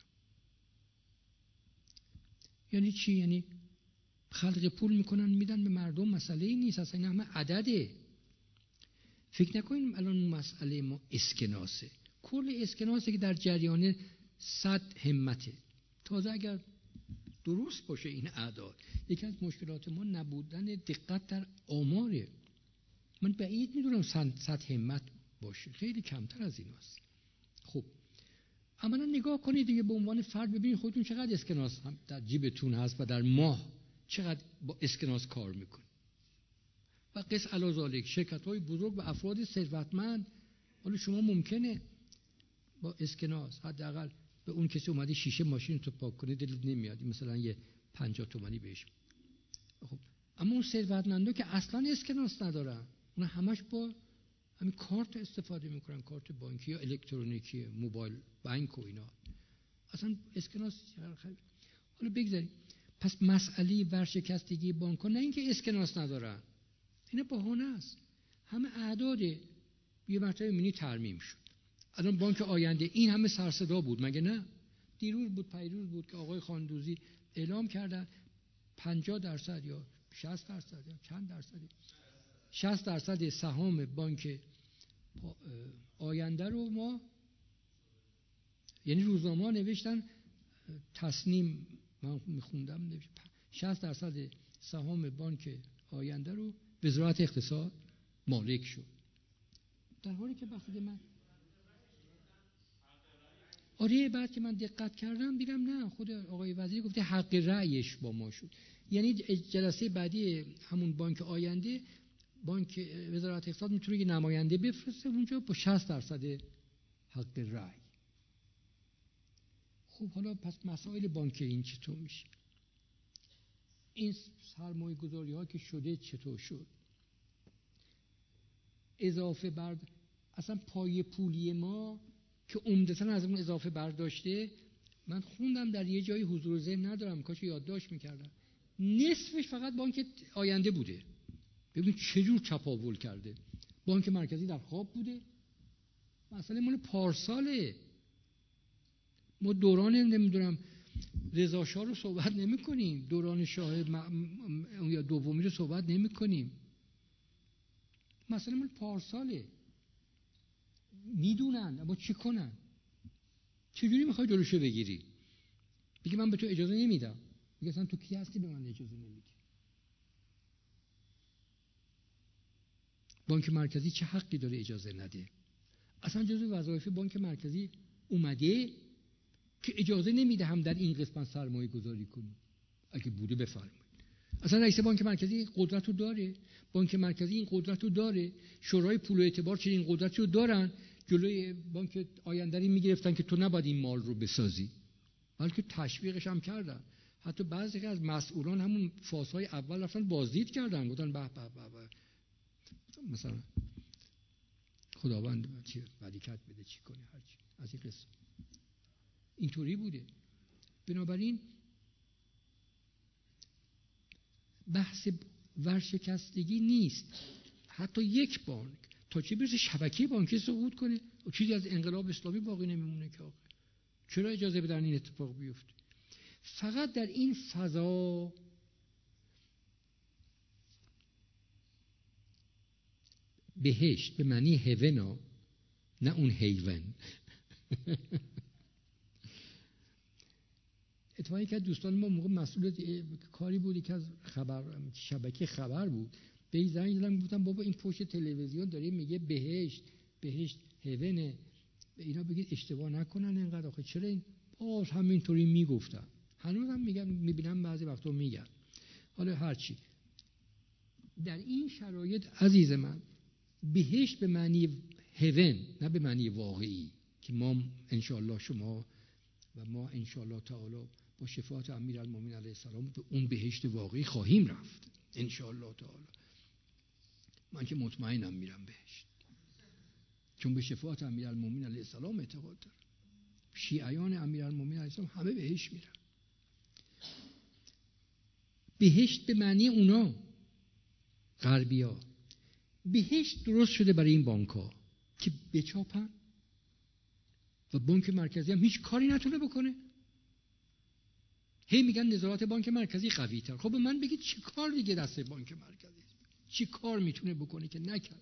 یعنی چی؟ یعنی خلق پول میکنن میدن به مردم، مسئله ای نیست اصلا، این همه عدده. فکر نکنیم الان مسئله ما اسکناسه. کل اسکناسه که در جریان صد همته. تازه اگر درست باشه این اعداد، یکی از مشکلات ما نبودن دقت در آماره. من بعید میدونم صد همت باشه، خیلی کمتر از این هست. خب عملا نگاه کنید دیگه به عنوان فرد، ببینید خودتون چقدر اسکناس هم در جیبتون هست و در ماه چقدر با اسکناس کار میکنید. و قص علی ذالک شرکت های بزرگ و افراد ثروتمند، حالا شما ممکنه با اسکناس حداقل به اون کسی اومده شیشه ماشین تو پاک کنه دلت نمیاد، مثلا یه پنجاه تومانی بهش. خب اما اون ثروتمندا که اصلا اسکناس ندارن، اون همش با همین کارت استفاده میکنن، کارت بانکی یا الکترونیکی، موبایل بانک و اینا، اصلا اسکناس. حالا بگذاریم پس مسئله ورشکستگی بانک‌ها نه اینکه اسکناس ندارن، این بهانه است. همه اعداد یه مرتبه مینی ترمیم شد. الان بانک آینده این همه سرصدا بود مگه نه؟ دیروز بود پیروز بود که آقای خاندوزی اعلام کردن پنجاه درصد یا شصت درصد یا چند درصدی شصت درصد سهام بانک آینده رو ما، یعنی روزنامه‌ها نوشتن، تصنیم من میخوندم نوشت شصت درصد سهام بانک آینده رو وزارت اقتصاد مالک شد، در حالی که وقتی من آره بعد که من دقت کردم دیدم نه، خود آقای وزیر گفته حق رأیش با ما شد. یعنی جلسه بعدی همون بانک آینده، بانک وزارت اقتصاد میتونه یه نماینده بفرسته اونجا با شصت درصد حق رأی. خب حالا پس مسائل بانکی این چطور میشه؟ این سرمایه گذاری ها که شده چطور شد؟ اضافه بر اصلا پای پولی ما که عمدتاً از اون اضافه برداشته، من خوندم در یه جایی حضور ذهن ندارم کاش یادداشت میکردم، نصفش فقط بانک آینده بوده. ببین چجور چپاول کرده. بانک مرکزی در خواب بوده. مثلا مال پارساله. ما دوران نمیدونم رضا شاه رو صحبت نمی کنیم، دوران شاه یا دومی رو صحبت نمی کنیم. مثلا من پارساله میدونن اما چی کنن؟ چجوری میخوای جلوشو بگیری؟ بگی من به تو اجازه نمیدم. میگه اصلا تو کی هستی به من اجازه نمیدی؟ بانک مرکزی چه حقی داره اجازه نده؟ اصلا جزو وظایف بانک مرکزی اومده که اجازه نمیده هم در این قسمت سرمایه گذاری کنی. اگه بوده بفرمایید. اصلا رئیس بانک مرکزی قدرت رو داره. بانک مرکزی این قدرت رو داره. شورای پول و اعتبار چه این قدرت رو دارن. جلوی بانک آیندری میگرفتن که تو نباید این مال رو بسازی، بلکه تشویقش هم کردن. حتی بعضی از مسئولان همون فازهای اول رفتن بازدید کردن، گفتن به به به مثلا خداوند چی برکت بده چی کنه هرچی از این قصه. اینطوری بوده. بنابراین بحث ورشکستگی نیست. حتی یک بانک تا چه برسه شبکه بانکی سقوط کنه و چیزی از انقلاب اسلامی باقی نمیمونه که آقا چرا اجازه بدن این اتفاق بیفته؟ فقط در این فضا بهشت به معنی هونا، نه اون حیوان. اتفاقی که دوستان ما موقع مسئول کاری بودی که از خبر شبکه خبر بود، به این زنگ زدم گفتم بابا این پشت تلویزیون داره میگه بهشت بهشت هونه، به اینا بگید اشتباه نکنن اینقدر. آخه چرا این باز همینطوری میگفتن؟ هنوز هم میگن، میبینم بعضی وقتا میگن. حالا هرچی در این شرایط عزیز من، بهشت به معنی هون نه به معنی واقعی که ما انشاءالله شما و ما انشاءالله تعالی با شفاعت امیرالمومنین علیه السلام به اون بهشت واقعی خواهیم رفت انشاءالله تعالی. من که مطمئنم میرم بهشت، چون به شفاعت امیرالمومنین علیه السلام اعتقاد دارم. شیعیان امیرالمومنین علیه السلام همه بهشت میرن. بهشت به معنی اونا غربیا. بهشت درست شده برای این بانک ها که بچاپن و بانک مرکزی هم هیچ کاری نتونه بکنه. هی میگن نظارت بانک مرکزی قوی تر. خب به من بگید چی کار دیگه دست بانک مرکزی چی کار میتونه بکنه که نکرد؟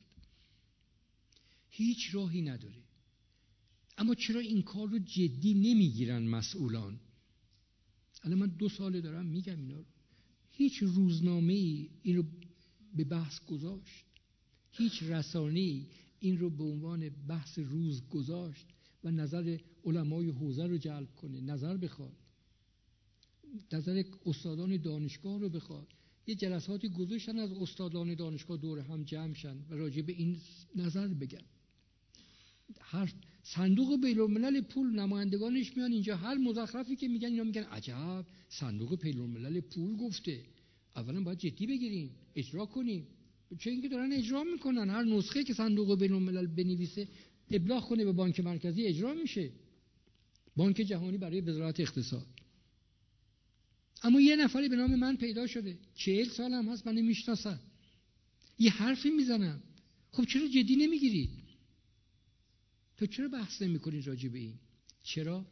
هیچ راهی نداره. اما چرا این کار رو جدی نمیگیرن مسئولان؟ الان من دو ساله دارم میگم اینا رو. هیچ روزنامه‌ای این رو به بحث گذاشت، هیچ رسانه‌ای این رو به عنوان بحث روز گذاشت و نظر علمای حوزه رو جلب کنه، نظر بخواد، نظر استادان دانشگاه رو بخواد. یه جلساتی گذاشتن از استادان دانشگاه دور هم جمع شن و راجع به این نظر بگن. هر صندوق بین‌الملل پول نمایندگانش میان اینجا، هر مزخرفی که میگن اینا میگن عجب صندوق بین‌الملل پول گفته، اولا باید جدی بگیریم اجرا کنیم. چه اینکه دارن اجرا میکنن، هر نسخه که صندوق بین‌الملل بنویسه ابلاغ کنه به بانک مرکزی اجرا میشه. بانک جهانی برای وزارت اقتصاد. اما یه نفری به نام من پیدا شده، چهل سال هم هست من نمیشناسم، یه حرفی میزنم. خب چرا جدی نمیگیرید؟ تو چرا بحث نمیکنید راجع به این؟ چرا؟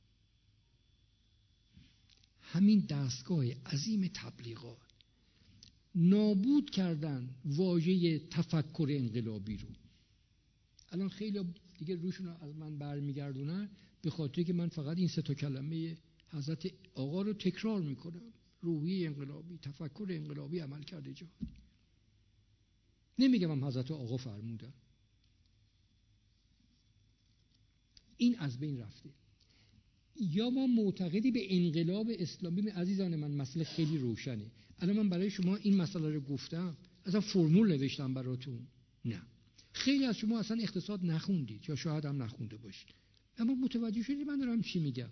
همین دستگاه عظیم تبلیغات نابود کردن واژه تفکر انقلابی رو. الان خیلی دیگه روشون رو از من برمیگردونن به خاطر که من فقط این سه تا کلمه حضرت آقا رو تکرار میکنم: روحیه انقلابی، تفکر انقلابی، عمل کرده جهانی. نمیگم هم حضرت آقا فرمودن. این از بین رفته. یا ما معتقدی به انقلاب اسلامی؟ عزیزان من مسئله خیلی روشنه. الان من برای شما این مسئله رو گفتم، اصلا فرمول نوشتم براتون؟ نه. خیلی از شما اصلا اقتصاد نخوندید یا شاید هم نخونده باشید، اما متوجه شدید من دارم چی میگم.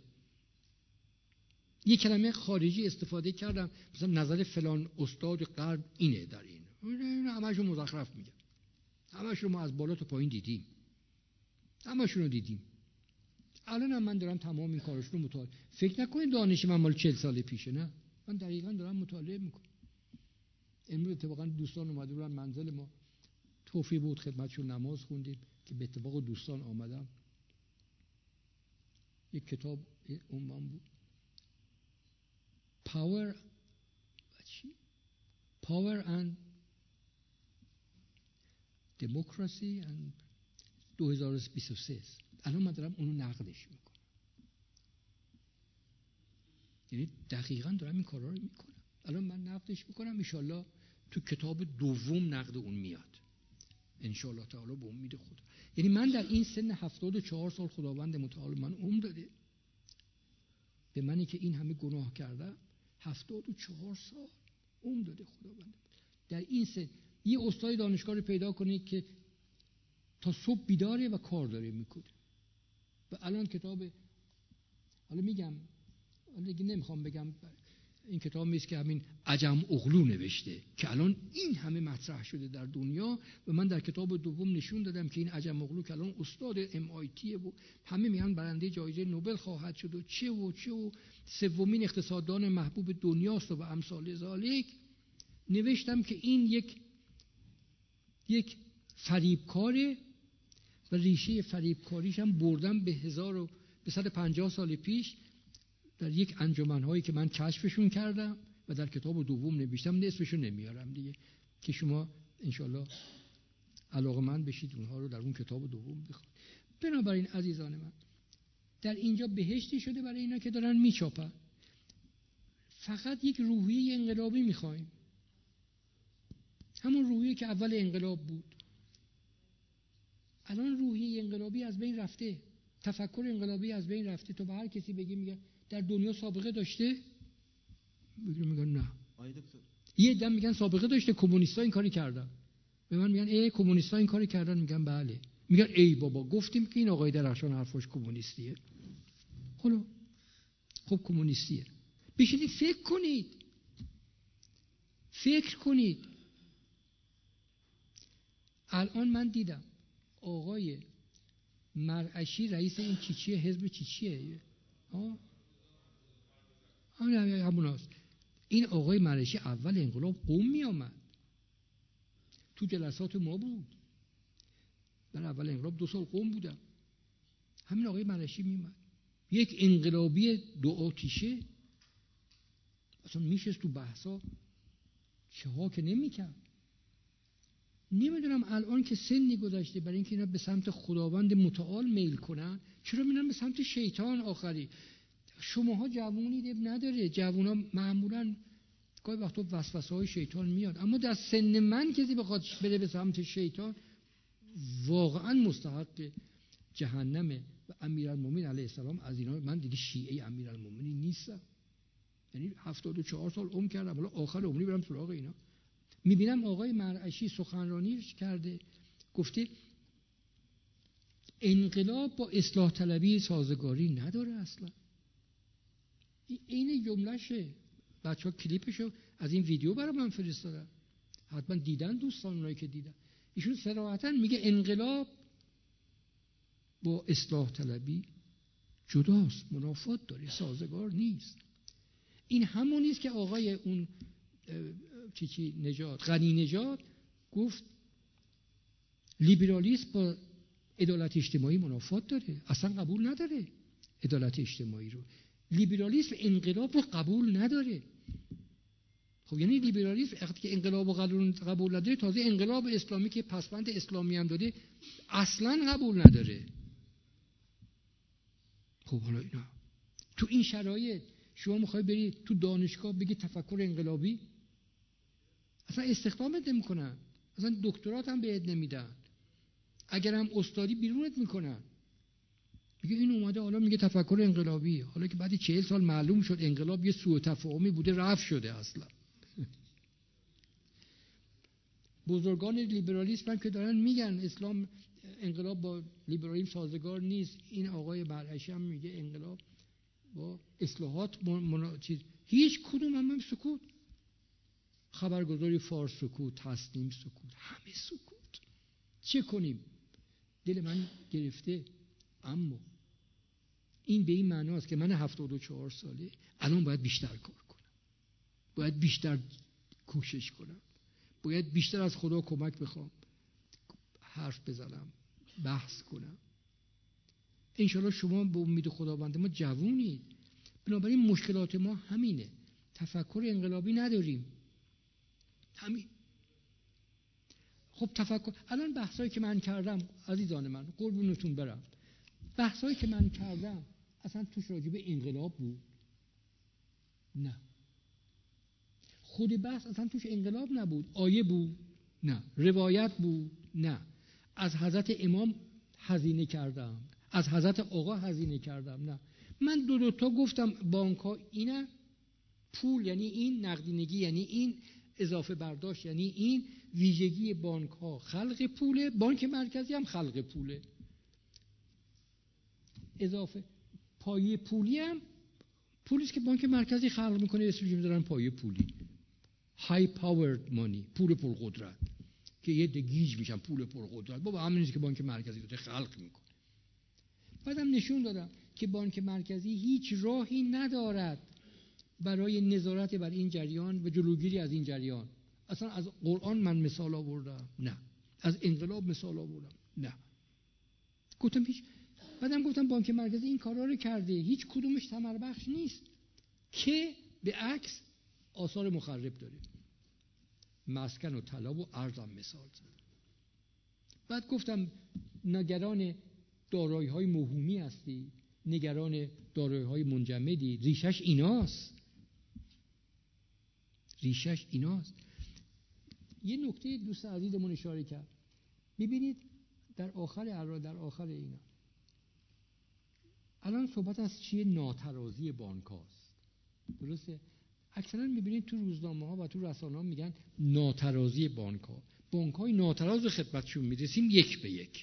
یه کلمه خارجی استفاده کردم، مثلا نظر فلان استاد غرب اینه در این، اینا همشون مزخرف میگن، همشون ما از بالا تا پایین دیدیم، همشون رو دیدیم. الان هم من دارم تمام این کاراشون رو مطالعه. فکر نکنید دانش من مال چهل سال پیشه، نه، من دقیقاً دارم مطالعه میکنم. امروز اتفاقاً دوستان اومده بودن منزل ما، توفیق بود خدمتشون نماز خوندیم که به اتفاق دوستان آمدم. یک کتاب این عنوان بود. Power Power and Democracy and دو هزار و بیست و سه. الان من دارم اونو نقدش میکنم. یعنی دقیقاً دارم این کارا رو میکنم. الان من نقدش میکنم، ان شاءالله تو کتاب دوم نقد اون میاد. ان شاءالله تعالی به امید خدا. یعنی من در این سن هفتاد و چهار سال خداوند متعال من عمر داده به منی که این همه گناه کردم. هفتاد و چهار سال عمر داده خداوند. در این سن یه استاد دانشگاه رو پیدا کنید که تا صبح بیداره و کار داره میکنه و الان کتاب، حالا میگم، حالا دیگه نمیخوام بگم، این کتاب میست که همین عجم اغلو نوشته که الان این همه مطرح شده در دنیا و من در کتاب دوم نشون دادم که این عجم اغلو که الان استاد ام آی تی و همه میگن برنده جایزه نوبل خواهد شد و چه و چه و سومین اقتصاددان محبوب دنیاست و امثال ذالک، نوشتم که این یک یک فریبکاره و ریشه فریبکاریش هم بردم به هزار و به صد و پنجاه سال پیش در یک انجمن‌هایی که من کشفشون کردم و در کتاب دوم نوشتم. نصفشو نمیارم دیگه که شما انشالله علاقه‌مند بشید اونها رو در اون کتاب دوم بخونید. بنابراین عزیزان من، در اینجا بهشتی شده برای اینا که دارن میچاپن. فقط یک روحیه انقلابی میخوایم، همون روحیه که اول انقلاب بود. الان روحیه انقلابی از بین رفته، تفکر انقلابی از بین رفته. تو به هر کسی بگی میگه در دنیا سابقه داشته، میگن نه. یه عده میگن سابقه داشته، کمونیست‌ها این کاری کردن. به من میگن ای کمونیست‌ها این کاری کردن، میگن بله. میگن ای بابا گفتیم که این آقای درخشان حرفش کمونیستیه. حالا خب کمونیستیه. بشینید فکر کنید. فکر کنید. الان من دیدم آقای مرعشی رئیس این چیچیه، حزب چیچیه، ها همون هست. این آقای مرعشی اول انقلاب قم می آمد، تو جلسات ما بود. من اول انقلاب دو سال قم بودم، همین آقای مرعشی می اومد. یک انقلابی دو آتیشه اصلا میشست تو بحثا، چه ها که نمی کرد. نمیدونم الان که سنی گذشته برای اینکه اینا به سمت خداوند متعال میل کنن، چرا میرن به سمت شیطان آخری؟ شماها جوونید، نداره. جوونا معمولا گاهی وقتا وسوسه های شیطان میاد، اما در سن من کسی بخواد بره به سمت شیطان واقعا مستحق جهنمه. و امیرالمومنین علیه السلام از اینا، من دیگه شیعه امیرالمومنین نیستم، یعنی هفتاد و چهار سال عمر کردم، حالا آخر عمری برم سراغ اینا. میبینم آقای مرعشی سخنرانی کرده، گفته انقلاب با اصلاح طلبی سازگاری نداره اصلا. این جملهشه. بچه ها کلیپشو از این ویدیو برای من فرستادن، حتما دیدن دوستان اونایی که دیدن. ایشون صراحتا میگه انقلاب با اصلاح طلبی جداست، منافات داره، سازگار نیست. این همون نیست که آقای اون چی چی نژاد، غنی نژاد گفت لیبرالیسم با عدالت اجتماعی منافات داره، اصلا قبول نداره عدالت اجتماعی رو. لیبرالیسم انقلاب رو قبول نداره. خب یعنی لیبرالیسم وقتی که انقلاب رو قبول نداره، تازه انقلاب اسلامی که پسوند اسلامی هم داده اصلا قبول نداره. خب حالا اینا تو این شرایط شما میخوای بری تو دانشگاه بگی تفکر انقلابی، اصلا استخدامت نمیکنن، اصلا دکترات هم بهت نمیدن، اگر هم استادی بیرونت میکنن. میگه این اومده حالا میگه تفکر انقلابی، حالا که بعد چهل سال معلوم شد انقلاب یه سوء تفاهمی بوده، رفع شده اصلا. بزرگان لیبرالیسم هم که دارن میگن اسلام انقلاب با لیبرالیسم سازگار نیست، این آقای مرعشی هم میگه انقلاب با اصلاحات منا... چیز. هیچ کدوم هم, هم سکوت. خبرگزاری فارس سکوت، تسنیم سکوت، همه سکوت. چه کنیم؟ دل من گرفته. اما این به این معناست که من هفتاد و چهار ساله الان باید بیشتر کار کنم، باید بیشتر کوشش کنم، باید بیشتر از خدا کمک بخوام، حرف بزنم، بحث کنم. انشالله شما به امید خداوند ما جوونید. بنابراین مشکلات ما همینه، تفکر انقلابی نداریم، همین. خب تفکر الان بحثایی که من کردم عزیزان من قربونتون برم، بحثایی که من کردم اصلا توش راجع به انقلاب بود؟ نه. خود بحث اصلا توش انقلاب نبود. آیه بود؟ نه. روایت بود؟ نه. از حضرت امام هزینه کردم، از حضرت آقا هزینه کردم؟ نه. من دو دو تا گفتم بانک ها اینه، پول یعنی این، نقدینگی یعنی این، اضافه برداشت یعنی این، ویژگی بانک ها خلق پوله، بانک مرکزی هم خلق پوله، اضافه پایه پولی هم پولیست که بانک مرکزی خلق میکنه، اسمش میذارن پایه پولی، های پاورد مانی، پول پرقدرت، که یه دگیج میشن پول پرقدرت. بابا همین نیست که بانک مرکزی داره خلق میکنه. بعدم نشون دادم که بانک مرکزی هیچ راهی ندارد برای نظارت بر این جریان و جلوگیری از این جریان. اصلا از قرآن من مثال آوردم؟ نه. از انقلاب مثال آوردم؟ نه. گفتم هیچ. بعدم گفتم بانک مرکزی این کارا رو کرده، هیچ کدومش ثمر بخش نیست، که به عکس آثار مخرب داره. مسکن و طلا و ارزم مثال زدم. بعد گفتم نگران دارایی‌های موهومی هستی، نگران دارایی‌های منجمدی، ریشش ایناست، ریشش ایناست. یه نکته دوست عزیزمون اشاره کرد، ببینید در آخر ارا در آخر اینا الان صحبت از چیه؟ ناترازی بانک هاست، درسته؟ اکثرا میبینید تو روزنامه ها و تو رسانه ها میگن ناترازی بانک ها، بانک های ناتراز خدمتشون میرسیم یک به یک.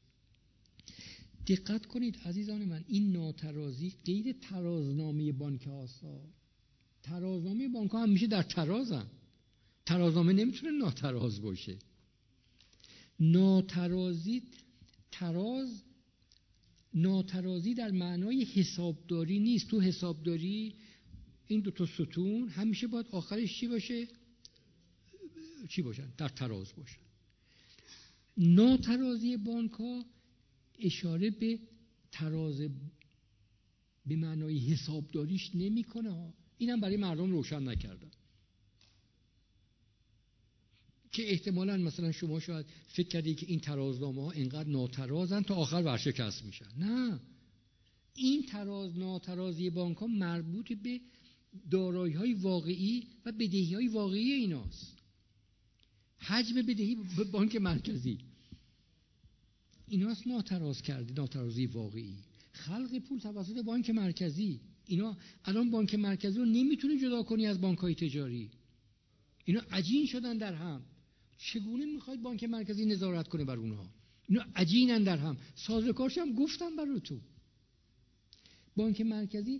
دقت کنید عزیزان من، این ناترازی غیر ترازنامه بانک هاست. ترازنامه بانک ها همیشه در ترازن، ترازنامه نمیتونه ناتراز باشه. ناترازی تراز ناترازی در معنای حسابداری نیست. تو حسابداری این دو تا ستون همیشه باید آخرش چی باشه؟ چی باشن؟ در تراز باشن. ناترازی بانک ها اشاره به تراز به معنای حسابداریش نمی کنه ها. اینم برای مردم روشن نکردم که احتمالاً مثلا شما شاید فکر کردید که این ترازنامه ها اینقدر ناترازن تا آخر ورشکست میشن. نه، این تراز ناترازی بانک ها مربوط به دارایی های واقعی و بدهی های واقعی ایناست. حجم بدهی به بانک مرکزی ایناست ناتراز کرده، ناترازی واقعی. خلق پول توسط بانک مرکزی، اینا الان بانک مرکزی رو نمیتونه جدا کنی از بانک های تجاری، اینا عجین شدن در هم. چگونه میخواید بانک مرکزی نظارت کنه بر اونها؟ اینا عجینن در هم. سازوکارش هم گفتم براتون. بانک مرکزی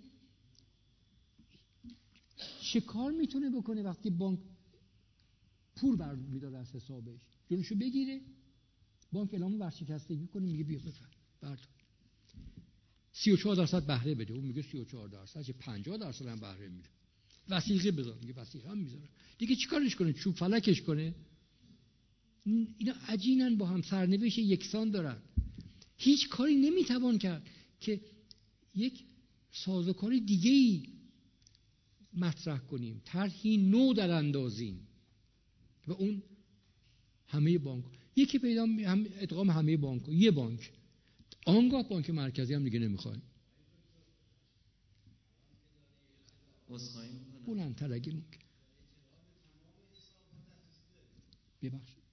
چه کار میتونه بکنه وقتی بانک پول بر میداره از حسابش؟ جلوشو بگیره، بانک اعلام ورشکستگی کنه، میگه بیا بفر بردار، سی و چهار درصد بهره بده، اون میگه سی و چهار درصد چه پنجاه درصد هم بهره میده، وثیقه بذار، میگه وثیقه هم میذاره دیگه. چیکارش کنه؟ چوب فلکش کنه؟ اینا عجینن با هم، سرنوشت یکسان دارن. هیچ کاری نمیتوان کرد که یک سازوکار دیگه‌ای مطرح کنیم، طرحی نو در اندازیم و اون همه بانک یکی پیدا هم ادغام همه بانک، یه بانک آنگاه بانک مرکزی هم دیگه نمیخوایم. بلندتر اگه ممکن. ببخشید.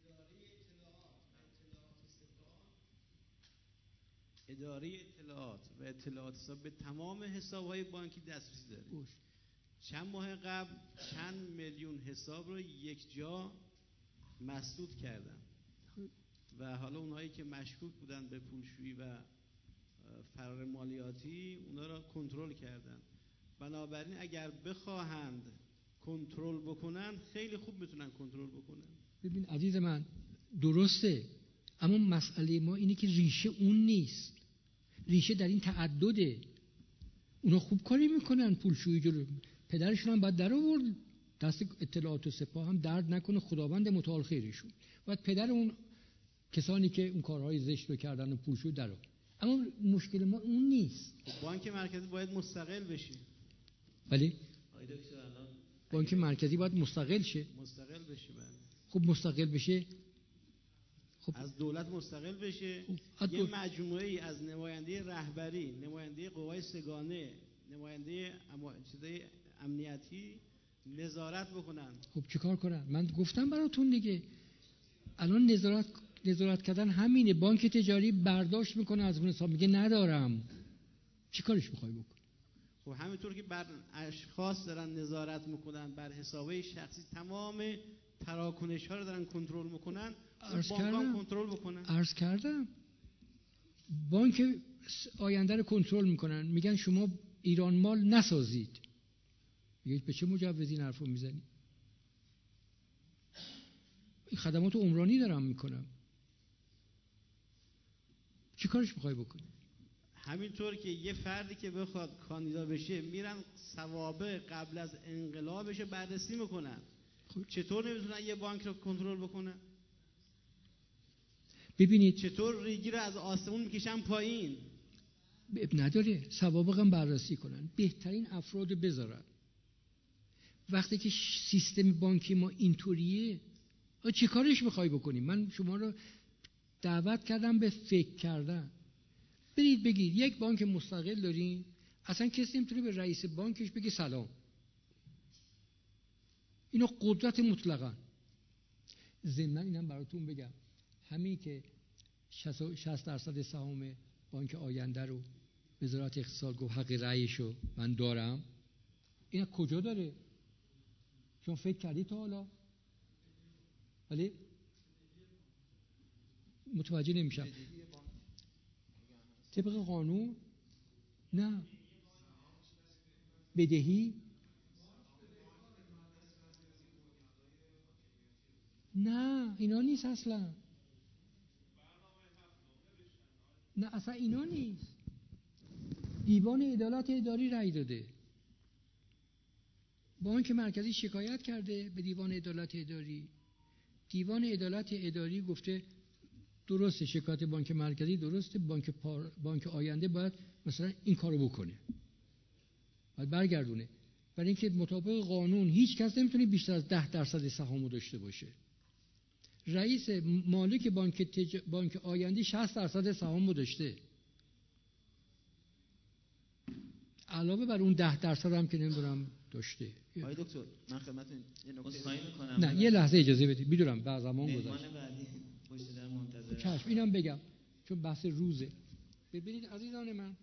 اداره اطلاعات و اطلاعات حساب به تمام حساب‌های بانکی دسترسی داره. گوش. چند ماه قبل چند میلیون حساب رو یک جا مسدود کردن و حالا اونهایی که مشکوک بودن به پولشویی و فرار مالیاتی اونا رو کنترل کردن. بنابراین اگر بخواهند کنترل بکنن خیلی خوب میتونن کنترل بکنن. ببین عزیز من، درسته، اما مسئله ما اینه که ریشه اون نیست، ریشه در این تعدده. اونا خوب کاری میکنن، پولشویی جلو پدرشون هم باید در آورد، دست اطلاعات و سپاه هم درد نکنه، خداوند متعال خیرشون. باید پدر اون کسانی که اون کارهای زشت رو کردن و پولشویی در آورد. اما مشکل ما اون نیست. بانک مرکزی باید مستقل بشه. ولی بانک مرکزی باید مستقل شه. مستقل بشه بله. خب مستقل بشه، خب از دولت مستقل بشه. خب یه مجموعه ای از نماینده رهبری، نماینده قوای سگانه، نماینده چیزای امنیتی نظارت بکنن. خب چیکار کنن؟ من گفتم براتون دیگه، الان نظارت نظارت کردن همینه. بانک تجاری برداشت میکنه از اون حساب، میگه ندارم، چیکارش میخوای بکن؟ خب همینطور که بر اشخاص دارن نظارت میکنن، بر حسابه شخصی تمام تراکنش ها رو دارن کنترل میکنن، عرض بانک هم کردم کنترل بکنن. عرض کردم بانک آینده رو کنترل میکنن، میگن شما ایران مال نسازید. میگه به چه مجوزی این حرفو میزنی؟ این خدمات عمرانی دارم میکنم، چی کارش میخوای بکنی؟ همینطور که یه فردی که بخواد کاندیدا بشه میرن سوابق قبل از انقلابش رو بررسی میکنن. خب. چطور نمیتونن یه بانک رو کنترل بکنن؟ ببینید چطور ریگی رو از آسمون میکشن پایین؟ اب نداره، سوابق هم بررسی کنن، بهترین افراد بذارن. وقتی که سیستم بانکی ما اینطوریه، چی کارش میخوای بکنی؟ من شما رو دعوت کردم به فکر کردن. برید بگید یک بانک مستقل دارین، اصلا کسی نمیتونه به رئیس بانکش بگه سلام. اینا قدرت مطلقاً. ضمن اینم براتون بگم، همین که شصت درصد سهام بانک آینده رو وزارت اقتصاد گفت حق رأیشو من دارم، اینا کجا داره؟ شما فکر کردی تا حالا؟ ولی متوجه نمیشم. طبق قانون نه بدهی نه اینا نیست اصلا. نه اصلا اینا نیست. دیوان عدالت اداری رأی داده. بانک مرکزی شکایت کرده به دیوان عدالت اداری. دیوان عدالت اداری گفته درسته، شکایت بانک مرکزی درسته، بانک پار... بانک آینده باید مثلا این کارو بکنه، باید برگردونه. برای اینکه مطابق قانون هیچ کس نمیتونه بیشتر از ده درصد سهامو داشته باشه. رئیس مالک بانک تج... بانک آینده شصت درصد سهامو داشته، علاوه بر اون ده درصد هم که نمیدونم داشته. آقای دکتر من خدمتتون یه نکته اصلاحی میکنم. نه یه لحظه اجازه بدید، میدونم بعد زمان گذشت. مهمان بعدی پشت در منتظر. چشم اینم بگم چون بحث روزه. ببینید عزیزان من،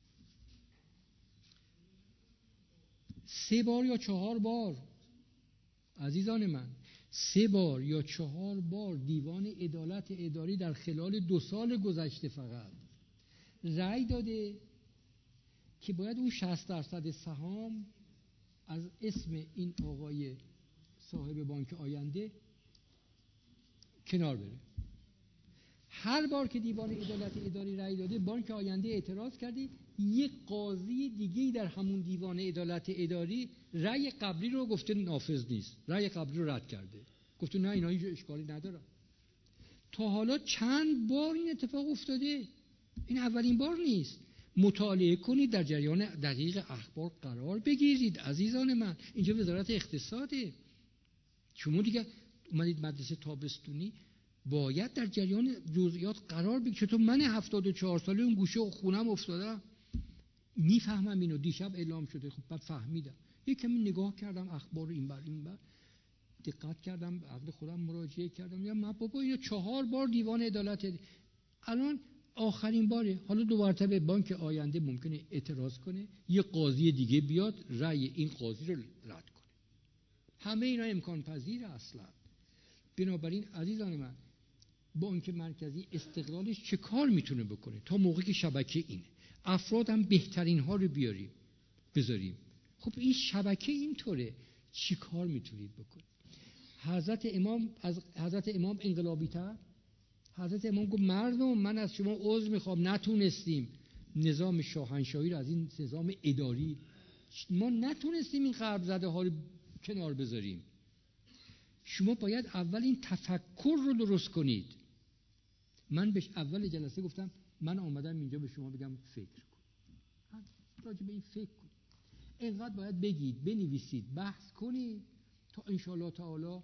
سه بار یا چهار بار عزیزان من سه بار یا چهار بار دیوان عدالت اداری در خلال دو سال گذشته فقط رأی داده که باید اون شصت درصد سهام از اسم این آقای صاحب بانک آینده کنار بره. هر بار که دیوان عدالت اداری رأی داده بانک آینده اعتراض کرده، یک قاضی دیگه در همون دیوان عدالت اداری رأی قبلی رو گفته نافذ نیست، رأی قبلی رو رد کرده، گفته نه اینا هیچ اشکالی نداره. تا حالا چند بار این اتفاق افتاده، این اولین بار نیست. مطالعه کنید، در جریان دقیق اخبار قرار بگیرید عزیزان من. اینجا وزارت اقتصاده، شما دیگه اومدید مدرسه تابستونی، باید در جریان جزئیات قرار بگیرید. چطور من هفتاد و چهار ساله اون گوشه و خونم افتادم میفهمم اینو، دیشب اعلام شده خب بعد فهمیدم، یک کمی نگاه کردم اخبار این بر این بر، دقت کردم، به عقل خودم مراجعه کردم، میگم من بابا اینو چهار بار دیوان عدالت الان آخرین باره. حالا دو مرتبه بانک آینده ممکنه اعتراض کنه، یه قاضی دیگه بیاد رأی این قاضی رو رد کنه. همه اینا امکان پذیر اصلا. بنابراین عزیزان من، بانک مرکزی استقلالش چه کار میتونه بکنه تا موقعی که شبکه اینه، افراد هم بهترین ها رو بیاریم بذاریم. خب این شبکه اینطوره، چی کار میتونید بکنید؟ حضرت امام از حضرت امام انقلابی تر، حضرت امام گفت مردم من از شما عذر میخوام نتونستیم نظام شاهنشاهی رو از این نظام اداری، ما نتونستیم این غرب زده ها رو کنار بذاریم. شما باید اول این تفکر رو درست کنید. من بهش اول جلسه گفتم من آمدم اینجا به شما بگم فکر کن، راجع به این فکر کن. اینقدر باید بگید، بنویسید، بحث کنید تا انشاءالله تعالی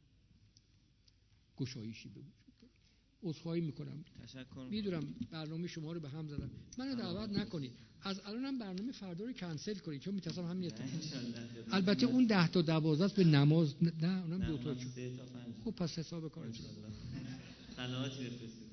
گشایشی به وجود بیاد. عذرخواهی میکنم، تشکر میدونم برنامه شما رو به هم زدم، منو دعوت نکنید. از الانم برنامه فردا رو کنسل کنید چون میترسم همین اتفاق. البته اون ده تا دوازده است به نماز، نه اونم دو تا. خب پس حساب کارتون. صلواتی بفرستید.